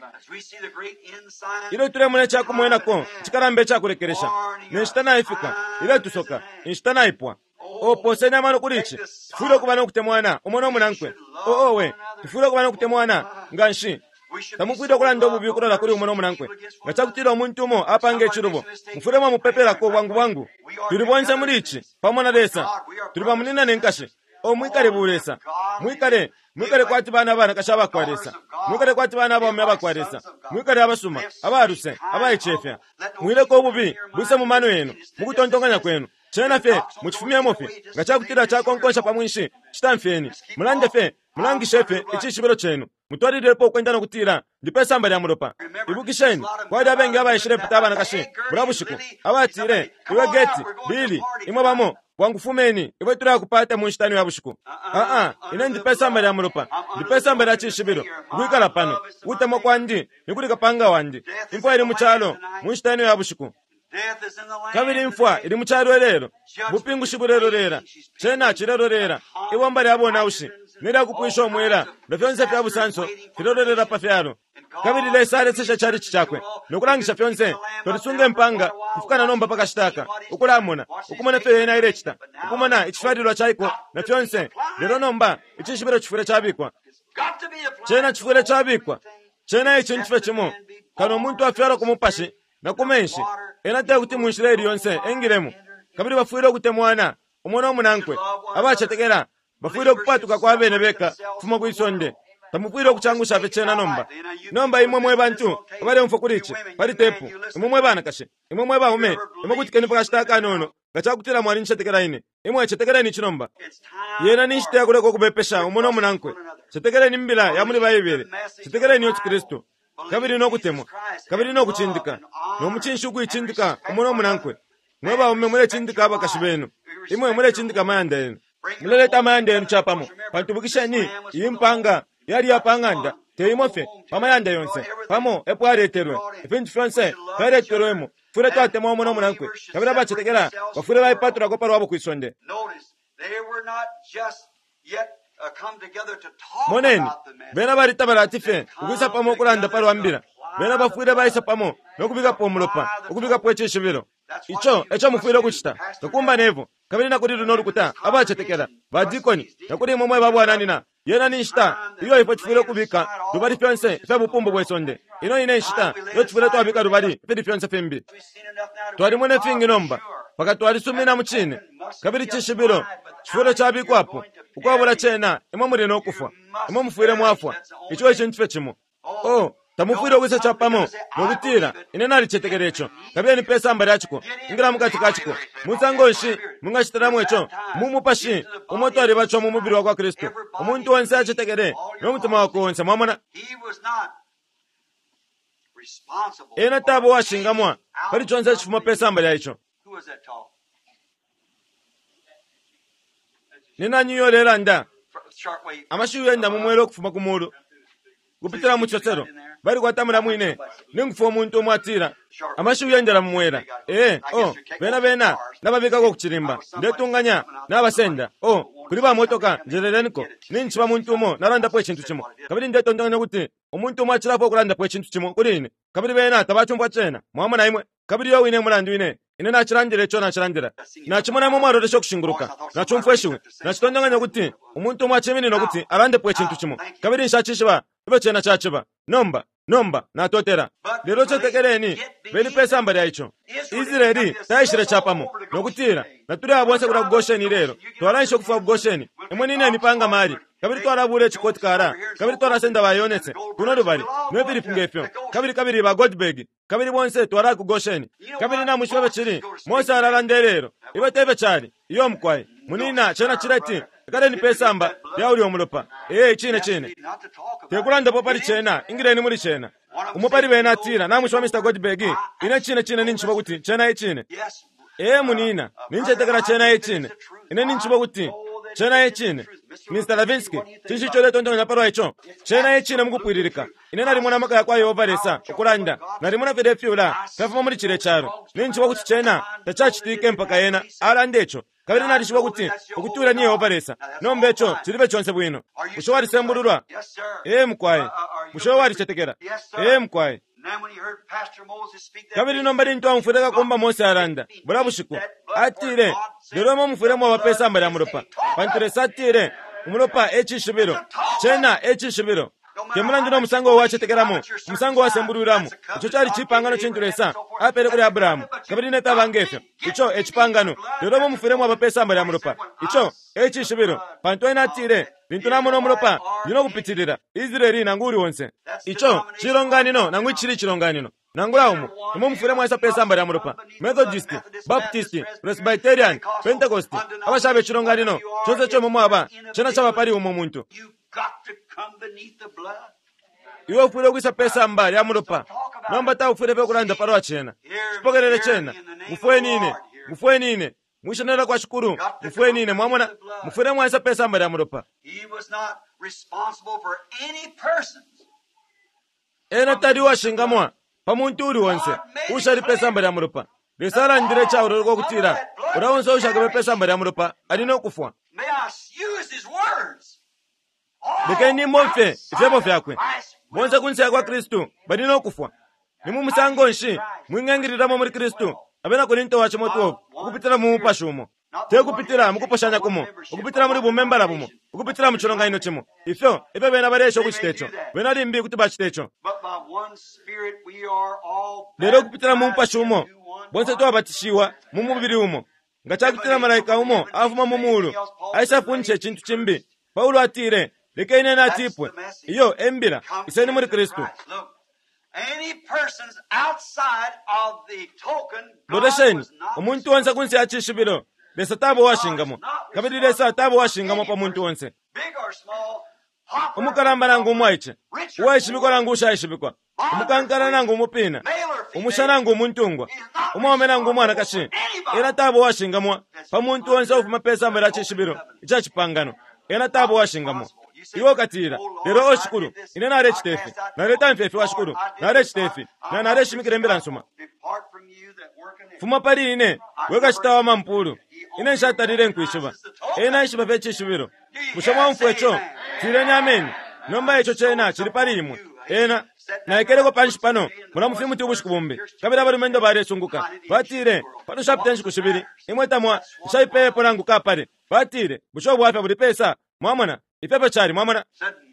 ilo tule mune chako mwena ko chikarambe chako lekeresha nishitana ifika ilo tusoka nishitana ipwa opo senya mano kurichi fulo kubana kutemwana umono munankwe owe fulo kubana kutemwana nganshi tamukwida kula ndobu bikurola kuri umono munankwe ngachakutira omuntu mo apange chirubo mufurema mupepera ko wangu tulibonse mulichi pamona desa tuliba munina nenkashe omwikale bulesa mwikale kwati bana kashaba kwaresa mwikale kwati bana ba myaba kwaresa mwikale abasuma abaruse abayechefya mwile ko bubi buse mu mano yenu mukutontonganya kwenu chena fe muchifumia mofi ngachakutira chakonkonsha pamwishi chitamfeni mulande fe mulangi shefe ichishibiro chenu mutwalirepo kwenda nokutira ndipesa mbali ya mulopa ibukisheni kwadi abenge abayishire pitaba nakashi burabushiku abatire iwe geti bili imwe bamo wangufumeni iwe turi kupata munshitani ya bushiku ine ndipesa mbali ya mulopa ndipesa mbali ya chishibiro gwikala pano utemo kwandi nikuri kapanga wandi imfwa ili muchalo munshitani ya bushiku kabiri imfwa ili muchalo lero bupingu shiburero lera chena chirero lera iwe mbali abona ushi nira kupwisho mwera ndafyonse fya busanso firorera pafyaro kabiri lesare sesha chari chichakwe nokurangisha fyonse torisunge mpanga kufukana nomba paka shitaka ukulamona ukumona fe ena irechita ukumona ichifadirwa chaiko na fyonse lero nomba ichishibiro chifure chabikwa chena chifure chabikwa chena ichi nchife chimo kano muntu afyaro kumupashi na kumenshi ena tea kuti munshireri yonse engiremu kabiri bafuiro kutemwana umono munankwe abachatekera bafuiro kupatuka kwa bene beka fuma kuisonde tamufuiro kuchangusha fechena nomba imwe bantu bale mfokurichi bali tepu imwe bana kashe imwe ba ume imwe kutikeni pakashitaka nono gachakutira mwali nchetekera ine imwe chetekera ni chinomba yena nishite kuleko kubepesha umono munankwe chetekera ni mbila ya muri bayibere chetekera ni Yesu Kristo kabiri no kutemwa kabiri no kuchindika no muchinshu kuichindika umono munankwe mweba ume mure chindika abakashibeno imwe mure chindika mayanda yenu muleleta mayanda yenu chapamo pantubukishani yimpanga yari yapanganda teimofe pamayanda yonse pamo epwareterwe ipintu fyonse pareterwemo fure twatema umono munankwe kabira bachetekera bafure bayipatura ko parwabo kwisonde moneni bena barita baratife ukisa pamo kulanda parwambira bena bafuire bayisa pamo nokubika pomulopa ukubika pwecheshibiro icho mufuire kuchita tokumba nevo kabiri nakuri runoru kuta abachetekera badikoni nakuri momwe babwananina yena nishita iyo ifo chifure kubika rubari fyonse ife bupumbu bwesonde ino ine nshita yo chifure twabika rubari ife fyonse fembi twari mwene fingi nomba paka twari sumina muchine kabiri chishibiro chifure chabikwapo ukwabura chena imwe muri no kufa imwe mufuire mwafwa icho nchife chimo tamufuire wisa chapamo nokutira ine nali chetekerecho kabiri ni pesa mbali yachiko ingira mukati kachiko musangonshi mungashitara mwecho mumupashi umoto ari bacho mumubiri wa Kristo umuntu wonse achetekere no mutima wako wonse mwamona ena tabo washingamwa bali chonse chifuma pesa mbali yacho nina nyiyo lera nda amashiyo enda mumwero kufuma kumuru kupitira muchotero bari kwatamira mwine ningufu omuntu omwatira amashiyo endera mumwera bena nababika ko kuchirimba ndetunganya nabasenda kuri ba motoka njerereniko ninchiba muntu mo naranda po ekintu kimo kabiri ndetondanya kuti omuntu omwachira po kuranda po ekintu kimo kurine kabiri bena tabachumbwa chena mwamana imwe kabiri yo wine mulandu ine nachirangire echo nachirandira nachimona mu mwaro resho kushinguruka nachumfweshiwe nachitondanya kuti omuntu omwachimini nokuti arande po ekintu kimo kabiri nshachishiba ibe chena chachiba nomba natotera lero chetekereni beli pesa mbali yaicho Israeli taishire chapamo nokutira naturi abonse kura Gosheni lero twalanisho kufa Gosheni imwe nine nipanga mali kabiri twarabure chikotkara kabiri twarasenda bayonetse kunori bari no Filipu ngefyo kabiri ba Godberg kabiri bonse twara ku Gosheni kabiri na mushwe chiri Mose araranderero ibetebe cyari iyo mkwaye munina chena chirati kare ni pesamba ya uri omulopa chine tekulanda popari chena ingireni muri chena umupari bena tira na mushwa Mr Godberg ine chine ninchiba kuti chena chine munina ninje tekara chena chine ine ninchiba kuti chena chine Mr Lavinsky chichichole tonto na paro echo chena chine mukupwiririka ine nari mwana maka yakwa yovaresa okulanda nari mwana Philadelphia tafuma muri chire charo ninchiba kuti chena tachachitike mpaka yena alandecho kabiri nari shiba kuti ukutura niye ovaresa nombecho chiribe chonse bwino ushowari sembulurwa mkwaye ushowari chetekera mkwaye kabiri nombari ntwa mfureka komba Mose aranda burabushiku atire doromo mfure mwa bapesa ambari amuropa panture satire umuropa echishibiro chena echishibiro kemurandi no musango wache tekeramo musango wasembuluramo icho cyari chipangano chenturesa apere kuri Abraham kabiri neta bangefyo icho echipangano doromo mfure mwa bapesa ambari amuropa icho echishibiro pantoe natire bintu namo no muropa yino kupitirira Israeli nanguri wonse icho chironganino nangwi chiri chironganino nangulaumu imo mfure mwa pesa ambari amuropa Methodist Baptist Presbyterian Pentecost abashabe chironganino chose cyo mu aba chena chaba pari umo muntu iwo fure kwisa pesa ambari amuropa nomba ta ufure pe kulanda paro achena sipogerere chena mufue nine mwishanera kwa shukuru mufue nine mwamona mufure mwa pesa ambari amuropa tadi washingamwa pamuntu uri wonse ushari pesa ambari amuropa risala ndire cha uroko kutira urawonse ushaka pesa ambari amuropa alino kufwa bekeni monfe ifemo fyakwe bonse kunse kwa Kristo badino kufwa nimu musango nshi mwingengiriramo muri Kristo abena korinto wacho moto ukupitira mu pashumo tekupitira mukupashanya kumo ukupitira muri bumembara bumo ukupitira mu chironga ino chimo ifyo ibe bena baresho kuchitecho bena limbi kuti bachitecho lero kupitira mu pashumo bonse to abatishiwa mu mubiri umo ngachakitira malaika umo afuma mu mulu aisa funche chintu chimbi Paulo atire lekaine na tipwe iyo embira iseni muri Kristo Dodesheni umuntu wonse kunsi achishibiro lesa tabo washingamo kabiri lesa tabo washingamo pa muntu wonse umukaramba nangu mwaiche uwaishibikwa nangu ushayishibikwa umukankara nangu umupina umushana nangu umuntungwa umome nangu mwana kashi ena tabo washingamo pa muntu wonse ufuma pesa ambari achishibiro ichachipangano ena tabo washingamo iwo katira lero oshukuru ine nare chitefi nare tamfefi washukuru nare chitefi na nare shimikirembera nsuma fuma pari ine weka chitawa mampuru ine nshatarire nkwishiba ena ishiba fechi shibiro mushama mfwecho tireni amen nomba echo chena chiri pari imwe ena na ikereko panshi pano mulamufimu tiubushikubumbi kabira bari mendo bare sunguka batire pano shaptenshi kushibiri imwe tamwa shaipepo nangu kapare batire bushobu wafa buri pesa mwamona ipepe chari mwamona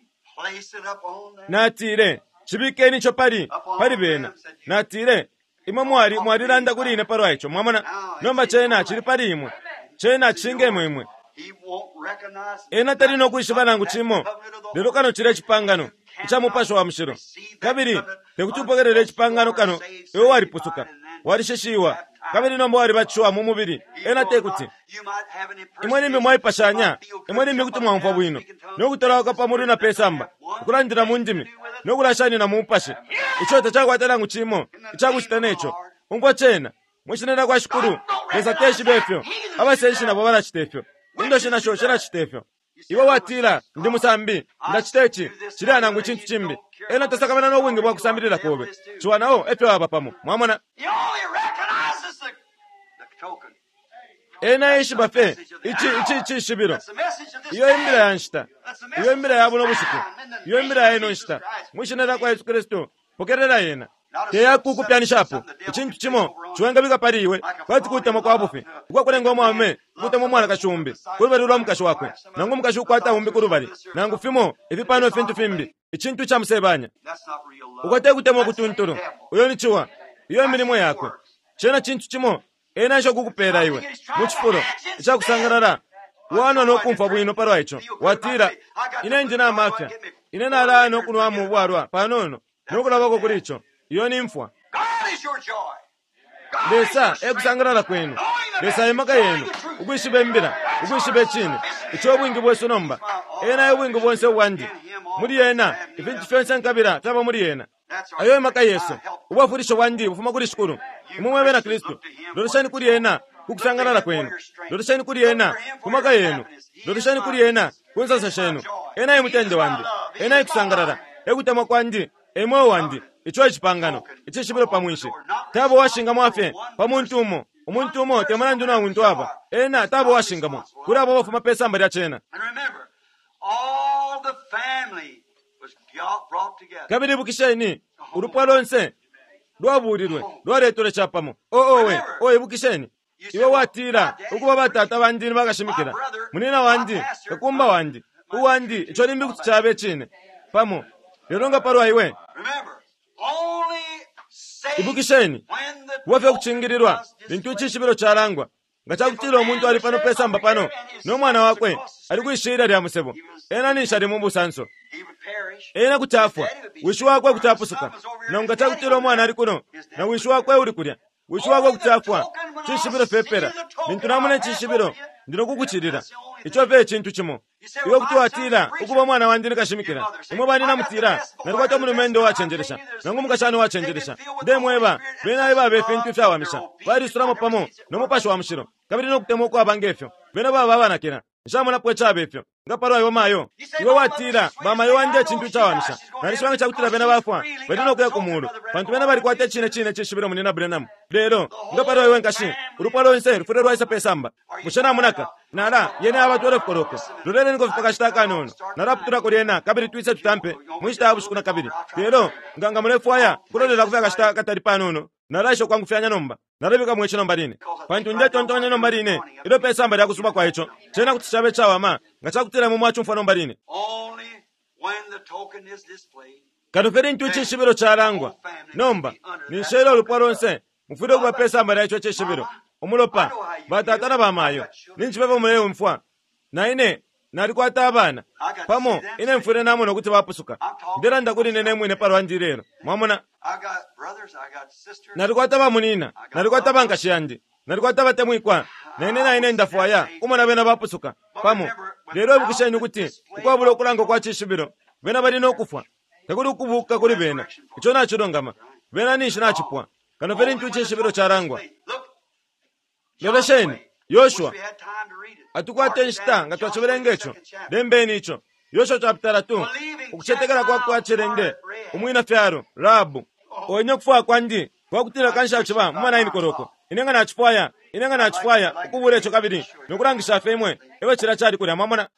natire chibikeni cho pari bena natire imwe mwari randa kuri ine paro aicho mwamona nomba chena chiri pari imwe chena chinge imwe ena tari no kuishiba nangu chimo lero kano chire chipangano ichamupasho wa mshiro kabiri tekutupogerere chipangano kano ewo wari pusuka wari sheshiwa kabiri nomba wari bachuwa mu mubiri ena tekuti imwe nimbi mwaipashanya imwe nimbi kuti mwamva bwino nokutarawa pamuri na pesamba kulandira mundimi nokurashani na mupashi ichota chakwata nangu chimo ichakuchitanecho ungwa chena mwishinera kwa shukuru lesa teshi befyo abasenshi nabo barachitefyo indo shina shoshera chitefyo iwo watira ndi musambi ndachitechi chiri anangu chintu chimbi ena tasakamana no wingi bwa kusambirira kobe chiwanao efyo aba pamo mwamona ena ishi bafe ichi shibiro iyo imbira yanshita iyo imbira yabo no bushiku iyo imbira yeno nshita mwishinera kwa Yesu Kristo pokerera yena teya kukupyanishapo ichintu chimo chiwenga bika pariwe kwati kutama kwa bufi kwa kulenga omwame kutama mwana kashumbi kurubari lwa mukashu wakwe nangu mukashu kwata umbi kurubari nangu fimo ifipano fintu fimbi ichintu cha msebanya ukwate kutama kutunturu uyo nichiwa iyo imirimo yakwe chena chintu chimo ena sho kukupera iwe muchifuro ichakusanganara wano nokumva bwino parwa icho watira ine ndina mafya ine nala nokunwa mu bwarwa panono nokulabako kulicho iyo ni mfwa lesa ekusangalala kwenu lesa emaka yenu ukwishibe mbira ukwishibe chini icho bwingi bwesu nomba ena yobwingi bwonse wandi muri yena ifintu fyonse nkabira taba muri yena ayo emaka yesu ubwafurisho wandi bufuma kuri shukuru umumwebe na kristo lorishani kuri yena kukusangalala kwenu lorishani kuri yena kumaka yenu lorishani kuri yena kunsasa shenu ena yemutende wandi ena yekusangalala ekutemwa kwandi emwe wandi icho echipangano ichishibiro pamwishi tabo washingamo afe pamuntu umo temana nduna muntu apa ena tabo washingamo kuri abo bafuma pesa mbali achena kabiri bukisheni urupwa lonse lwaburirwe lwaretore chapamo owe bukisheni iwe watira ukuba batata bandini bagashimikira munina wandi kakumba wandi uwandi icho nimbi kutichabe chine pamo leronga parwa iwe ibukisheni wafe kuchingirirwa bintu chishibiro charangwa ngachakutira omuntu ali pano pesa mba pano nomwana wakwe ali kuishira lya musebo ena nisha li mumbusanso ena kutafwa wishu wakwe kutapusuka na ngachakutira omwana ali kuno na wishu wakwe uli kulya wishu wakwe kutafwa chishibiro fepera bintu namune chishibiro ndino kukuchirira icho ve chintu chimo iwe kuti watira ukuba mwana wandini kashimikira imwe bani namutira narikwata munumendo wachenjeresha nangu mukashani wachenjeresha ndemweba bena iba befintu fyawamisha bari suramo pamo nomupasho wa mushiro kabiri nokutemo kwa bangefyo bena baba banakira nshamuna pwe chabefyo ngaparwa yo mayo iwe watira mama yo wanje chintu chawamisha narishwanga chakutira bena bafwa bari nokuya kumulu bantu bena bari kwate chine chishibiro munina brenam lero ngaparwa yo nkashi urupalo nse rufure rwaisa pesamba mushana munaka nara yene abatore koroko rurere ngo pakashitaka nono naraputura kuriena kabiri twise tutampe mwishita abushukuna kabiri lero nganga murefu aya kurorera kufika kashitaka katari panono narasho kwangu fyanya nomba narabika mwecho nomba rine pantu nje tontonye nomba rine ilo pesa mbali yakusuba kwa hicho chena kutishabe chawa ma ngachakutira mu mwacho mfa nomba rine kadoferi ntu chishibiro charangwa nomba ni shelo luparonse mufiro kwa pesa mbali yacho chishibiro umulopa batatana bamayo ninchibeva mulewe mfwa na ine nalikwata abana pamo ine mfure namo nokuti bapusuka ndera ndakuri nene mwine parwa ndirero mwamona nalikwata bamunina nalikwata bankashiyandi nalikwata batemwikwa na ine ndafwaya umona bena bapusuka pamo lero bukishani kuti ukwabula okulanga kwa chishibiro bena bali nokufwa takuri kubuka kuri bena icho nachirongama bena nishi nachipwa kano veri ntu chishibiro charangwa Loresheni, Yoshua, atukwate nshita, nga tuwachiberenge icho, dembeni icho, Yoshua chaptara 2, ukuchetekera kwa chirende, umwina fyaro, Rabu, oenye kufua kwa ndi, kwa kutira kansha chiba, mwana ini koroko, inenga na achifwaya, ukubure icho kabiri, nukurangisha femwe, ewe chirachari kuri, mamona.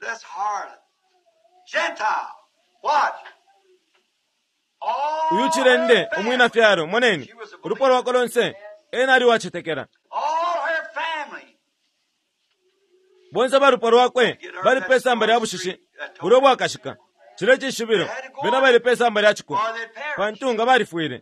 Uyu chirende, umwina fyaro, mwaneni, uruporo wakolonse, enari wachitekera. Bonza baruporo wakwe bari pesa mbere yabushishi burobo akashika chire chishibiro bena bari pesa mbere yachiko pantunga bari fuire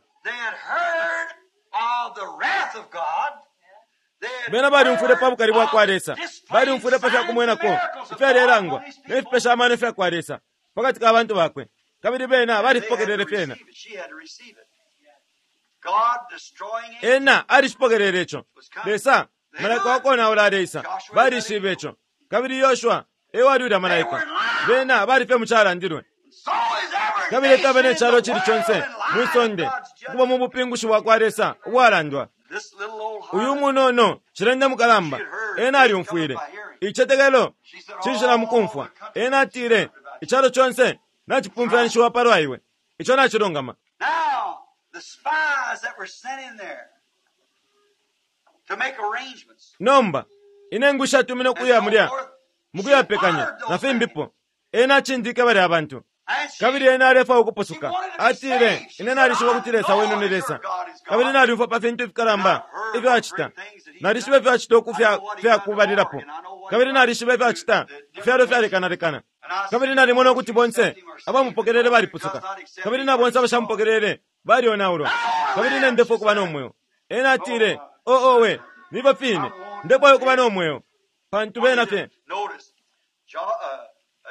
bena bari mfure pabu karibu akwaresa bari mfure pesa kumwena ko ifere rangwa nefipesha amane fe akwaresa pakati ka abantu bakwe kabiri bena bari spokerere fena ena ari spokerere echo lesa malaika wako na ulareisa bari shibecho kabiri Yoshua ewarira malaika bena bari pe muchara ndirwe kabiri tabene charo chiri chonse musonde kuba mubupingushi wakwaresa warandwa uyu munono chirende mukalamba ena ali umfuire ichetegelo chishira mukumfwa ena tire icharo chonse nachipumfanisho waparwa iwe icho nachirongama. Now the spies that were sent in there to make arrangements. Nomba inengusha tumino kuya mulya mukuya pekanya na fimbipo ena chindike bari abantu kabiri ena refa ukuposuka atire ina arishiwa kutiresa wenu niresa kabiri na rifa pa fintu fikaramba ife achita na rishiwe fe achita okufya kubalirapo kabiri na rishiwe fe achita fyaro fyare kana kabiri na rimono kuti bonse abamupokerere bari pusuka kabiri na bonse abashamupokerere bari onauro kabiri na ndefo kuba nomweyo ena atire we niba fine ndebo kuba nomweyo pantu bena fe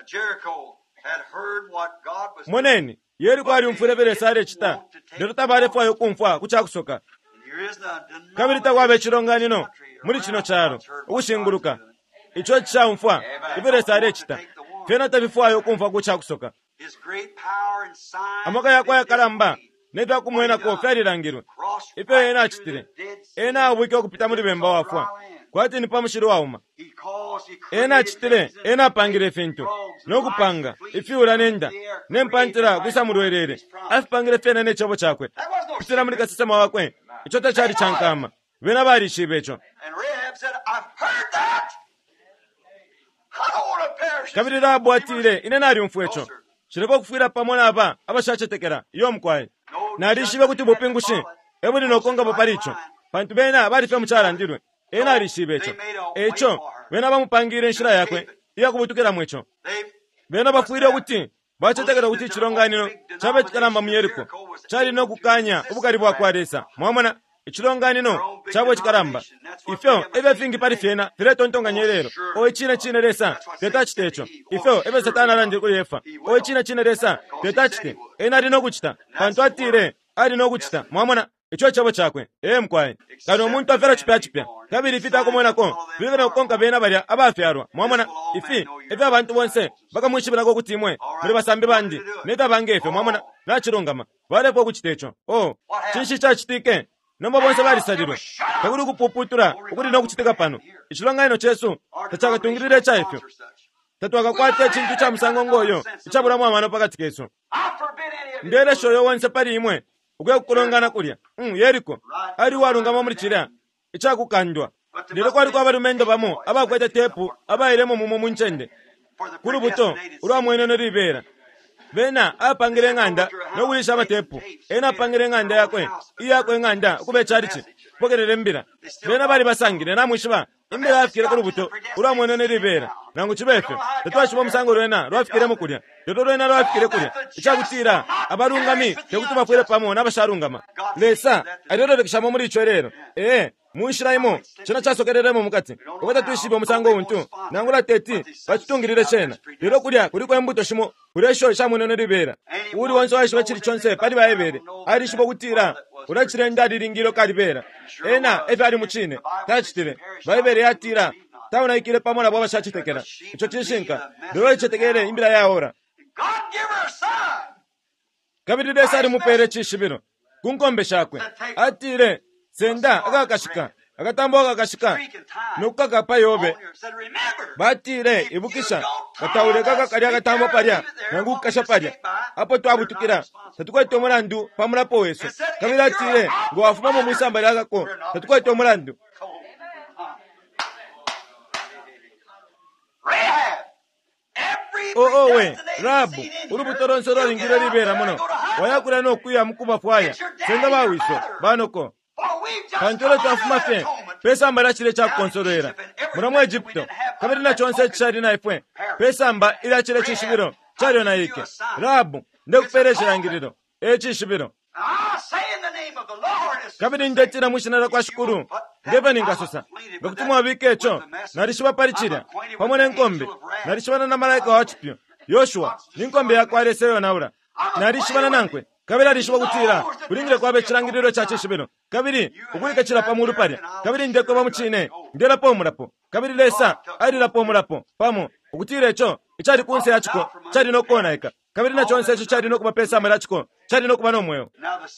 moneni yeriko ali umfulevele sale chita lero tabalefayo kumfa kuchakusoka kabiri takwabe chilonganino muri chino chalo ukushinguluka icho chamfa ivele sale chita fena tabifayo kumfa kuchakusoka amaka yakwa yakalamba nebya kumwena ko fyalilangirwe ife ena achitire ena abwike okupita muri bemba wafwa kwati ni pamushiro wauma ena achitire ena apangire fintu nokupanga ifiura nenda nempantira kwisa mulwerere afipangire fena nechabo chakwe pitira muri kasisema wakwe ichota chali chankama vena balishibecho kabiri Rahabu atire ine nali umfwecho chileko kufira pamona apa abashachetekera iyo mkwaye nalishibe kuti bupingushi ebuli nokonga bopalicho pantu bena balife muchala ndirwe ena alishibecho echo bena bamupangire nshira yakwe iya kubutukira mwecho bena bafuire kuti bachetekera kuti chilonganiro chabe chikalamba muyeriko chali no kukanya ubukali bwa kwaresa mwamona ichilonganino chabo chikalamba ifyo ebe fingi pali fena file tontonga nyerero owe chine resa tetachitecho ifyo ebe satana landi kulefa owe chine resa tetachite ena ali nokuchita pantu atire ali nokuchita mwamona icho chabo chakwe mkwaye kano omuntu afera chipya kabiri fita akomwenako bigana konka bena balya abafyarwa mwamona ifi ebe abantu bonse bakamwishibirako kuti imwe muri basambi bandi neta bangefe mwamona nachirungama balepo kuchitecho chinshi chachitike nomba bonse balisalirwe kakuli kupuputura ukuti nokuchitika pano ichilonganino chesu tachakatungirire chaifyo tatwakakwate chintu cha musango ngoyo ichabulamu amano pakati kesu ndere shoyo wonse pali imwe ukwe kukulongana kulya yeriko ali walungama muri chilya ichakukandwa ndere kwali kwa balumendo bamo abakwete tepu abayiremo mumo munchende kuli buto ulwa mwenene libera bena apangire nganda nokulisha amatepu ena apangire nganda yakwe iyakwe nganda kube chalichi pokerere mbira bena bali basangire namwishiba imbira afikire kuli buto ulwa mwenene libera nangu chibefe tetwashiba musango lwena lwafikire mukulya yoto lwena lwafikire kulya ichakutira abalungami tekuti bafwire pamo n'abasharungama lesa alero lekishamo muri icho rero muishiraimo china chasokereremo mukati ukata tuishibe musango untu nangula teti bachitungirire chena lero kulya kuliko embuto shimo kuresho shamunene libera uli wonse waishiba chili chonse pali baebere ali shibo kutira urachirenda lilingiro kalibera ena efe ali muchine tachitire baebere yatira tauna ikile pamona baba shachitekera icho chishinka lero ichetekere imbira ya ora kabiri desa ali mupere chishibiro kunkombe shakwe atire senda akakashika akatambo akakashika nukaka yobe batire ibukisha katawule kakakali akatambo palya nangu kasha palya apo twabutukira tatukwete omulandu pamulapo weso kabiri atire ngo wafuma mu musamba lyakako tatukwete omulandu we Rahabu urubutoronso lolingiro libera muno wayakula nokuya mukuba fwaya senga bawiso banoko kantolo twafuma fe pesa mbala chile cha konsolera muramu Egypto kabiri na chonse chali na ifwe pesa mba ila chile chishibiro chali na yike Rahabu ndekuperesha ngiriro chishibiro kabiri ndetira mushinara kwa shukuru ndebe ningasosa ngokutumwa bikecho narishiba palichira pamone nkombe narishibana na malaika wa chipyo Yoshua ninkombe yakwareseyo naura narishibana nankwe kabiri arishiba kutira kulingire kwa bechirangiriro cha chishibiro kabiri ukulika chira pamuru palya kabiri ndeko bamuchine ndera pomurapo kabiri lesa ari la pomurapo pamo ukutire echo ichari kunse yachiko chari nokona eka kabiri na chonse echo chari nokuba pesa amalachiko chari nokuba nomweyo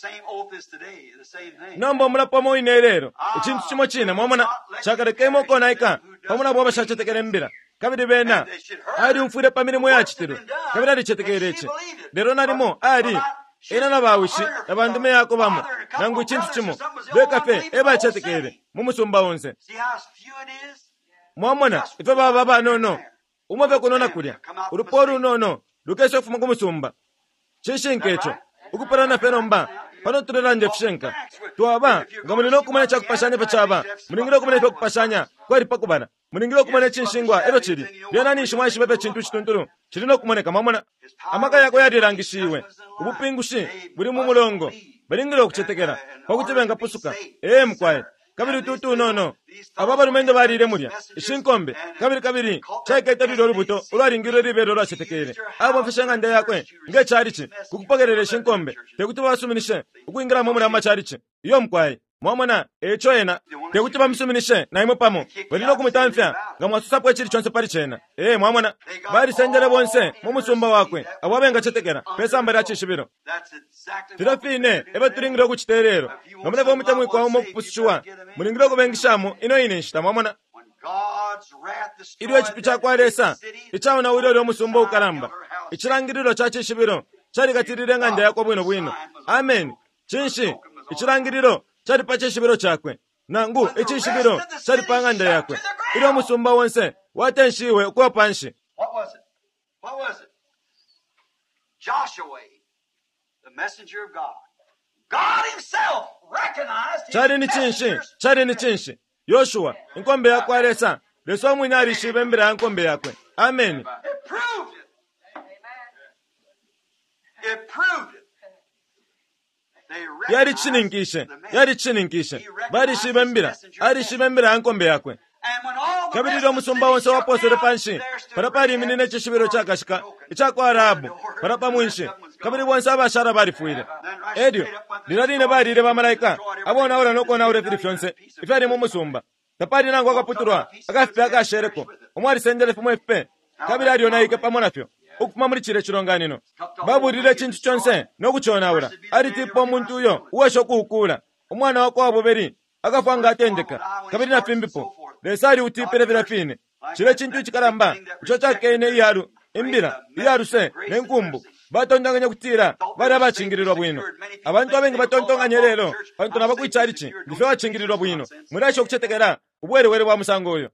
nombo mulapo mo inerero ichintu chimo chine mwamona chakarekemo kona eka pamuna bwaba shachetekere mbira kabiri bena ari umfure pamire mwe yachitiro kabiri ari chetekereche lero narimo ari ena nabawishi abandume yako bamo nangu chintu chimo bekafe eba chetekere mumusumba wonse mwamona ife baba no umove kunona kulya uruporu no lukesho fuma kumusumba chishinkecho ukuparana fenomba pano turelanje fshenka tuaba ngamulino kumane chakupashanya pachaba mulingiro kumane pakupashanya kwari pakubana mulingiro kumane chinshingwa ero chiri byana ni shimwa shibepe chintu chitunturu chirino kumoneka mamona amaka yako yadirangishiwe ubupingushi buri mu mulongo balingiro kuchetekera kwakuti benga pusuka mkwaye kabiri tutu nono ababa rumendo barire murya ishinkombe kabiri chaketa riro rubuto uraringiro ribero rwachetekere abo mfishanga nda yakwe nge charichi kukupogerere shinkombe tekuti basuminishe ukwingira mu murama charichi iyo mkwai mwamona echo ena tekuti bamusuminishe na imo pamo balino kumutamfya ngamwasusapo chiri chonse pari chena mwamona bari senjere bonse mu musumba wakwe awabenga chetekera pesa mbara chishibiro tirafine ebe turingiro kuchiterero ngamune bo mutamwe kwa mo kupushuwa muringiro kubengishamu ino inishita mwamona iriwe chipicha kwa resa ichawo na uriro musumba ukaramba ichirangiriro chachishibiro chari katirire nganda yako bwino amen chinshi ichirangiriro chari pachishibiro chakwe nangu ichishibiro chari panganda yakwe iriwe musumba wonse watenshiwe kwa panshi. What was it? Joshua, the messenger of God. God himself recognized his chari ni chinshi Yoshua inkombe yakwe aresa leso mwinyari shibe mbere yankombe yakwe amen. It proved it. It proved it. Yari chininkishe bari shibe mbira ari shibe mbira yankombe yakwe kabiriro musumba wonse waposore panshi parapari minine chishibiro chakashika ichakwa arabu parapa mwinshi kabiri wonse abashara bari fuire edio dirarine barire bamalaika abona ora noko na ore filifyonse ifari mu musumba tapari nango akaputurwa akafi akashereko omwari sendele fumo fp kabiri ari ona ike pamonafyo ukuma muri chire chironganino baburire chintu chonse no kuchona ora ari tipo muntu uyo uwesho kuukula omwana wako waboberi akafanga atendeka kabiri na fimbipo lesari utipere virafine chile chintu chikaramba icho chakene iyaru imbira iyaru se nenkumbu batondanganya kutira bari abachingirirwa bwino abantu abengi batondanganya lero abantu nabakwicarichi ndife bachingirirwa bwino murasho kuchetekera ubwerewere bwa musango uyo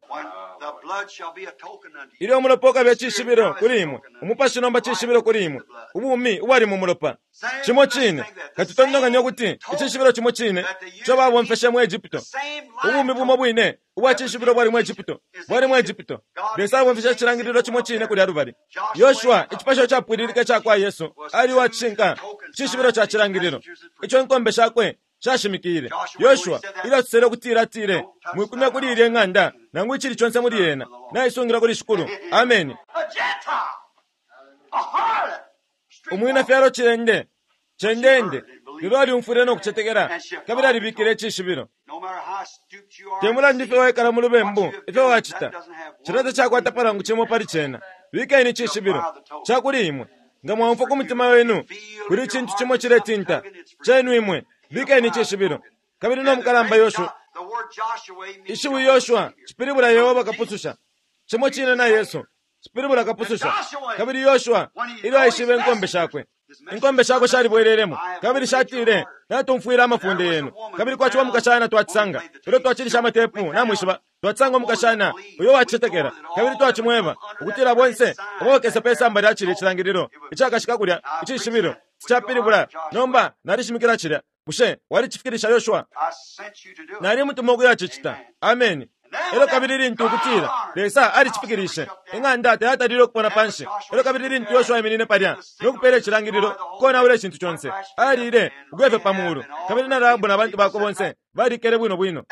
iriyo mulopoka byachishibiro kurimwe umupashi nomba chishibiro kurimwe ubumi ubari mu mulopa chimo chine katutondanganya kuti ichishibiro chimo chine cyo babomfeshe mu Egypto ubumi bumo bwine ubachishibiro bwari mu Egypto besa bomfeshe chirangiriro chimo chine kuri arubari Yoshua ichipasho chapwiririke chakwa Yesu ari wachinka chishibiro cha chirangiriro icho nkombe shakwe shashimikire Yoshua ila tsere kutira tire mwikumya kuri ire nganda nangu chiri chonse muri yena naisungira kuri shukuru amen. Umwina fyaro chendende nirwari umfure no kuchetekera kabira ribikire chishibiro temula ndife waikara mu lubembu ife wachita chirata chakwata parangu chemo pari chena bikaini chishibiro chakuri imwe ngamwamfa kumutima wenu kuri chintu chimo chiretinta chenu imwe bikaini chishibiro kabiri no mukalamba Yoshua ishiwu Yoshua chipiribura Yehova kapususha chimo chine na Yesu chipiribura kapususha kabiri Yoshua ilo aishibe nkombe shakwe inkombe shako shari bwereremo kabiri shatire natumfuira amafunde yenu kabiri kwa chwa mukashana twatsanga ilo twachirisha amatepu namwishiba twatsanga mukashana uyo wachetekera kabiri twachimweba ukutira bonse obokese pesa mbari achire chirangiriro ichakashika kurya ichishibiro chapiribura nomba narishimikira chira bushe wari chifikirisha Yoshua nari mutumo kuyachichita amen. Elo kabiri ntukutira lesa ari chifikirishe inganda hata riro kupona panshi elo kabiri ntu Yoshua imenine paria nokupere chirangiriro kona ule chintu chonse ari ire ugwefe pamuru kabiri na Rahabu na bantu bako bonse bari kere bwino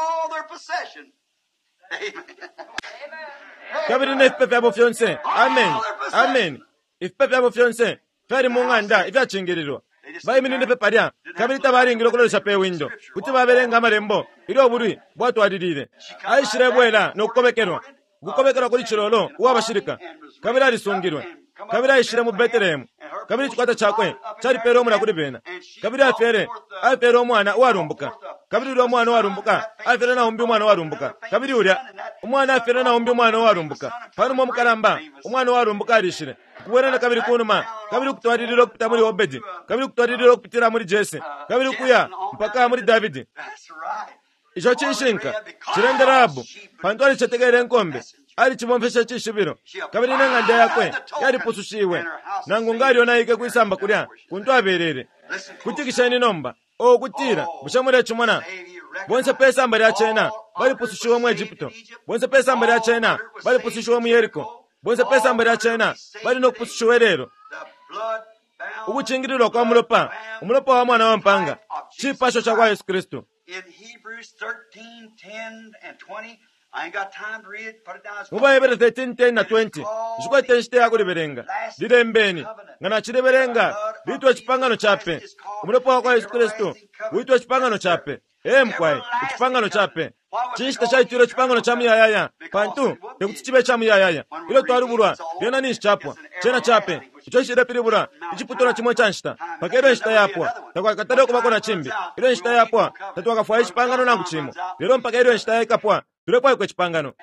kabiri ne pepe abo fyonse amen ifpepe abo fyonse fari munganda ifyachingiriro bayiminine peparia kabiri tabaringiro kulosha pe window kuti baberenga marembo iro buri bwatu adirire aishire bwela no gukobekerwa kuri chirolo uwabashirika kabiri arisungirwe kabiri aishire mu Bethlehem kabiri chikwata chakwe chari pero mura kuri bena kabiri afere omwana warumbuka kabiri ro mwana warumbuka afere na umbi mwana warumbuka kabiri urya umwana afere na umbi mwana warumbuka pano mu mukaramba umwana warumbuka arishire kuwerana kabiri kunuma kabiri kutwaririro kupita muri Obedi kabiri kutwaririro kupitira muri Jesse kabiri kuya mpaka muri David icho chishinka chirenderabu pantwali chetegere nkombe ari chibomfesha chishibiro kabiri nenganda yakwe yari pusushiwe nangu ngari onaike kuisamba kulya kuntwaberere kutikishani nomba okutira bushamure chumona bonse pesa mbari achena bali pusushiwe mu Egypto bonse pesa mbari achena bali pusushiwe mu Yeriko bonse pesa mbari achena bali no pusushiwe rero ukuchingirirwa kwa umulopa wa mwana wa mpanga chipasho cha kwa Yesu Kristo in Hebrews 13, 10, and 20. I ain't got time to read it. Put it down. mubahebere 13:10 na 20 zikwete nchiteya kuliberenga lilembeni ngana chiliberenga litwa chipangano chape umulepo kwa Yesu Kristu uitwa chipangano chape mkwai chipangano chape chinchita chaitiro chipangano cha muyayaya pantu tekuti chibe cha muyayaya ilo twarubulwa lyona ni chapwa chena chape icho chidapiribula ichiputola chimwe chanchita pakero nchita yapwa takwakatale kubako na chimbi ilo nchita yapwa tatuwakafwaye chipangano nangu chimo lero mpaka ilo nchita yakapwa tulekwai kwe chipangano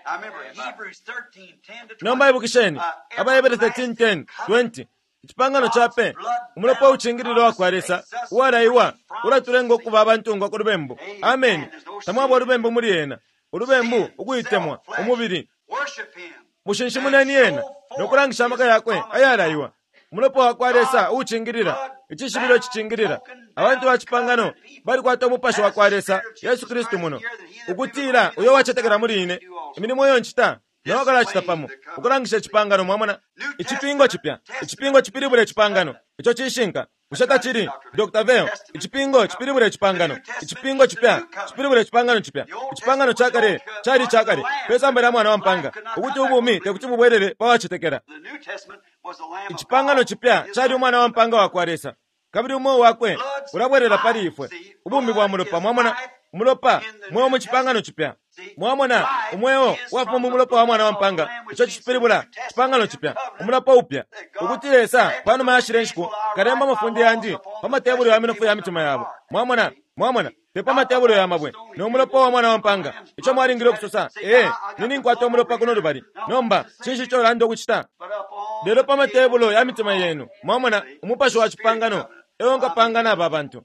nomba ibukisheni abayebere 13:10 20 chipangano chape umulepo uchingiriro wakwaresa uwaraiwa uratulenga okuba abantu ngwa kulubembo amen tamwabo olubembo muli yena olubembo ukuyitemwa omubiri mushinshi muneni yena nokulangisha amaka yakwe ayaraiwa umulepo wakwaresa uchingirira ichishibiro chichingirira abantu bachipangano bali kwata omupasho wakwaresa Yesu Kristu muno ukutira uyo wachetekera muli ine imirimo yonchita nokala chitapamo ukulangisha chipangano mwamona ichipingo chipya ichipingo chipiribule chipangano icho chishinka ushaka chiri Dr. Veo ichipingo chipiribule chipangano ichipingo chipya chipiribule chipangano chipya ichipangano chakare chari chakare pesa mbere mwana wampanga ukuti ubumi tekuti bubwerere bawachitekera ichipangano chipya chari mwana wampanga wakwaresa kabiri umo wakwe urabwerera pali ifwe ubumi bwa mulopa mwamona mulopa mwe mu chipangano chipya mwamona umwewo wafu mu mulopa wa mwana wampanga icho chipiribula chipangano chipya umulopa upya ukutiresa pano maashirenshku karemba mafundi yanji pamatebulu ya minofu ya mitima yabo mwamona tepa matebulu ya mabwe ni umulopa wa mwana wampanga icho mwaringire kusosa nini nkwata umulopa kuno lubali nomba chinshi cho lando kuchita lero pamatebulu ya mitima yenu mwamona umupasho wa chipangano ewonga pangana aba abantu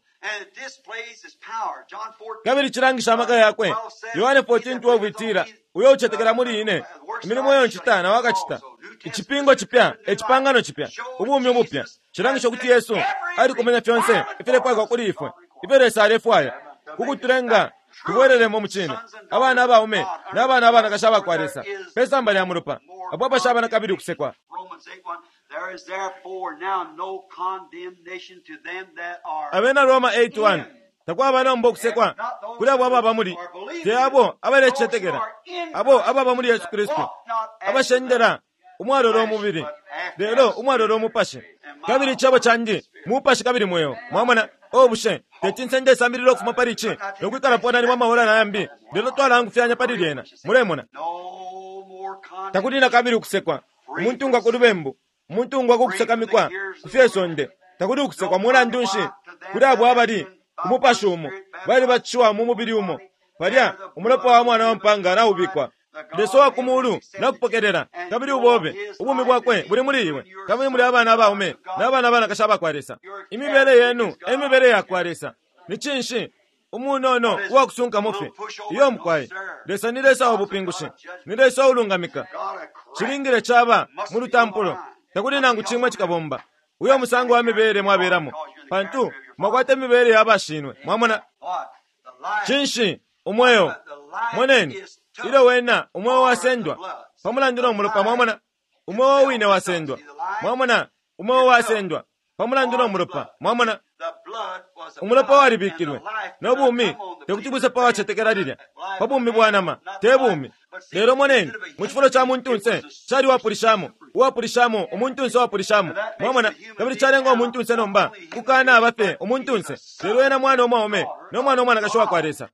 kabiri chirangisha amaka yakwe Yohane 14:12 itira uyo uchetekera muri ine imirimo yonchita na wakachita ichipingo chipya echipangano chipya ubumi obupya chirangisha kuti Yesu ari kumenya fyonse ifire kwa kuri ifwe ifire sare fwaya kukuturenga kubwerere mu muchine abana abaume n'abana abana kashaba kwaresa pesa mbali ya murupa abo bashaba na kabiri kusekwa There is therefore now no condemnation to them that are Abena Roma 8:1 takwa bana mbokusekwa kuri abo ababa muri te abo abarechetegera abo ababa muri Yesu Kristo abashendera umwaroro omubiri rero umwaroro omupashe kabiri chabo chanje mupashe kabiri moyo mwamana obushe techinsende samiriro kufuma parichi nokwikara pona ni mama hora nambi rero twala ngufyanya parirena muremona takudina kabiri kusekwa umuntu ngwa kulubembo umuntu ngwa kukusekamikwa kufyesonde takudi kusekwa mwana ndunshi kuri abo abari umupashe umo bari bachiwa mu mubiri umo barya umulopa wa mwana wampanga na ubikwa deso wa kumulu na kupokerera kabiri ubobe ubumi bwakwe buri muri iwe kabiri muri abana abaume n'abana abana kashaba kwaresa imibere yenu emibere yakwaresa nichinshi umunono wa kusunka mofe iyo mkwaye desa niresa obupingushi niresa ulungamika chiringire chaba muri tampulo takudi nangu chimwe chikabomba uyo musango wa mibere mwaberamo pantu makwate mibere yabashinwe mwamona chinshi umweyo mweneni ilo wena umweyo wasendwa pamulandino mulopa mwamona umweyo wine wasendwa mwamona umweyo wasendwa pamulandino mulopa mwamona umulopa waribikirwe nobumi tekutibuse pa wachetekera lilya pabumi bwanama tebumi lero mweneni muchifulo cha muntunse chali wapulishamo umuntunse wapulishamo mwamona kabiri chalenga umuntunse nomba kukana abafe umuntunse lero ena mwana omaume nomwana omwana kashowa kwaresa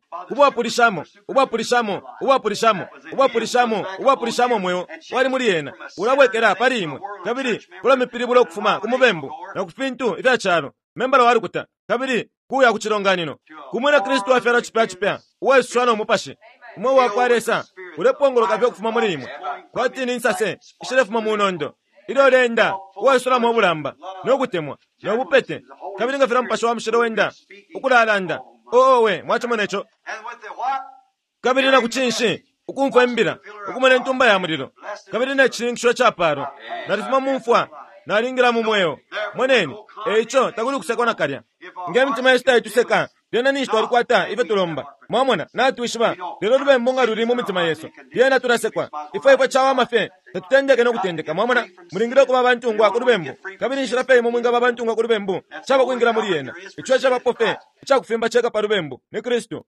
ubwapulishamo mweyo wali muri yena ulabwekera pali imwe kabiri kula mipiribulo kufuma kumubembu na kufintu ita chalo membala wali kuta kabiri kuya kuchilonganino kumwena Kristu afera chipya uwe suswana umupashi umwe wakwaresa ulepongoloka vyo kufuma muri imwe kwati ninsase ishilefuma munondo ilo lenda uwe sula mwobulamba nokutemwa nobupete kabiri ngafira mpashi wa mshiro wenda ukulalanda owe mwachomonecho kabiri na kuchinshi ukumfa embira ukumene ntumba ya muliro kabiri na chiringishwa chaparo narifuma mumfwa nalingira mumweyo mweneni echo takuli kusekona kalya ngemitima yesita ituseka lyena nishi twalikwata ife tulomba mwamona natwishiva lero luvembo nga luli mu mitima yesu lyena tulasekwa ifo chawa mafe tatutendeke nokutendeka mwamona mulingire kuva bantungwa ku luvembo kabiri nshira fe imwe mwinga bantungwa ku luvembo chava kuingira muli yena ichwe chavapofe chakufimba cheka pa luvembo ni Kristo.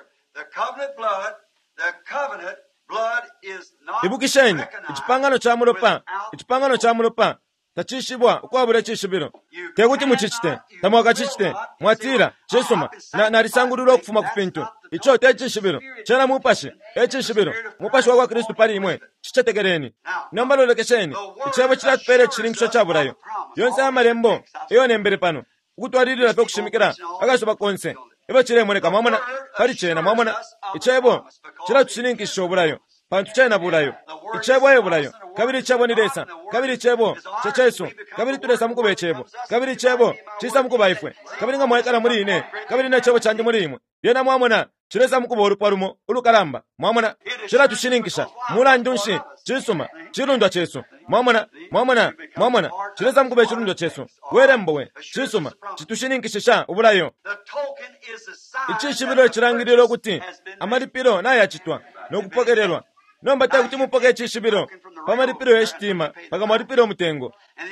Ibukisheni ichipangano cha mulopa tachishibwa ukwabula chishibiro tekuti muchichite tamwakachichite mwatira chisoma na lisanguliro okufuma ku pintu icho techishibiro chena mupashi echishibiro mupashi wa Kristo pali imwe chichetekereni nambalolekesheni ichebo chilatupere chilingisho chabulayo yonse amalembo iyo nembere pano ukutwalirira pe kushimikira akasoba konse ibo chilemoneka mwamona pali chena mwamona ichebo chilatushilinkisho obulayo pantu chena bulayo ichebo ebulayo kabiri chebo nilesa kabiri chebo chechesu kabiri tulesa mukube chebo kabiri chebo chisa mukuba ifwe kabiri nga mwekala muri ine kabiri na chebo chanje muri imwe yena mwamona chilesa mukuba olupalumo ulukalamba mwamona chilatushilinkisha mulandunshi chisuma chilundwa chesu mwamona chilesa mukube chilundwa chesu werembowe chisuma chitushilinkishisha ubulayo ichishibiro chilangiriro okuti amalipiro nayachitwa nokupokererwa nomba takuti mupoke chishibiro pamalipiro yeshitima paka malipiro mutengo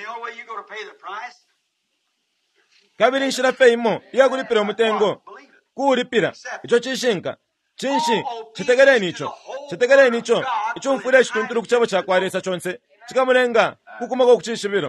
kabiri nshira feimo yakulipira mutengo kuulipira icho chishinka chinshi chitegereni icho mfure chitunturu kuchabo chakwaresa chonse chikamulenga kukumako kuchishibiro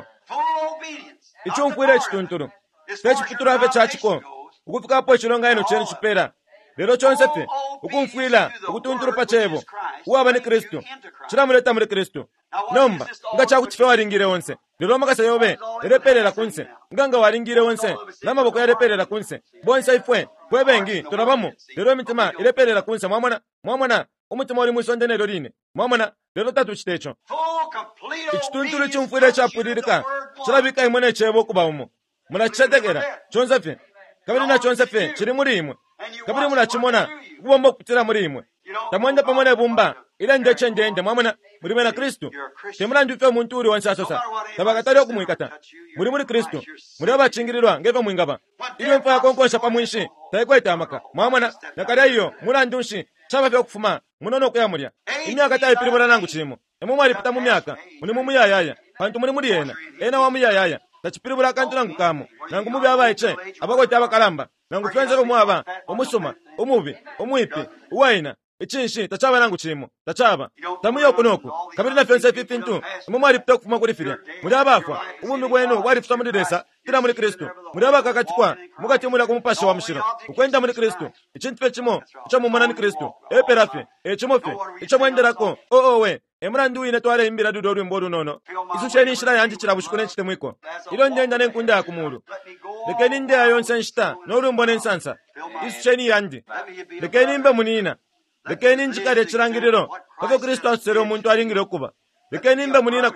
icho mfure chitunturu techiputura fe chachiko ukufikapo chilonga ino chenu chipera lero chonse fe ukumfwila ukutunturu pachebo uwaba ni Kristo chilamuleta muri Kristo nomba nga chakuchife waringire onse lero makasa yobe ereperera kunse nganga waringire onse namaboko yareperera kunse bonse ifwe kwebengi turabamo lero mitima ireperera kunse mwamona umutima uri musondenero line mwamona lero tatu chitecho ichitunturu chumfwile chapuririka chilabika imwe chebo kubaumo mulachetegera chonse fe kabiri na chonse fe chiri muri imwe kabiri mulachimona kubomba kutira muri imwe tamwenda pamone bumba ila ndeche ndende mwamona muri mena Kristo temula ndife muntu uri wansi asosa tabakatali okumwikata muri Kristo muri abachingirirwa ngeve mwingaba ile mfa konkosha pamwishi taikweta amaka mwamona nakala iyo mulandunshi chaba vyo kufuma munono kuyamulya imyaka tayi pirimura nangu chimo emumali pita mu myaka muni mu muyayaya pantu muri ena wa muyayaya tachipiribura kantu nangu kamo nangu mubi abayiche abakweta abakalamba nangu fenzero mwaba omusuma omubi omwipi uwaina ichinshi tachaba nangu chimo tachaba tamuyo kunoko kabiri na fense fipintu mumali pita kufuma kulifirya muri abafwa ubumi gwenu wali fusa mudiresa tira muri Kristo muri abakakatikwa mugati muri kumupasha wa mshiro ukwenda muri Kristo ichintu fechimo icho mumana ni Kristo eperafe echimofe icho mwenderako we emrandu ine twale imbira dudo rwimboru nono isusheni nshira yanje chirabushikone nchite mwiko ilo ndenda nenkunda yakumuru lekeni nde ayonse nshita no rumbone nsansa isusheni yandi lekeni mbe munina lekeni njikare chirangiriro pako Kristo asero muntu aringire kuba lekeni mbe munina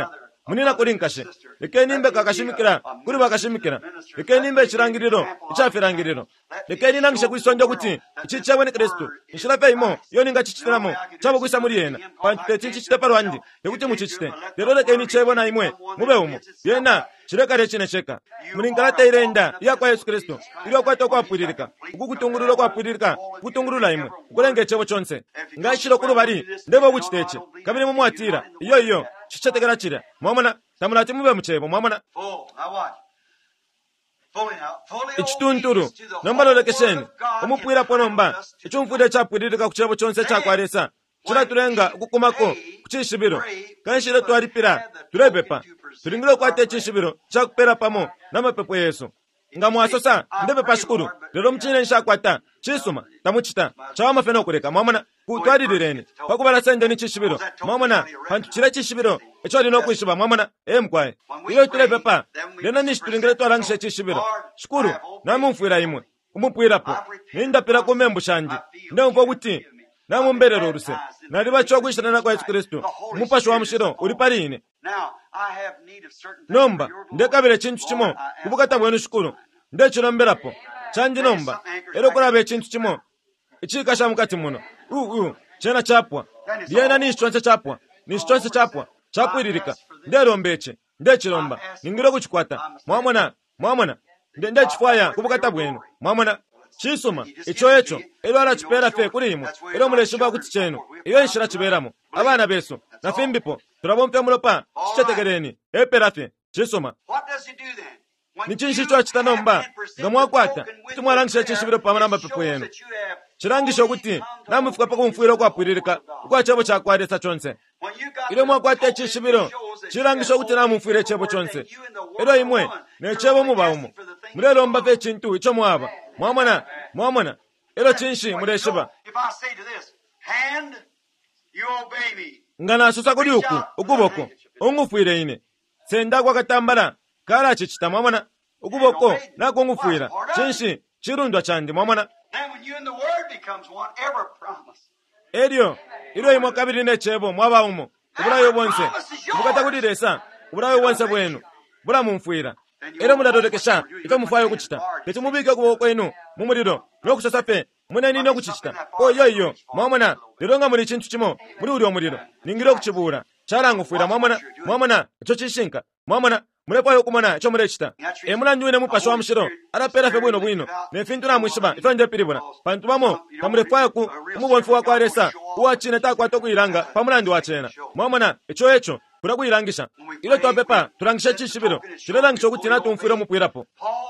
kuri nkashe lekeni mbe kakashimikira kuri bakashimikira lekeni mbe chirangiriro ichafirangiriro lekeni nangishe kwisonja kuti ichichawe ni Kristo nshira feimo yoni ngachichitiramo chabo kwisa muri yena pantu chichite parwandi yekuti muchichite lero lekeni chebo na imwe mube umo yena chirekare chinecheka mulingalata irenda yakwa Yesu Kristo ilo kwato kwapuririka ukukutungururo kwapuririka kutungurula imwe ukulenge chebo chonse ngashiro kuri bari ndebo kuchiteche kabiri mumwatira iyo chichetegera chira mwamona tamulati mube muchebo mwamona ichitunturu nombalolekesheni omupwira ponomba ichumfude chapuririka kuchebo chonse chakwaresa chiratulenga ukukumako kuchishibiro kanshire twaripira turebepa turingire kwate chishibiro chakupera pamo namapepo Yesu ngamwasosa ndebe pashukuru lero mchine nshakwata chisuma tamuchita chawa mafeno kureka mwamona kutwadirireni pakubala sende ni chishibiro mwamona pantu chira chishibiro echo lino kwishiba mwamona mkwae iyo turebepa leno nishi turingire twarangishe chishibiro shukuru namumfwira imwe umupwirapo nindapira kumembu shandi ndemvo kuti namumberero ruse naliba chokwishana kwa Yesu Kristo umupasho wa mshiro uri parine nomba ndekabire chintu chimo kubukata bwenu shukuru ndechinomberapo chanji nomba ero kurabe chintu chimo ichikasha mukati muno chena chapwa yena nishtonse chapwa chapwiririka nderombeche ndechiromba ningiro kuchikwata mwamona ndechifwaya kubukata bwenu mwamona chisoma icho echo ero arachipera fe kuri imwe ero muleshiba kuti chenu iyo inshira chiberamo abana beso na fimbipo turabompe mulopa chichetegereni epera fe chisoma ni chinshi cho chitanomba ngamwakwata kuti mwalangisha chishibiro pamanamba pepo yenu chirangisho kuti namufuka pako mfuiro kwapwiririka kwa chebo chakwadesa chonse ile mwakwata chishibiro chirangisho kuti namufire chebo chonse ero imwe ne chebo mubaumo mulelomba fe chintu icho mwaba mwamona ero chinshi muleshiba ngana susa kuli ukuboko ungufire ine senda kwa katambala kala chichita mwamona ukuboko nako ngufira chinshi chirundwa chandi mwamona eryo ilo imwe kabiri ne chebo mwabaumo ubulayo bonse mukata kuliresa ubulayo bonse bwenu bula mumfwira ero mudatolekesha ito mufayo kuchita tetumubike kuboko enu mumuliro nokusasa fe muneni nokuchichita oyoyo mwamona lironga muli chintu chimo muli uli omuliro ningire okuchibula charangufwira mwamona icho chishinka mwamona mulepayo kumona icho mulechita emulanjuine mupasho wa mshiro arapera fe bwino nefintu na mwishiba ife nje piribuna pantu bamo pamulepayo ku umubonfu wako aresa uwachine takwato kuilanga pamulandi wachena mwamona icho echo kura kuilangisha ilo twapepa turangisha chishibiro chilelangisha kuti natumfwira mupwirapo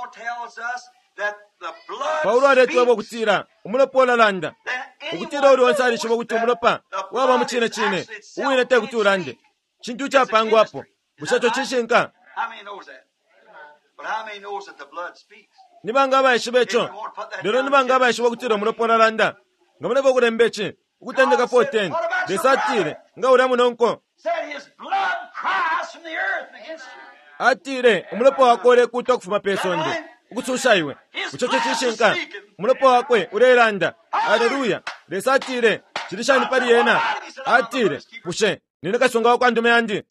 Paulo aletwebo kutira umulopola landa ukutira uli wansari shibo kuti umulopa waba muchine chine uwine te kuti ulande chintu cha pangu hapo bushacho chishinka nibanga bayishibecho lero nibanga bayishibo kutira umulopola landa ngamunevo kulembechi ukutendeka 14 desatire nga ulamu nonko atire umulopo wakole kuto kufuma pesonde ukutsushaiwe uchocho chishinka umulopo wakwe urelanda haleluya desatire chilishani pali yena atire pushe nine kasonga wako andume andi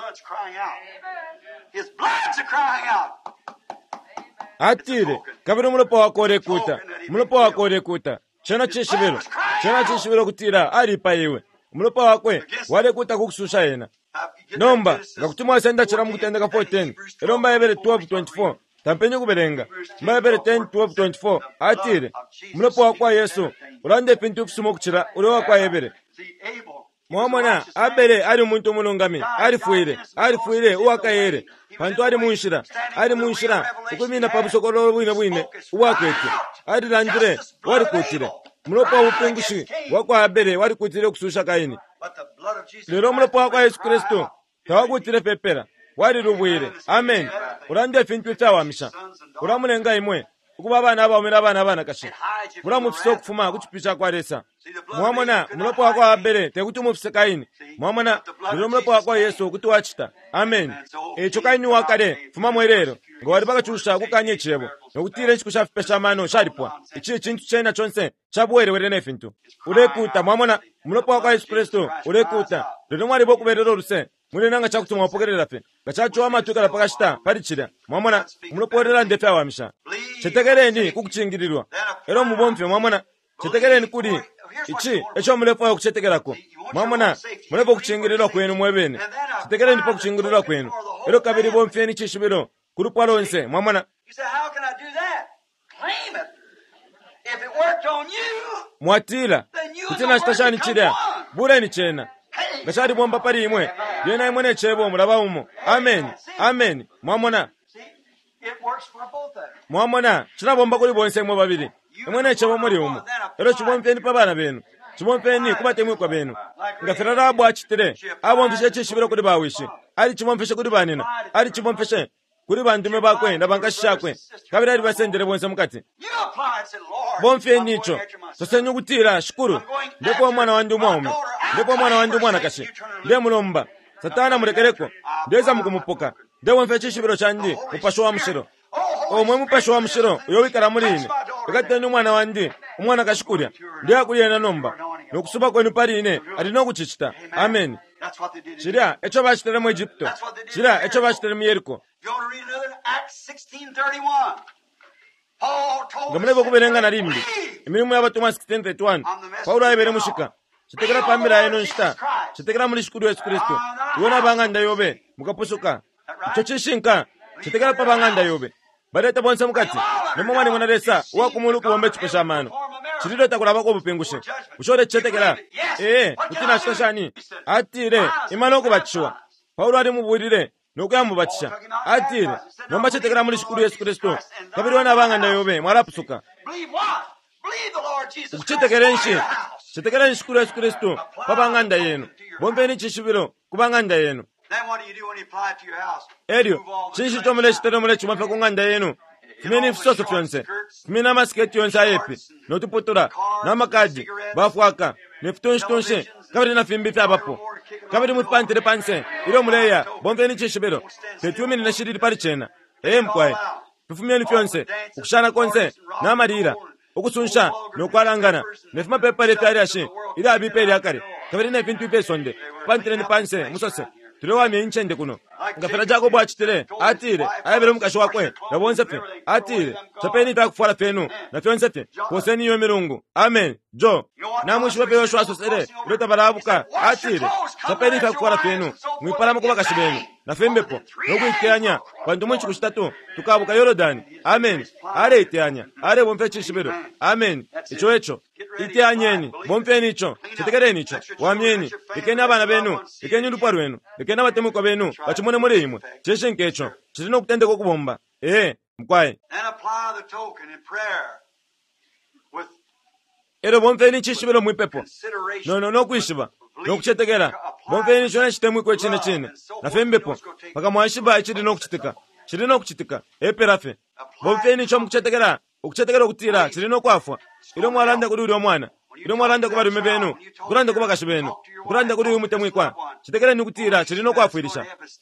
atire kabiri umulopo wakole kuta chena chishibiro kutira alipa iwe umulopo wakwe wale kuta kukususha yena nomba ngakutumwa senda chiramu kutendeka 14 eromba ebere 12:24 tampenye kuberenga mbabere 10:12-24 atire mulopo wakwa Yesu urande pintu kusumo kuchira ule wakwa ebere mwamona abere ari muntu mulungami arifuire uwakayere pantu ari munshira ukumina pabusokolo bwine uwakwete ari landire wari kutire mulopo wapengushi wakwa abere wari kutire kususha kaini lero mulopo wakwa Yesu Kristo tawakutire pepera wari rubwire amen urande fintu tawamisha uramunenga imwe ukuba abana abawumira abana kashi uramufise okufuma kuchipisha kwa resa mwamona mulopo wakwa abere tekuti umufise kaini mwamona lero mulopo wakwa Yesu kuti wachita amen echo kaini wakale fuma mwerero ngo wali pakachusha kukanye chebo nokutire chikusha mano sharipwa ichi chintu chena chonse chabwerewere nefintu urekuta mwamona mulopo wakwa Yesu Kristo urekuta lero mwali bokuberero ruse mune nanga chakuti mwapokerera fe gachacho amatukala pakashita palichira mwamona muloporera ndefe awamisha chetekereni kukuchingirirwa ero mubomfe mwamona chetekereni kuli ichi echo mulepo kuchetekerako mwamona mulepo kuchingirirwa kwenu mwebene chetekereni po kuchingirirwa kwenu ero kabiri bomfe ni chishibiro kulupwa lonse mwamona mwatila kutina chitashani chida bure ni chena gashari bomba pari imwe yena imwe nechebo mulaba umo amen mwamona chinabomba kuli bonse mwe babiri imwe nechebo muri umo ero chibompeni pabana benu chibompeni kubatemwe kwa benu ngafirara abo achitire abo ndishe chishibiro kuli bawishi ali chibompeshe kuli banina ali chibompeshe kuli bandume bakwe ndabangashakwe kabira ali basendere bonse mukati bomfe nicho sosenyu kutira shukuru ndipo mwana wandi umwaume ndipo mwana wandi umwana kashi ndiye mulomba satana murekereko ndeza mukumupoka ndewe mfe chishibiro chandi mupasho wa mshiro omwe mupasho wa mshiro uyowikara mulini ikateni umwana wandi umwana kashikurya ndiye akuyena nomba nokusuba kwenu parine alino kuchichita amen chirya echo bashitere mu Egypto chirya echo bashitere mu Yeriko ngamulebo kuberenga na rimbi imirimu y'abatumwa 16:31 Paulo ayebere mushika chitekera pambira eno nshita chitekera muri shukuru Yesu Kristo yona banganda yobe mukapusuka icho chishinka chitekera pa banganda yobe baleta bonse mukati nemomwani mwanalesa wakumuluku wombe chipo cha mano chililo takulabako bupingushe ushore chetekela kutina chitashani atire imano kubachiwa Paulo ali mubulire nokuyamubatisha atire nomba chetekela muri shikuru Yesu Kristo kabiri wana banganda yobe mwalapusuka ukuchitekelenshi chetekela shikuru Yesu Kristo babanganda yenu bombe ni chishibiro kubanganda yenu Elio, chinshi chomule chiteromule chumafe kunganda yenu. Kimeni fisoso fyonse. Kimena masketi yonse ayepi. Notuputura. Namakadi. Bafuaka. Nefitonshi. Kabiri na fimbi fya bapo. Kabiri mutpantire panse. Ilo muleya. Bombe ni chishibiro. Tetuumi ni nashiriri pari chena. Mkwae. Tufumia ni fyonse. Ukushana konse. Namarira. Ukusunsha. Nokwarangana. Nefima pepa letari ashi. Ila abipe ili akari. Kabiri na fintu ipe sonde. Pantire ni panse. Musose. Tulewa mienchende kuno. Ngafera jago bwa chitire. Atire. Ayabere mukasho wakwe. Nabonse fe. Atire. Chapeni ta kufala fenu. Na fyonse fe. Poseni yo mirungu. Amen. Jo. Na mwisho wape yoshwa sosere. Uleta barabuka. Atire. Chapeni ta kufala fenu. Mwipala mkuba kashibenu. Na fembepo. Nogu iteanya. Kwandu mwichu kushitatu. Tukabuka Yorodani. Amen. Are iteanya. Are bomfe chishibero. Amen. Icho echo. Iteanyeni. Bomfe nicho. Chitekere nicho. Wamieni. Ikeni abana benu. Ikeni uruparu wenu. Ikeni abatemuko benu. Bachimone muri imwe. Cheshe nkecho. Chirino kutende ko kubomba. Mkwae. Ero bomfe ni chishibero mwipepo. No kuishiba. No kuchetekera. Bomfe ni chone chitemwe kwe chine. Na fembepo. Paka mwashiba ichiri no kuchitika. Chiri no kuchitika. Perafe. Bomfe ni chomu kuchetekera. Ukuchetekera kutira. Chiri no kwafwa. Ilo mwalanda kuri uri omwana. Ilo mwalanda kuba rume benu. Kuranda kuba kashi benu. Kuranda kuri uyu mutemwe kwa. Chitekera ni kutira. Chiri no kwafwirisha.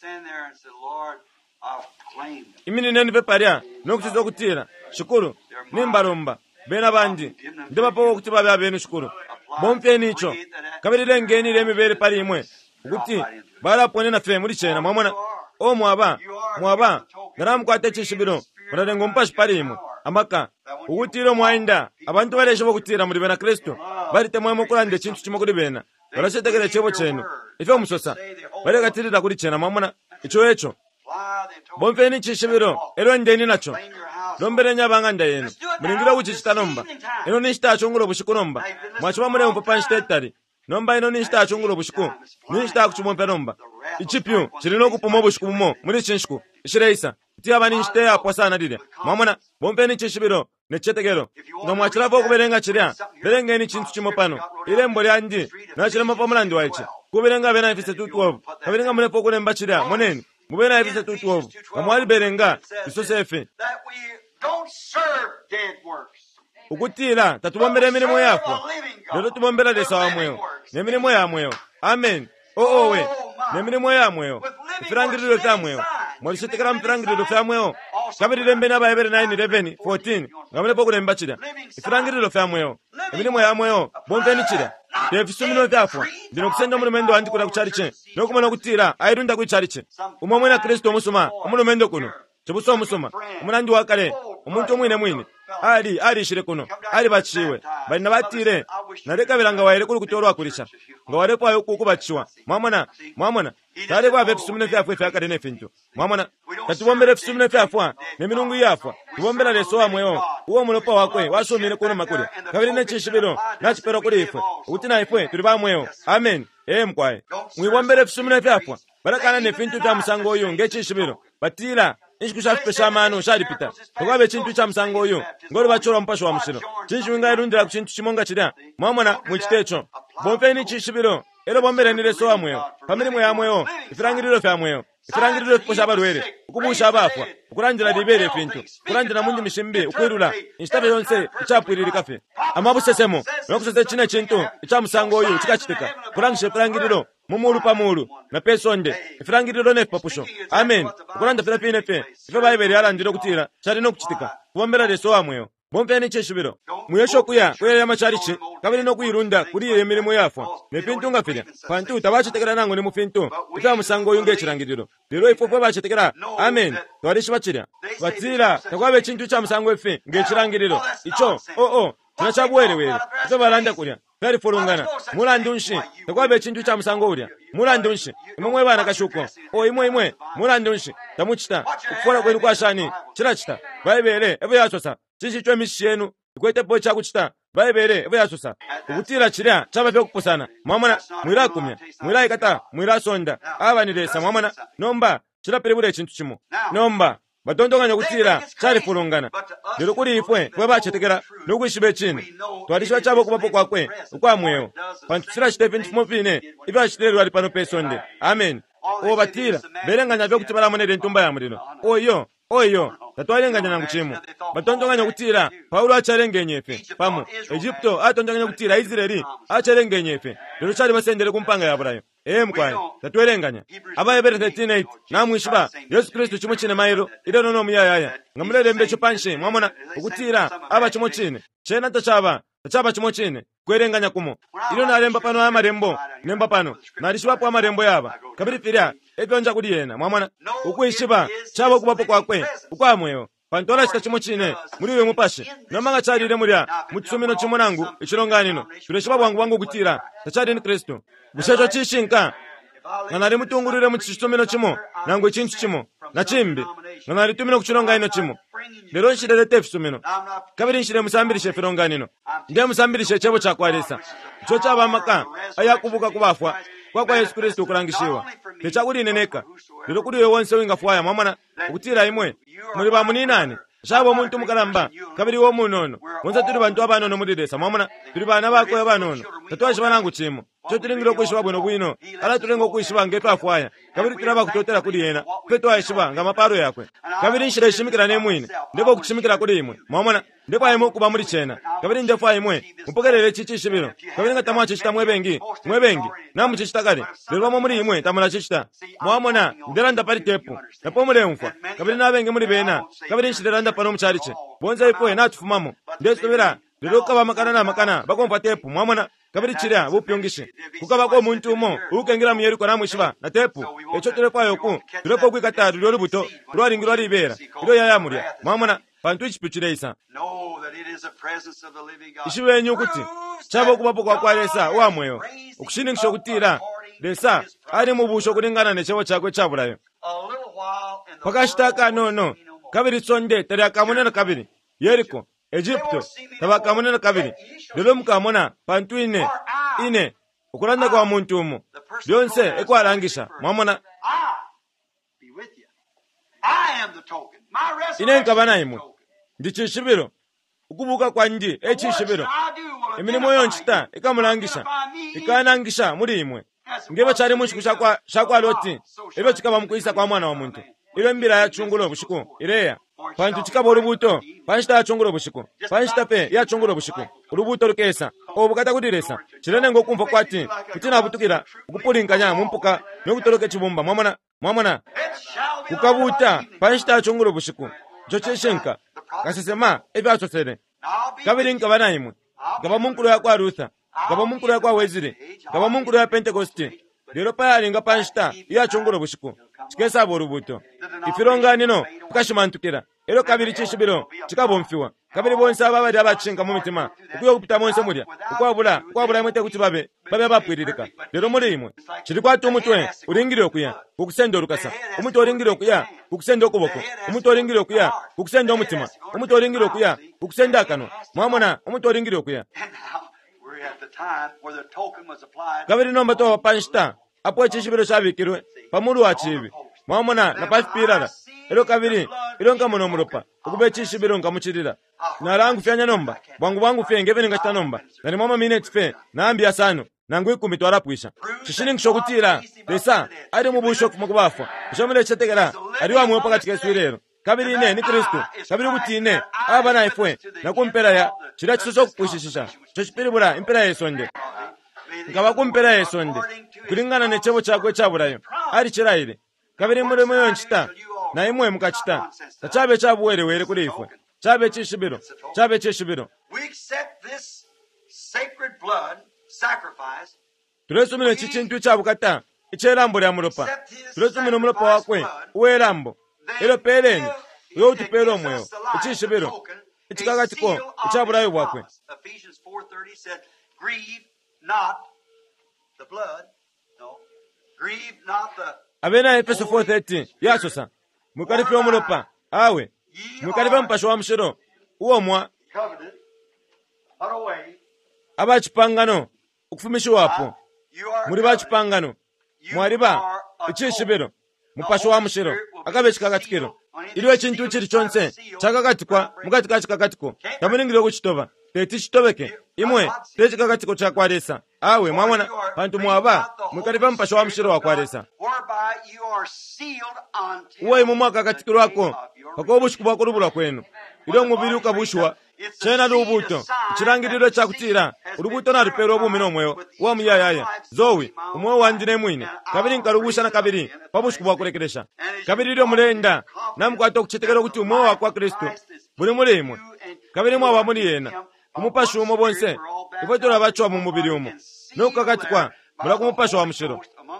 Imini neni peparia. No kuchizo kutira. Shukuru. Nimbaromba. Bena bandi. Ndema po kutiba bya benu shukuru. Bomfe nicho. Kabiri lengeni lemi bere pari imwe. Ukuti. Bara pone na fe muri chena. Mwamona. O mwaba. Ngaramu kwa techi shibiro. Muradengo mpashi pari imwe. Amaka. Ukutiro mwainda. Abantu bareshe bo kutira muri bena Kristo. Bari temwe mukurande chintu chimukuri bena. Barashetegere chebo chenu. Ife musosa. Bari gatirira kuri chena mwamona. Icho echo. Bomfe ni chishibiro. Ero ndeni nacho. Lombere nyabanganda yenu. Mulingira uchi chitanomba. Eno ni chitachungulo bushikunomba. Mwachiwa mune mpapa nchitetari. Nomba eno ni chitachungulo bushiku. Ni chitakuchumompe nomba. Ichipyu. Chirino kupumo bushikumo. Muri chinshiku. Ishireisa. Tiaba ni nchitea kwa sana dide. Mwamona. Bomfe ni chishibiro. Nechetegero. Nga mwachilavo kuberenga chiria. Berenge ni chintu chimopano. Ile mbole andi. Na chilema pomulandi waichi. Kuberenga bena ifise tutuovu. Kaberenga mune pokule mba chiria. Moneni. Mubena ifise tutuovu. Kamwali berenga. Isosefe. Ukutira tatubombera emirimo yafo lero tubombera lesa wamweyo nemirimo yamweyo amen we nemirimo yamweyo ifirangiriro fyamweyo mwarishetekera mfirangiriro fyamweyo kabiri lembe n'abayebere 9:11 14 ngamule pokule mbachira ifirangiriro fyamweyo emirimo yamweyo bomve nichira tefisumino fyafo ndino kusenda mulumendo wandi kuna kuchariche nokumana kutira ayirunda kuchariche umwe na Kristo musuma umulumendo kuno chibuso musuma umunandi wakale umuntu mwine ali shire kuno ali bachiwe bali nabatire nareka bilanga waire kuri kutorwa kurisha ngo wale kwa yuko bachiwa mwamona tare kwa bepsumine fya fya kade ne finto mwamona katubombere fsumine fya fwa ne minungu yafa tubombera leso wa mweyo uwo mulopa wakwe wasomire kuno makuri kabiri ne chishibiro na chipero kuri ife utina ife turi ba mweyo amen mkwae mwibombere fsumine fya fwa barakana ne finto ta musango uyu ngechishibiro batira Ishkusha pesha manu sharipita. Tukabe chintu cha msango uyu. Ngoro bachora mpasho wa mshiro. Chintu ngairundira ku chintu chimonga chida. Mwamona muchitecho. Bomfe ni chishibiro. Ero bombere ni leso amweyo. Famili mwe amweyo. Ifirangiriro fya amweyo. Ifirangiriro posha barwere. Ukubusha abafwa. Ukurangira libere fintu. Ukurangira mundi mishimbe ukwirula. Instabe yonse ichapwirira kafe. Amabusesemo. Nokusese chine chintu cha msango uyu chikachiteka. Kurangishe firangiriro. Mumuru pamuru na pesonde ifirangiriro ne papusho amen kuranda filipine fe ife bayibere arandiro kutira chari no kuchitika kubombera leso amweyo bompe ni cheshubiro muyesho kuya kwere macharichi kabiri no kuyirunda kuri emirimo yafwa ne pintu ngafira pantu tabachitekera nango ne mufintu ita musango yunge chirangiriro lero ifofo bachitekera amen twarishi bachira batira takwabe chintu cha musango efe nge chirangiriro icho tunachabwere were ife baranda kurya kalifulungana mulandunshi takwabe chintu cha musango ulya mulandunshi imwe bana kashuko o imwe mulandunshi tamuchita kufola kwenu kwa shani chirachita baibele evo yasosa chichichwe mishenu ikwetepo chakuchita baibele evo yasosa ukutira chirya chaba pyo kupusana mwamana mwira kumya mwira ikata mwira sonda abaniresa mwamana nomba chirapelebule chintu chimo nomba batondonganya kutira chalifulungana lero kuli ifwe kwe bachetekera nokuishibe chini twalishiwa chabo kupapo kwakwe ukwamwewo pantu sira chitepe ntifumopine ife achitererwa ali pano pesonde amen o batira belenganya vyo kuti balamonere ntumba ya mulino oyo tatwalenganya nangu chimo batondonganya kutira paulo achalengenye ife pamo Egypto atondonganya kutira Israeli achalengenye ife lero chali basendere kumpanga ya Abrahamu mkwayo tatwelenganya abayebere 13:8 namwishiba Yesu Kristo chimo chine mairo idono no muyayaya ngamulele mbecho panshe mwamona ukutira aba chimo chine chena tachaba chimo chine kwerenganya kumo ilo nalemba pano amarembo nemba pano nalishiba kwa amarembo yaba kabiri firia ebyonja kuli yena mwamona ukuyishiba chabo kubapo kwakwe ukwamweyo pantola chita chimo chine muliwe mupashe nomanga chalire mulya mutsumino chimo nangu ichilonganino tuleshiba bwangu kutira tachali ni Kristo bushecho chishinka nganali mutungurire mu chisumino chimo nangu ichintu chimo nachimbi nganali tumino kuchilonganino chimo lero nshirere tefisumino kabiri nshire musambirishe filonganino ndiye musambirishe chebo chakwalesa cho chabamaka ayakubuka kubafwa kwa Yesu Kristo kulangishiwa techakuli neneka lero kuli wonse wingafwaya mwamana ukutira imwe muri ba muninani shabo muntu mukalamba kabiri wo munono wonse tuli bantu abanono mudidesa mwamana tuli bana bako abanono tatwaje banangu chimo cho tulingiro kuishiba bwino ala tulengo kuishiba ngeto afwaya kabiri tulaba kutotera kuli yena peto aishiba ngamaparo yakwe kabiri nshire shimikira nemwine ndebo kuchimikira kuli imwe mwamana ndipo ayimo kuba muri chena kabiri ndefa imwe mupokerere chichi shibiro kabiri ngatamwa chichita mwebengi namu chichita kale lero muri imwe tamala chichita mwamona ndera ndapari tepu napo mulemfa kabiri nabenge muri bena kabiri nshirera ndapano muchariche bonza ipo ena tufumamo ndesubira lero kaba makana bakompa tepu mwamona kabiri chira bupyongishe kukaba ko muntu umo ukengira muyeri kwa namwishiba na tepu echo telefayo ku lepo kwikatatu lyo rubuto lwaringirwa libera ilo yayamurya mwamona pantu ichipichireisa ishiwenyu kuti chabo kubapo kwakwalesa wamweyo ukushiningisho kutira lesa ali mubusho kulingana nechewo chakwe chabulayo pakashitaka nono kabiri tsonde tari akamonera kabiri Yeriko Egypto tabakamonera kabiri lero mukamona pantu ine ukulanda kwa muntu umo byonse ekwarangisha mwamona ine nkabana imwe ndichishibiro ukubuka kwa ndi echishibiro imirimo yonchita ikamulangisha ikanangisha muri imwe ngebe chari muchikusha shakwa loti ebe chikaba mukuisa kwa mwana wa muntu ile mbira ya chungulo bushiku ireya pantu chikaba urubuto panchita ya chungulo bushiku panchita pe ya chungulo bushiku urubuto rukesa obukata kudiresa chirene ngokumva kwati kutina butukira ukupulinganya mumpuka nokutoloke chibumba mwamona kukabuta panchita ya chungulo bushiku chocheshenka kasesema ebe asosere kabiri nkabana imwe ngaba munkuru ya kwa Rutha ngaba munkuru ya kwa Wezire ngaba munkuru ya Pentecoste lero payali nga panchita ya chunguro bushiku chikesa borubuto ifilonganino tukashimantukira ero kabiri chishibiro chikabomfiwa kabiri bonse ababadi abachinga mu mitima ukuyo kupita monse mulya ukwabula imwe kuti babe bapwiririka lero muri imwe chiri kwatu umutwe uringire okuya ukusenda olukasa umutwe uringire okuya ukusenda okuboko umutwe uringire okuya ukusenda omutima umutwe uringire okuya ukusenda akano mwamona umutwe uringire okuya kabiri nomba to panchita apo chishibiro chabikirwe pamuru wa chibi mwamona na pasipirara ero kabiri iro nkamono muropa ukube chishibiro nkamuchirira narangu fyanya nomba bwangu fye ngebe ngachita nomba nani mama minute fe nambi asano nangu 10 twarapuisha chishini kishokutira lesa ari mubusho kumukubafwa ishomere chetegera ari wa mwopa katika swirero kabiri ine ni Kristo kabiri kutine abana ifwe nakumpera ya chira chiso kupushishisha chochipiribura impera yesonde ngaba kumpera yesonde kulingana nechebo chakwe chaburayo ari chiraire kabiri muri moyo nchita na imwe mukachita tachabe chabuwere kuri ifwe chabe chishibiro we accept this sacred blood sacrifice tulesumire chichintu chabukata icherambo lya muropa tulesumire muropa wakwe uwerambo elo peleni yo utupelo mweyo ichishibiro ichikakatiko ichaburayo bwakwe grieve not the blood. No. Grieve not the... Abena Efeso 4:13. Yasosa. Mukalife omulopa. Awe. Mukalife mpasho wa mshiro. Uomwa. covenant. Put away. Abachipangano. Okufumishwapo. You are Muri bachipangano. Mwariba. Ichishibiro. Mupasho wa mshiro. Akabeshika katikiro. Iliwe chintu chiri chonse. Chakakatikwa. Mukatika chikakatiko. Tamuningiro kuchitova. Teti chitobeke. Imwe. Teti kakatiko chakwaresa. Awe mwamona. Pantu mwaba. Mukalife mpasho wa mshiro wa kwaresa. whereby you are sealed until Uwe mumwaka katikiro wako. Pakobushku bwako rubula kwenu. Ilo mubiri ukabushwa. Chena lubuto. Chirangiriro chakutira. Urubuto na ripero obu minomweyo. Uwa muyayaya. Zowi. Umwe wanjine mwine. Kabiri nkarubusha na kabiri. Pabushku bwako rekeresha. Kabiri ilo mulenda. Namukwato kuchitekero kuti umwe wakwa Kristo. Buli mulimwe. Kabiri mwa wamuli yena. Kumupasha umo bonse. Ifotora bachwa mu mubiri umo. Nokakatikwa. Mula kumupasha wa mshiro.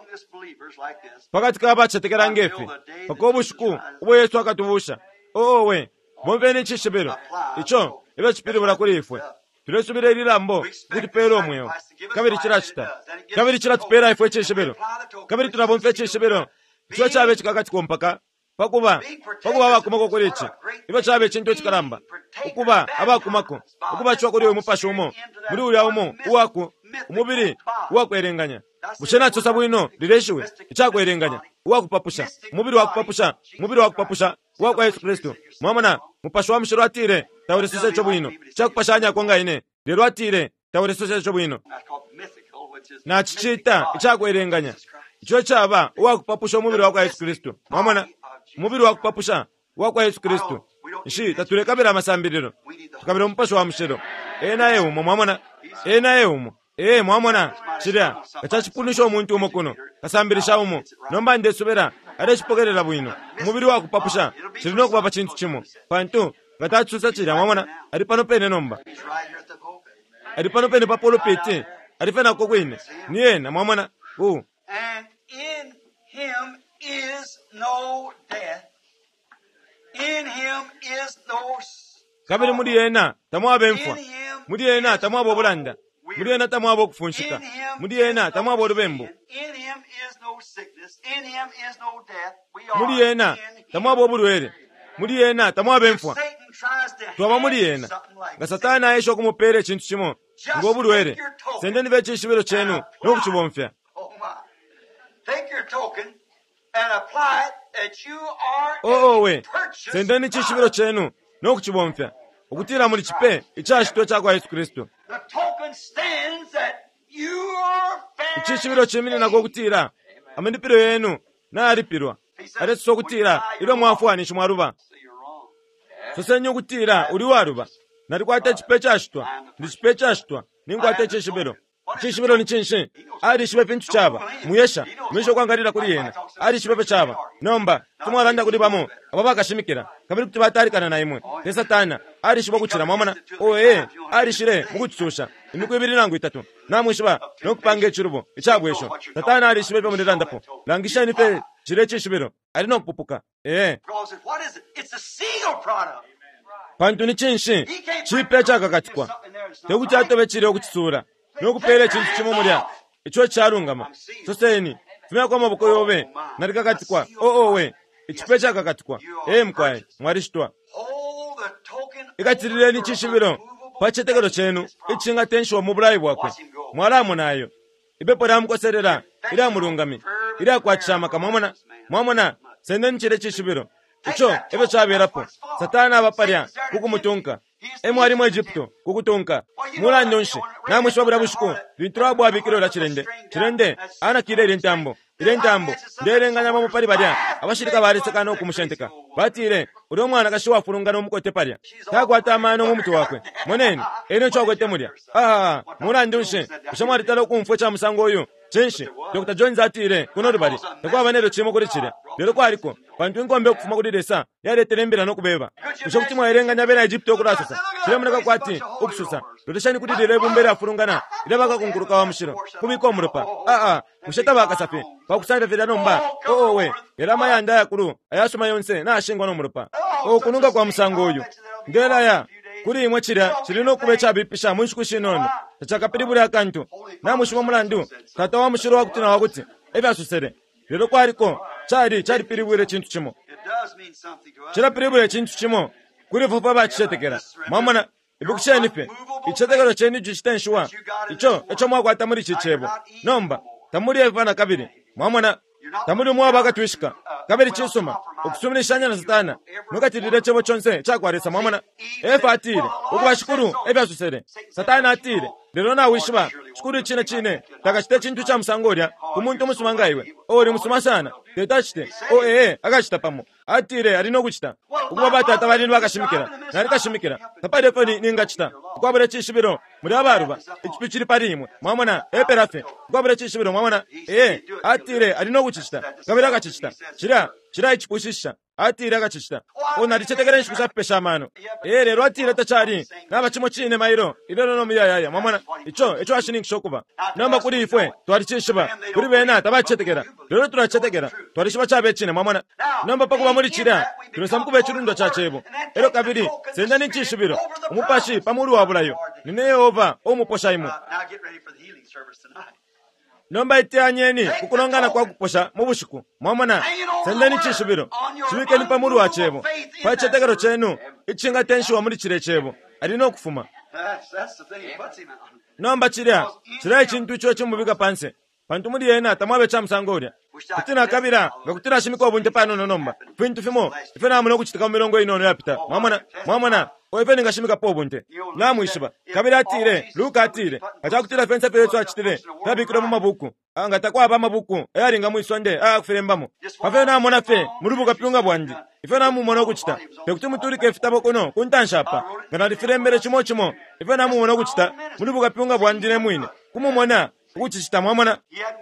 Pakati kabachetekera ngefe. Pakobushku. Uwe Yesu akatubusha. Owe. Bomveni chishibiro. Icho. Ibe chipiri bula kuri ifwe. Tulesubire ililambo. Kuti pero mweyo. Kabiri chirachita. Kabiri chiratupera ifwe chishibiro. Kabiri tunabomfe chishibiro. Icho chabe chikakatikwa mpaka. Pakuba bakumako kurichi. Iba chabe chinto chikaramba. Ukuba abakumako. Ukuba chwa kuri umupasha umo. Muri uri umo. Uwaku. Umubiri. Uwaku erenganya. Bushena chosa bwino. Lireshiwe. Ichako erenganya. Uwaku papusha. Umubiri waku papusha. Umubiri waku papusha. Uwaku Yesu Kristo. Mwamana. Mupasha wa mshiro atire. Tawure sose cho bwino. Chakupashanya konga ine. Lero atire. Tawure sose cho bwino. Na chichita. Ichako erenganya. Icho chaba. Uwaku papusha umubiri waku Yesu Kristo. Mwamana. Umubiri waku papusha. Uwaku Yesu Kristo. Ishi tature kabira masambiriro. Tukabira mupasha wa mshiro. Ena umo mwamana. Ena umo. Mwamona. Chiria. Kachachipunisha omuntu umo kuno. Kasambirisha umo. Nomba ndesubera. Arechipokerera bwino. Umubiri waku papusha. Chirino kubapa chintu chimo. Pantu. Gatachusa chiria mwamona. Aripano pene nomba. Aripano pene papolo peti. Arifena kokwine. Niye na mwamona. And in him is no death. In him is no Kabiri muri yena. Tamwa bemfwa. Muri yena tamwa bobulanda. Muri yena tamwa bokufunshika. Muri yena tamwa borubembo. In him is no sickness. In him is no death. We Muri yena are in tamwa him. boburwere. Muri yena tamwa bemfwa. Satan tries to Twaba muri hand you yena. something like Nga this. satana ayesho kumupere chintu chimo. Ngoburwere. Sendeni veche shibiro chenu. Nokuchibomfya. Oh my. Take your token and apply it that you are We. purchased Sendeni chishibiro chenu. Nokuchibomfya. Okutira muri chipe. Ichashito chakwa Yesu Kristo. The token stands that you are Ichishibiro chemini na gokutira. Amendipiro yenu. Na aripirwa. Areso kutira. Ilo mwafuani shimwaruba. So you're wrong. Sosenyo kutira. Uri waruba. Narikwate chipe chashitwa. Ndi chipe chashitwa. Ninkwate chishibiro. Chishibiro ni chinshi. Ari shibe pinchu chaba. Muyesha. Mwisho kwangalira kuri yena. Ari shibe chaba. Nomba. Tumwalanda kuri bamo. Ababa kashimikira. Kabiri kuti batarikana na imwe. Tesatana. Ari shibe kuchira mwamana. Ari shire. Mukuchusha. Imikuibiri nangu itatu. Namwishiba. Nokupange chirubo. Ichabwesho. Tatana ari shibe pamulirandapo. Langisha nipe. Chire chishibiro. Ari nokupupuka. Because what is it? It's a seal product. Pantu ni chinshi. He can't Chipe chakakatikwa. something there that's not Tekuchatobe chire okutsura. Nokupere chintu chimo mulya. Icho charungama. Soseni. Tumya kwa maboko yobe. Narikakatikwa. We. Ichipe chakakatikwa. Mkwae. Mwarishitwa. hold the token. Ikatirire ni chishibiro. Pachetekero chenu. Ichinga tenshwa mubulayi bwakwe. Mwalamu nayo. Ibepo ramukoserera. Ira mulungami. Ira kwachama mwamona. Mwamona. Sendeni chire chishibiro. Icho ebe chaberapo. Satana abaparya kukumutunka. Mwari mu Egypto kukutunka. Mula ndonshi. Namwe shwabura bushuko. Bintrabo abikiro la chirende. Chirende ana kirere ntambo. Ile ntambo. Nderenganya mu pari barya. Abashirika bariseka no kumushenteka. Batire uri mwana kashiwa furungana umukote parya. Tagwata amano mu mtu wakwe. Moneni eno chogwete mulya. Mula ndonshi. Ushamwari talo kumfwe cha musango oyo. Chenshi Dr. Jones atire kunori bari. Takwa banero chimo kuri chire. Lero kwariko. Pantu ngombe kufuma kuri desa. Yare terembera no kubeba. Ushokuti mwairenganya bera Egypto kurasasa. Chiremuneka kwati okususa. Doteshani kuti dire bumbera afurungana. Irebaka kunkuruka wa mushiro. Kubiko murupa. Musheta bakasafe. Bakusanda veda nomba. We. Yerama yanda yakuru. Ayasuma yonse na ashingwa no murupa. Kununga kwa musango oyo. Ngera ya. kuri imwe chilina okuba ekyabipisha munshikushi nono ekyakapiri buli akantu namushima omulandu tata wa mushiro wakutina wakuti ebyasusere lero kwariko kyali piribwire ekintu kimo kirapiribwire ekintu kimo kuri vuba bakicetekera mwamona ibikushenife icetekero cheni jishitenshuwa icho mwakwata muri chichebo nomba tamuri evana kabiri mwamona tamuri mwaba akatwishika kabiri chisuma okusumilishanya na satana nukatirire chebo chonse chakwarisa mwamona efa atire ukubashukuru ebyasusere satana atire lero nawe ishiba shukuru chine takashite chintu cha musangorya kumuntu musumanga iwe ori musuma sana tetachite akashita pamo atire alino kuchita ukuba batata balini bakashimikira nari kashimikira tapade foni ningachita kwabere chishibiro muri abaruba ichipichiri parimwe mwamona eperafe kwabere chishibiro mwamona atire alino kuchita kabira kachita chira ichipushisha atire akachita ona richetekere nshikusa pesha mano lero atire tachari naba chimo chine mairo ilero no miyaya mwamona icho ashiningisho kuba namba kuri ifwe twarichishiba kuri bena tabachetekera lero turachetekera twarishiba chabechine mwamona namba pakuba muri chira tunosamukube chirundo chachebo ero kabiri senda ninchishibiro umupashi pamuri wabulayo nine Yehova omuposha imwe nomba itianyeni kukulongana kwa kuposha mubushiku mwamona senda ninchishibiro chiwikeni pamuri wachebo pachetekero chenu ichinga tenshiwa muri chire chebo alino kufuma nomba chira ichintu icho chimubika panse pantu muri yena tamwabe chamusangorya kutina kabira ngakutina shimiko bunte pano nomba pintu fimo ifena amuno kuchitika mirongo inono yapita mwamona oifeni ngashimika po bunte namwishiba kabira atire luka atire achakutira fensa peso achitire tabikiro mu mabuku anga takwaba mabuku eyali ngamwisonde akufirembamo pafena amona fe murubuka pyunga bwandi ifena amumono kuchita pekuti muturike fitabo kono kuntanshapa ngana difirembere chimo ifena amumono kuchita murubuka pyunga bwandi ne mwine kumumona kuchichita mwamona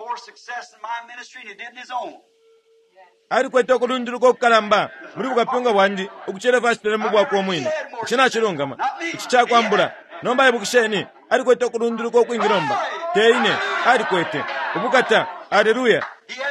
ari kwete okulundiruka kukalamba muri bukapyunga bwandi ukuchera fasitire mu bwako mwine china chirungama ichichakwambura nomba ibukisheni ari kwete okulundiruka okwingiromba teine ari kwete ubukata haleluya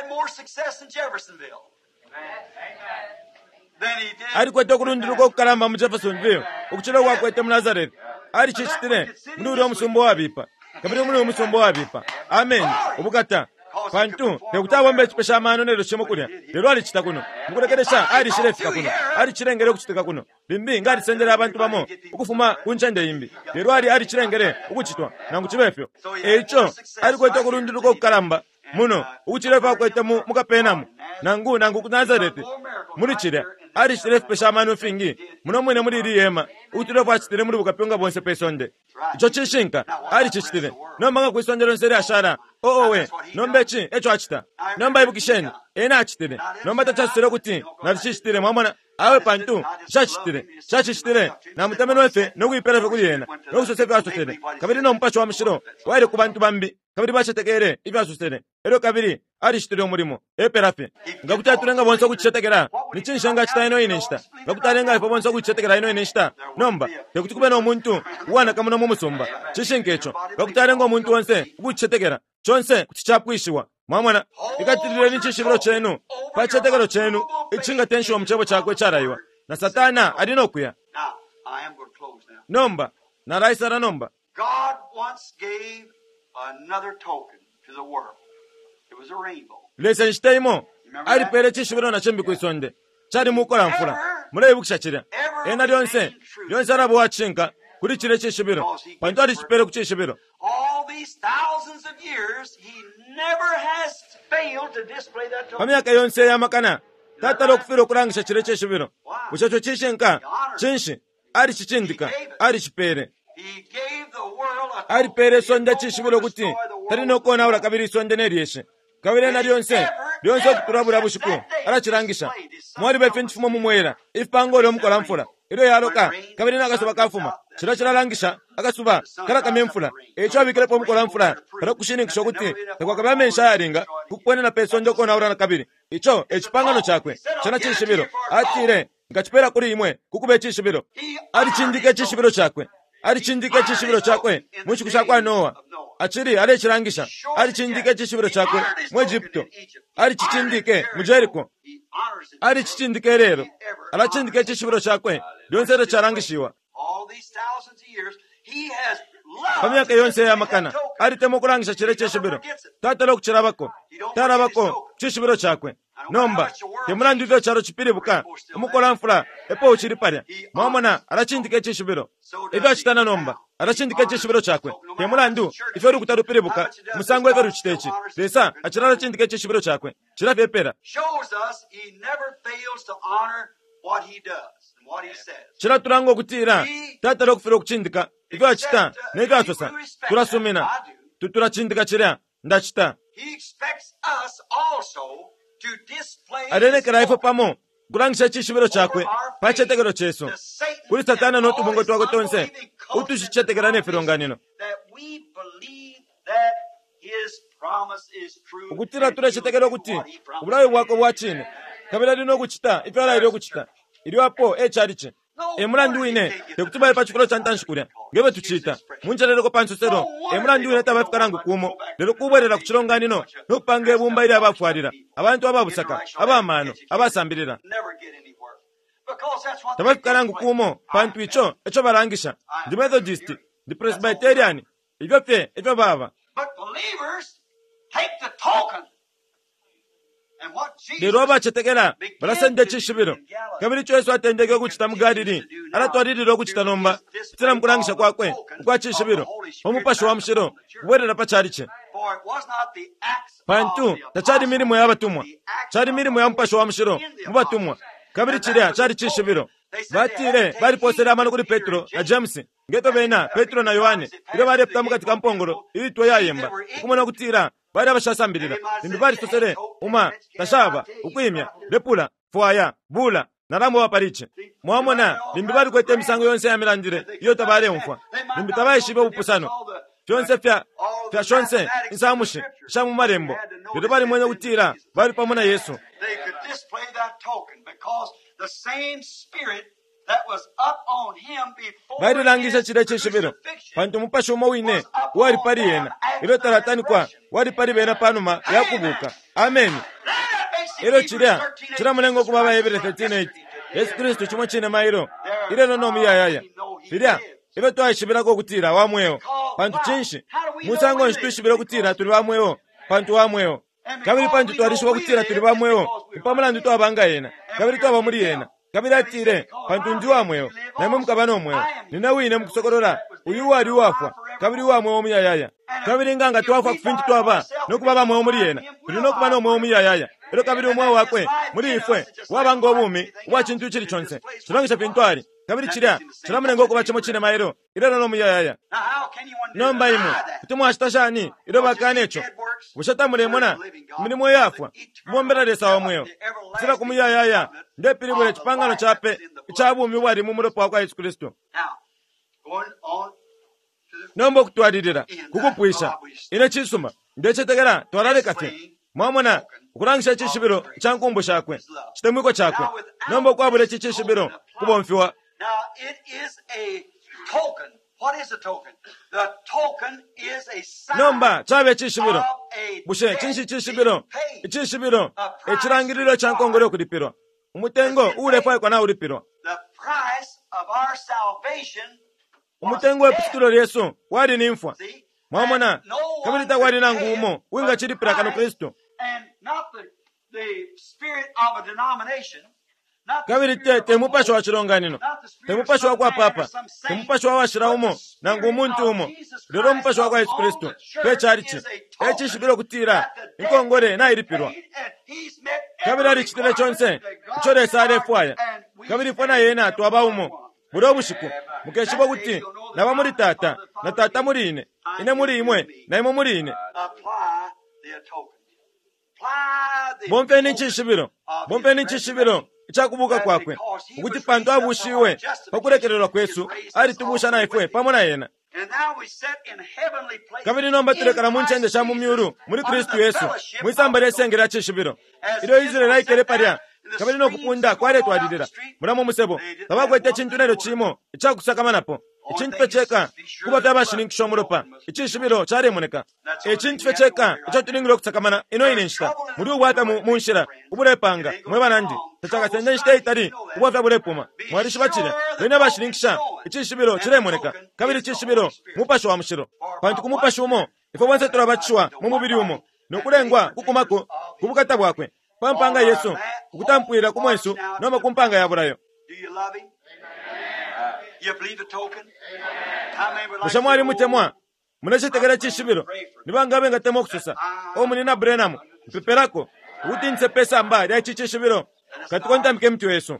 ari kwete okulundiruka kukalamba mu Jeffersonville ukuchera kwa kwete mu Nazareth ari chichitire muri omusumbo wabipa kabiri muri omusumbo wabipa amen ubukata pantu nekutawombe chipesha mano nero chemukulya lero ali chita kuno mukurekeresha ali chirefika kuno ali chirengere kuchitika kuno bimbi ngati sendera abantu bamo ukufuma kunchende imbi lero ali chirengere ukuchitwa nangu chibefyo echo ali kwete kulundiruka kukalamba muno ukuchirefa kwete mukapenamu nangu ku Nazareth muri chire ali chirefika mano fingi muno mwene muri riyema utirefa chitire muri bukapyonga bonse pesonde icho chishinka ali chichitire nomanga kwisondero nseri ashara we nombechi echo achita nomba ibukisheni ena achitire nomba tachasire kuti narichitire mwamona awe pantu chachitire na mutameno efe nokuiperefe kuli yena nokusosefe asosere kabiri no mpacho wa mshiro waile ku bantu bambi kabiri bachetekere ibyasosere ero kabiri arishitire umurimo eperafe ngakutaturenga bonso kuchitekera nichinshanga chita ino ineshita ngakutarenga ifo bonso kuchitekera ino ineshita nomba tekuti kube no muntu wana kamuno mumusumba chishinkecho ngakutarenga omuntu wonse kuchitekera chonse kuchichapwishiwa mwamwana ikatirire nichishibiro chenu pachetekero chenu ichinga tenshiwa muchebo chakwe charaiwa na satana adinokuya nomba na raisara nomba God once gave another token to the world. It was a rainbow. lese nshiteimo ali pere chishibiro na chembi kuisonde chari mukora mfula mule bukishachira ena lyonse arabo wachinka kuri chire chishibiro pantu ali chipere kuchishibiro All these thousands of years, he never has failed to display that token. pamyaka yonse yamakana tatalo kufiro kurangisha chire chishibiro uchacho chishinka chinshi ali chichindika ali chipere He gave the world a ali pere sonde chishibiro kuti tarino kona ura kabiri sonde nerieshe kabiri na lyonse kuturabura bushiku arachirangisha mwari befenchifumo mumwera ifango lyomukola mfula iro yaloka kabiri nakasuba kafuma chirachirangisha akasuba kala kamemfula echo abikelepo mukola mfula kala kushiningisha kuti takwakabamensha yaringa kukwenena peso njokona ura na kabiri icho echipangano chakwe chana chishibiro atire ngachipera kuri imwe kukube chishibiro alichindike chishibiro chakwe alichindike chishibiro chakwe muchikusha kwa Noa achiri alechirangisha alichindike chishibiro chakwe mu Egypto alichindike mu Jericho alichindike rero alachindike chishibiro chakwe lyonse charangishiwa these thousands of years, He has loved pamyaka yonse yamakana aritemo kurangisha chire cheshibiro tatelo kuchirabako tarabako chishibiro chakwe nomba temulandido charo chipiribuka umukola mfula epo uchiri parya mwamona arachindike chishibiro edo achitana nomba arachindike chishibiro chakwe temulandu iferu kutarupiribuka musango edo ruchitechi lesa achirara chindike chishibiro chakwe chirapepera shows us He never fails to honor what He does and what He says. chiraturango kutira tatelo kufira kuchindika ido achita nedo asosa turasumina tuturachindika chirya ndachita. He expects us also to display arenekera ifo pamo kurangisha chishibiro chakwe pachetekero cheso kuri satana notubongo twako tonse utushichetekera nefironganino ukutira turechetekero kuti ubulayi bwako bwachine kabila lino kuchita ifala ilo kuchita iliwapo echaliche emulandi wine tekutubaye pachikolo chantanshikulia ngebe tuchita munjaleleko pansosero emulandi wine tabafikanangu kumo lero kubwerera kuchilonganino nokupanga ebumba ili abafwalira abantu ababusaka abamano abasambirira tabafikanangu kumo pantu icho echo barangisha ndi Methodist ndi Presbyterian ibyo pye ebyo baba lero bachetekera barasende chishibiro kabiri choyesu atendeke kuchita mugalili aratwalilira okuchita nomba tira mukulangisha kwakwe kwa chishibiro omupasho wa mshiro kubwerera pachaliche pantu tachali milimo y'abatumwa chali milimo ya mupasho wa mshiro mubatumwa kabiri chilya chali chishibiro batire baliposera amano kuli Petro na James ngeto bena Petro na Yohane ile bali putamu katika mpongolo ili to yayemba ukumona kutira bali abashasambirira nimbi bali tosere uma tashaba ukwimya lepula fwaya bula narambo wapariche mwamona nimbi bali kwete misango yonse ya milandire iyo tabale umfwa nimbi tabaye shibe upusano fyonse fya shonse insamushi shamu marembo ngeto bali mwenye kutira bali pamona Yesu balilangisha chile cheshibiro pantu mupasho mowine wali pali yena ilo talatani kwa wali pali bena panuma yakubuka amen ilo chilya chila mulengo kubaba Hebrew 13:8 Yesu Kristo chimwe chine mailo ile nono miyayaya filya ilo twashibirako kutira wamwewo pantu chinshi musango nshitushibira kutira tuli wamwewo pantu wamwewo kabiri pantu twarishiwa kutira tuli wamwewo ipamulandu twabanga yena kabiri twaba muri yena kabiri atire pantu ndi wamwewo namwe mukabana omwewo nina wine mukusokorora uyu wali wafwa kabiri wamwewo muyayaya kabiri nganga twafwa kufinti twaba nokuba bamwewo muri yena tuli nokuba nomwewo muyayaya ero kabiri omwewo wakwe muri ifwe wabanga obumi wa chintu chili chonse chilangisha pintwali kabiri chilya chilamulengo okuba chimo chine mairo ilero nomuyayaya nomba imwe kuti mwashitashani ilo bakane echo bushatamulemo milimo yafwa bombera lesa wamwewo sira kumuyayaya ndepilibule chipangano chape chabumi bwali mumulopo wakwa Yesu Kristo nomba okutwalilira kukupwisha ine chisuma ndechetekera twalaleka fe mwamona ukulangisha chishibiro chankumbu shakwe chitemwiko chakwe nomba okwabule chichishibiro kubomfiwa. Now it is a token. What is a token? The token is a sign nomba chabe chishibiro of a bushe debt chinshi chishibiro being paid. chishibiro echilangililo chankongole kulipirwa umutengo ulefa kwa na ulipirwa The price of our salvation was umutengo death. epitilo Yesu wali nimfwa See? mwamona And no one kabirita wali could nangu pay umo it winga but chilipira kano Christ, Kristo and not the spirit of a denomination. Not the kabiri spirit of a temupasho wa Moses, chilonganino not the spirit of temupasho wa some kwa man or papa some saint, temupasho wa washira but umo the spirit nangu umuntu of umo Jesus lero Christ mupasho wa Yesu upon Kristo the church pechalichi is a token echishibiro kutira that the debt inkongole na is ilipirwa paid and he's met kabiri ali every chitile chonse requirement that God ichole requires, fwaya and we kabiri stand fona yena in twaba one. umo buli obushiku mukeshibo kuti naba muri tata na tata muri ine muri imwe na imwe muri ine Apply the token. Apply the bompe ni token chishibiro of bompe his ni chishibiro resurrection. chakubuka kwakwe ukuti pantu abushiwe pakulekererwa kwesu ali tubusha na ifwe pamona yena And now we sit in heavenly places kabiri nomba tulekana in munchende Christ sha mu myuru Jesus, muri under Kristo the Yesu fellowship mwisamba of the lyesengera chishibiro As ilo Israel Israeli aikele sat parya down in the kabiri streams nokupunda of kwale gold out twadidira the street, muramo musebo they did tabakwete have chintunelo one chimo chakusakamanapo ichintu fecheka kuba fyabashiningisha omuropa ichishibiro charemoneka ichintu fecheka icho tulingira okutsakamana ino ine nshita muri ubwata munshira uburepanga mweba nandi tachaka sende nshita itari ubwa fyaburepuma mwarishi bachire bene bashiningisha ichishibiro chiremoneka kabiri ichishibiro mupasho wa mushiro pantu kumupasho umo ifo bonse turabachwa mu mubiri umo nokulengwa kukumako kubukata bwakwe pampanga Yesu ukutampwira kumwesu noma kumpanga yaburayo. Mushamwari mutemwa munachitegera chishibiro nibangabe ngatemo okususa omunina Branham mpeperako utinse pesa mbali ya chishibiro katikonta mke mtu Yesu.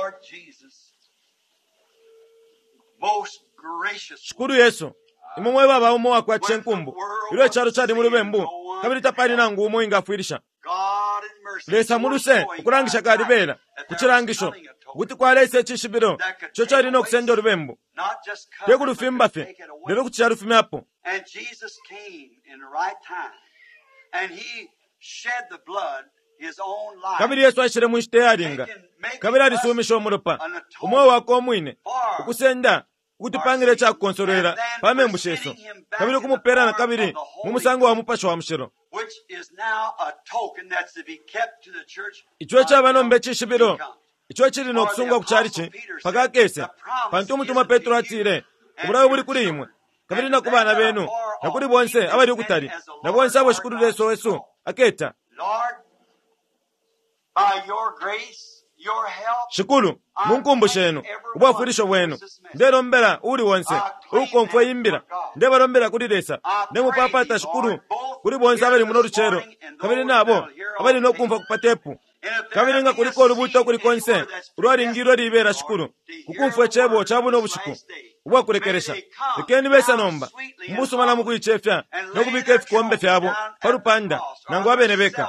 Shukuru Yesu imumwe baba umo wakwa chenkumbu ilo charo chari mulubembu kabiri tapari nangu umo ingafuirisha lesa muluse ukurangisha kadibera kuchirangisho kuti kwalese chishibiro cho chari no kusendo lubembu tekulufimba fe lero kuchiaru fime hapo and Jesus came in the right time and he shed the blood his own life kabiri Yesu ashire mushite yaringa kabiri alisumisha omuropa umwe wako omwine ukusenda utipangire cha konsolera pame musheso kabiri kumupera na kabiri mumusango wa mupasho wa mushiro which is now a token that's to be kept to the church icho chabano mbechishibiro icho chiri no kusunga kucharichi pakakese pantu mutuma Petro atire uburayo buri kuri imwe kabiri nakubana benu nakuri bonse abari kutari na bonse abo shukuru Yesu Yesu aketa Lord by your grace your help shukuru munkumbushenu ubwafurisho bwenu nderombera uri wonse ukomfo yimbira ndebarombera kuri lesa nemupapa tashukuru kuri bonse abari muno ruchero kabiri nabo abari no kumva kupatepu kabiri nga kuliko rubuto kuri konse urwari ngiro ribera shukuru kukumfwe chebo chabuno bushiku ubwa kurekeresha ikeni besa nomba mbusu mala mukuichefya no kubike fikombe fyabo parupanda nango abenebeka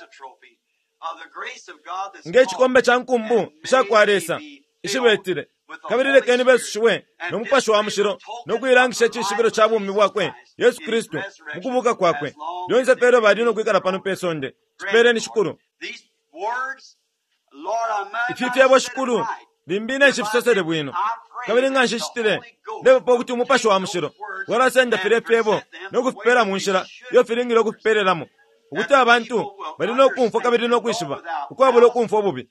ngechikombe chankumbu shakwaresa ishibetire kabirire keni besushwe no mupasho wa mushiro no kwirangisha chishibiro chabo mibwakwe Yesu Kristo mukubuka kwakwe yonse pero bari no kwikara pano pesonde spere ni shukuru ififye abo shukuru bimbine shifsosere bwino kabiri nganshishitire ndebe pokuti mupasho wa mushiro warasenda firefyebo no kufipera munshira yo firingiro kufipereramo ukuti abantu bari no kumfa kabiri no kwishiba ukwabo no kumfa obubi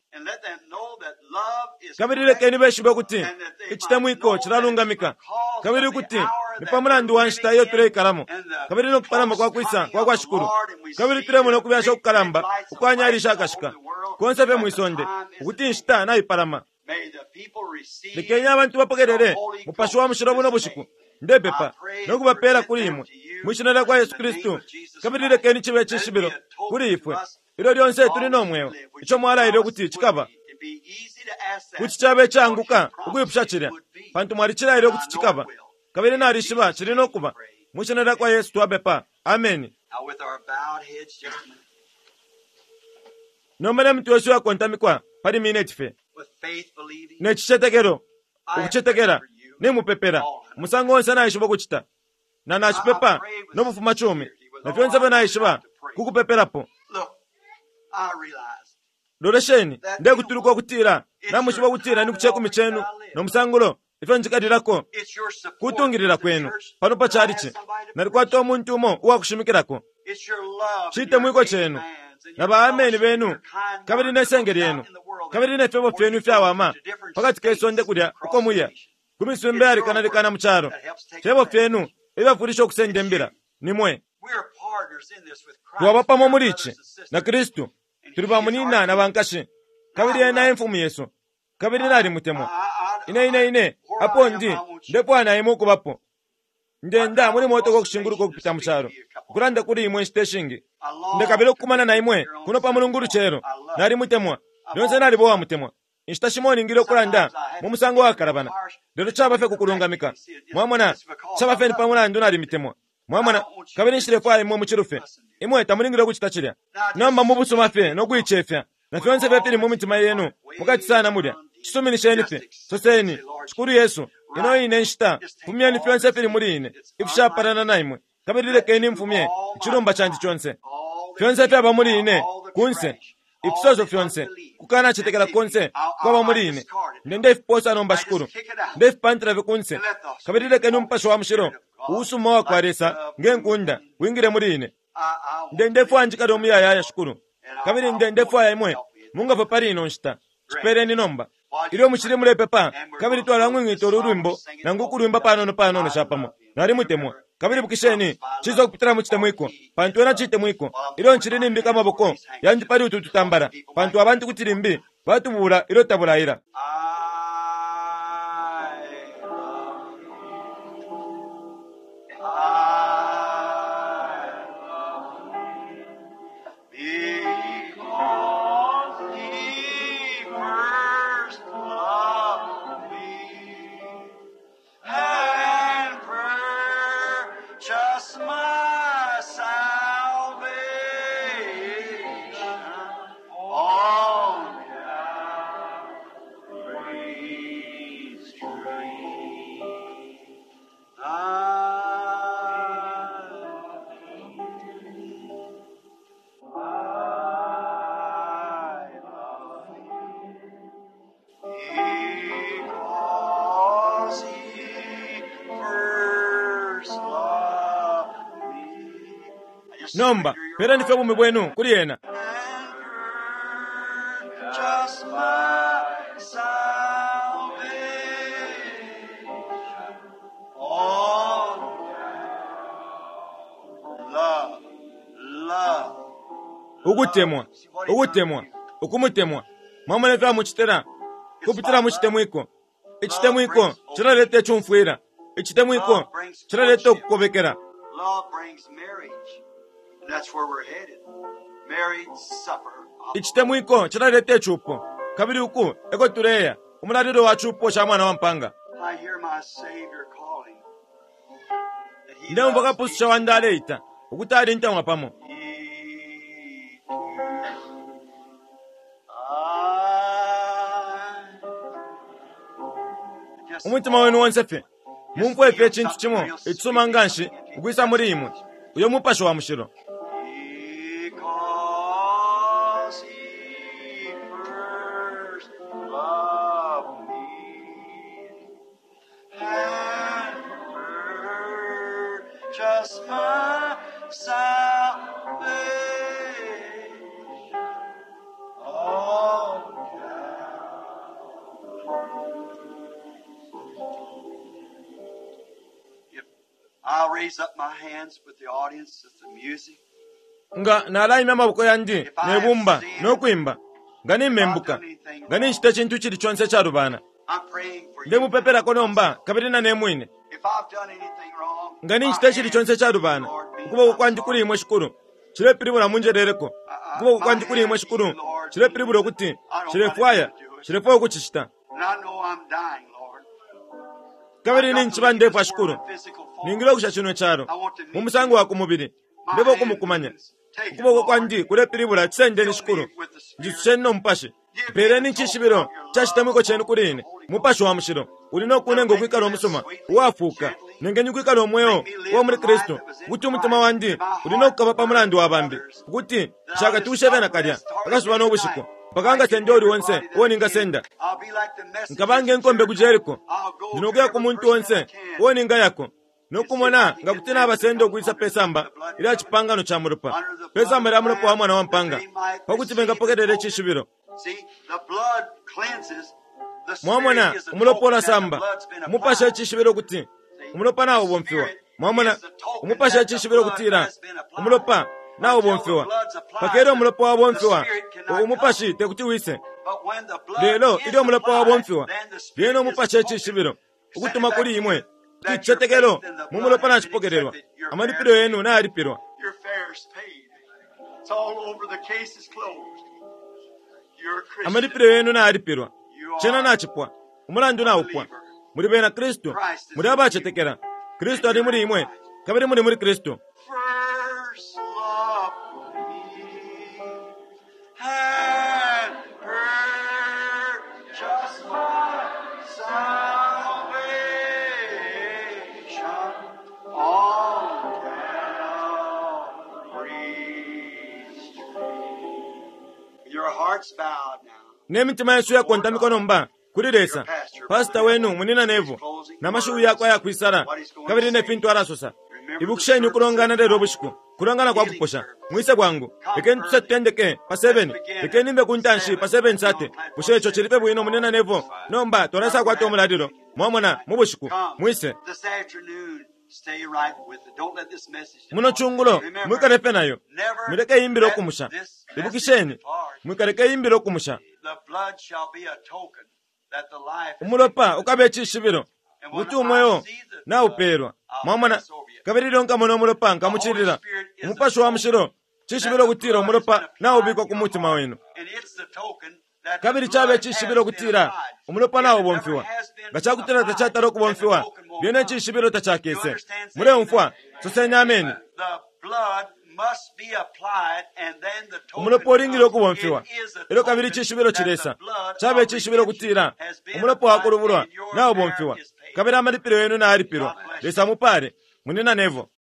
kabiri lekeni beshiba kuti ichitamwiko chiralungamika kabiri kuti nipamulandi wanshita yo tureikaramo kabiri no kuparama kwa kwisa kwa kwa shukuru kabiri turemo no kubyasha kukaramba ukwanyarisha akashika konse pe mwisonde ukuti nshita na iparama lekenya abantu bapogerere mupasho wa mushiro buno bushiku ndebepa no kubapera kuri imwe mwishinara kwa Yesu Kristo kabiri lekeni chibe chishibiro kuri ifwe iro lyonse turi nomwewe ico mwaraire kuti chikaba kuti chabe changuka ukuyipshachira pantu mwari chiraire kuti chikaba kabiri narishiba chiri no kuba mwishinara kwa Yesu twabepa amen nomene mtu Yesu akontamikwa pari minute fe nechichetekero ukuchetekera nemupepera musango wonse naishiba kuchita na nachipepa nobufuma chumi na fyonse be naishiba kukupeperapo loresheni nde kuturuka kutira namushiba kutira ni kucheku michenu nomusangulo ifyo njikadirako kutungirira kwenu pano pacharichi narikwata omuntu umo uwakushimikirako chite mwiko chenu na baameni benu kabiri nesengeri yenu kabiri nefebo fyenu fyawama pakati kesonde kulya uko muya kumisumbe arikanarikana mucharo febo fyenu ibafurisha okusende mbira nimwe twabapamo murichi na Kristo turi bamunina na bankashi kabiri ena emfumu Yesu kabiri nari mutemwa ine apo ndi ndepo anayimu kubapo ndenda muri moto ko kushinguru kupita mucharo kuranda kuri imwe station ndekabiro kumana na imwe kuno pa mulunguru chero nari mutemwa yonse nari bo mutemwa instashimoni ngiro kuranda mu musango wa karabana lero chaba fe kukulungamika mwamona chaba fe pamuna ndo nari mitemwa mwamona kabiri nshire kwa imwe muchirufe imwe tamuringiro kuchitachira namba mubusuma fe no kwichefya na fyonse fe pili mu mitima yenu mukati sana mulya chisumini shenife soseni shukuru Yesu ino ine nshita fumya ni fyonse pili muri ine ifsha parana na imwe kabiri lekeni mfumye chirumba chanti chonse fyonse fe aba muri ine kunse ifisozo fyonse kukana chitekera konse kwaba muri ine ndende ifiposa nomba shukuru nde ifipantira vikunse kabirileke numpasho wa mshiro usuma wa kwaresa ngenkunda wingire muri ine ndende fuanjika domu ya shukuru kabiri ndende fuaya imwe munga papari inonshita chipereni nomba iliyo muchiri mule pepa kabiri twala ngwingito urwimbo nangu kurwimba panono shapamo nari mutemwa kabiri bukisheni chizo kupitira muchite mwiko pantu ena chite mwiko iliyo nchiri nimbi kama boko yanji pari ututambara pantu abantu kutirimbi batubura ilo taburaira nomba pera nife bumi bwenu kuri yena ugutemwa ukumutemwa mwamane twa muchitera kupitira muchitemwiko ichitemwiko chirarete chumfuira ichitemwiko chirarete okukobekera. That's where we're headed. Marriage supper. Ichitemwiko chirarete chupo kabiri uku eko tureya umulariro wa chupo cha mwana wa mpanga. I hear my Savior calling. Ndembo kapusu cha wandale ita ukutari ntamwa pamo. Umutima wenu wonsefe mumpwefe chintu chimo itsuma nganshi ugwisa muri imwe uyo mupasho wa mushiro. I'll raise up my hands with the audience with the music. Nga nalaimya amaboko yandi nebumba nokwimba nga nimembuka nga ninshita chintu chili chonse cha rubana ndemupepera konomba kabiri na nemwine nga ninshita chili chonse cha rubana ukuboko kwandi kuli imwe shukuru chile piribura munjerereko ukuboko kwandi kuli imwe shukuru chile piribura kuti chilefwaya chilefwaya kuchishita kabiri ninchiba ndefu ashukuru ningilo kusha chino charo mumusangu wa kumubiri ndebo kumukumanya ukuboko kwandi kule piribura chisende ni shukuru njisusheno mpashe pere ninchishibiro chashitamwiko chenu kulini mupashe wa mushiro ulino kunengo kwikala omusoma wafuka nengenyi kwikala omweo wa muri Kristo kuti umutima wandi ulino kukaba pamulandu wa bambi kuti shaka tushebena kalya akasuba n'obushiko pakanga sendori wonse woninga senda nkabange nkombe kujeriko ndinokuya ku muntu wonse woninga yako nokumona nga kutina abasendo kuisa pesamba ila chipangano cha murupa pesamba ila murupa wa mwana wa mpanga pakuti benga pokedere chishibiro mwamona umulopola samba umupasha chishibiro kuti umulopa nawo bomfiwa mwamona umupasha chishibiro kutira umulopa nawo bomfiwa pakero umulopa wa bomfiwa umupashi tekuti wise lelo ili umulopa wa bomfiwa leno umupasha chishibiro ukutuma kuli imwe kichetekelo mumulopa na chipokererwa amalipiro yenu na alipirwa amalipiro yenu na alipirwa chena na chipwa umulandu na upwa muri bena Kristo muri abachetekera Kristo ali muri imwe kabiri muri Kristo Your heart's bowed now. n'emitima yesu yakonta mikono mba kulilesa pasita wenu munina nevo na mashuwi yako yakwisala kabiri ne pintu arasosa ibukisheni kulongana lero obushiku kulongana kwa kuposha mwise bwangu ekeni tusatendeke pa 7 ekeni mbe kuntanshi pa 7 sate kushecho chilipe bwino munina nevo nomba torasa kwa to muladiro mwamona mubushiku mwise This afternoon, stay right with it. Don't let this message muno chungulo mwikareke nayo mireke yimbiro kumusha ibukisheni mwikareke yimbiro kumusha the blood shall be a token that the life is umulopa ukabechi shibiro utumweyo na uperwa mwamona kabiriro nkamono umulopa nkamuchirira umupasho wa mshiro chishibiro kutira umulopa na ubiko kumutima wenu and it's the token that kabiri chabe chishibiro kutira umulopa na ubomfiwa gachakutira tachataro kubomfiwa byene chishibiro tachakese mure umfwa sosenya ameni the blood must be applied and then the token umulopa oringiro kubomfiwa it is a ero kabiri token chishibiro that chiresa the blood chabe of chishibiro redemption kutira has been umulopa applied wakurubulwa and your na ubomfiwa share is paid. kabiri amalipiro yenu na alipiro lesa mupare munina nevo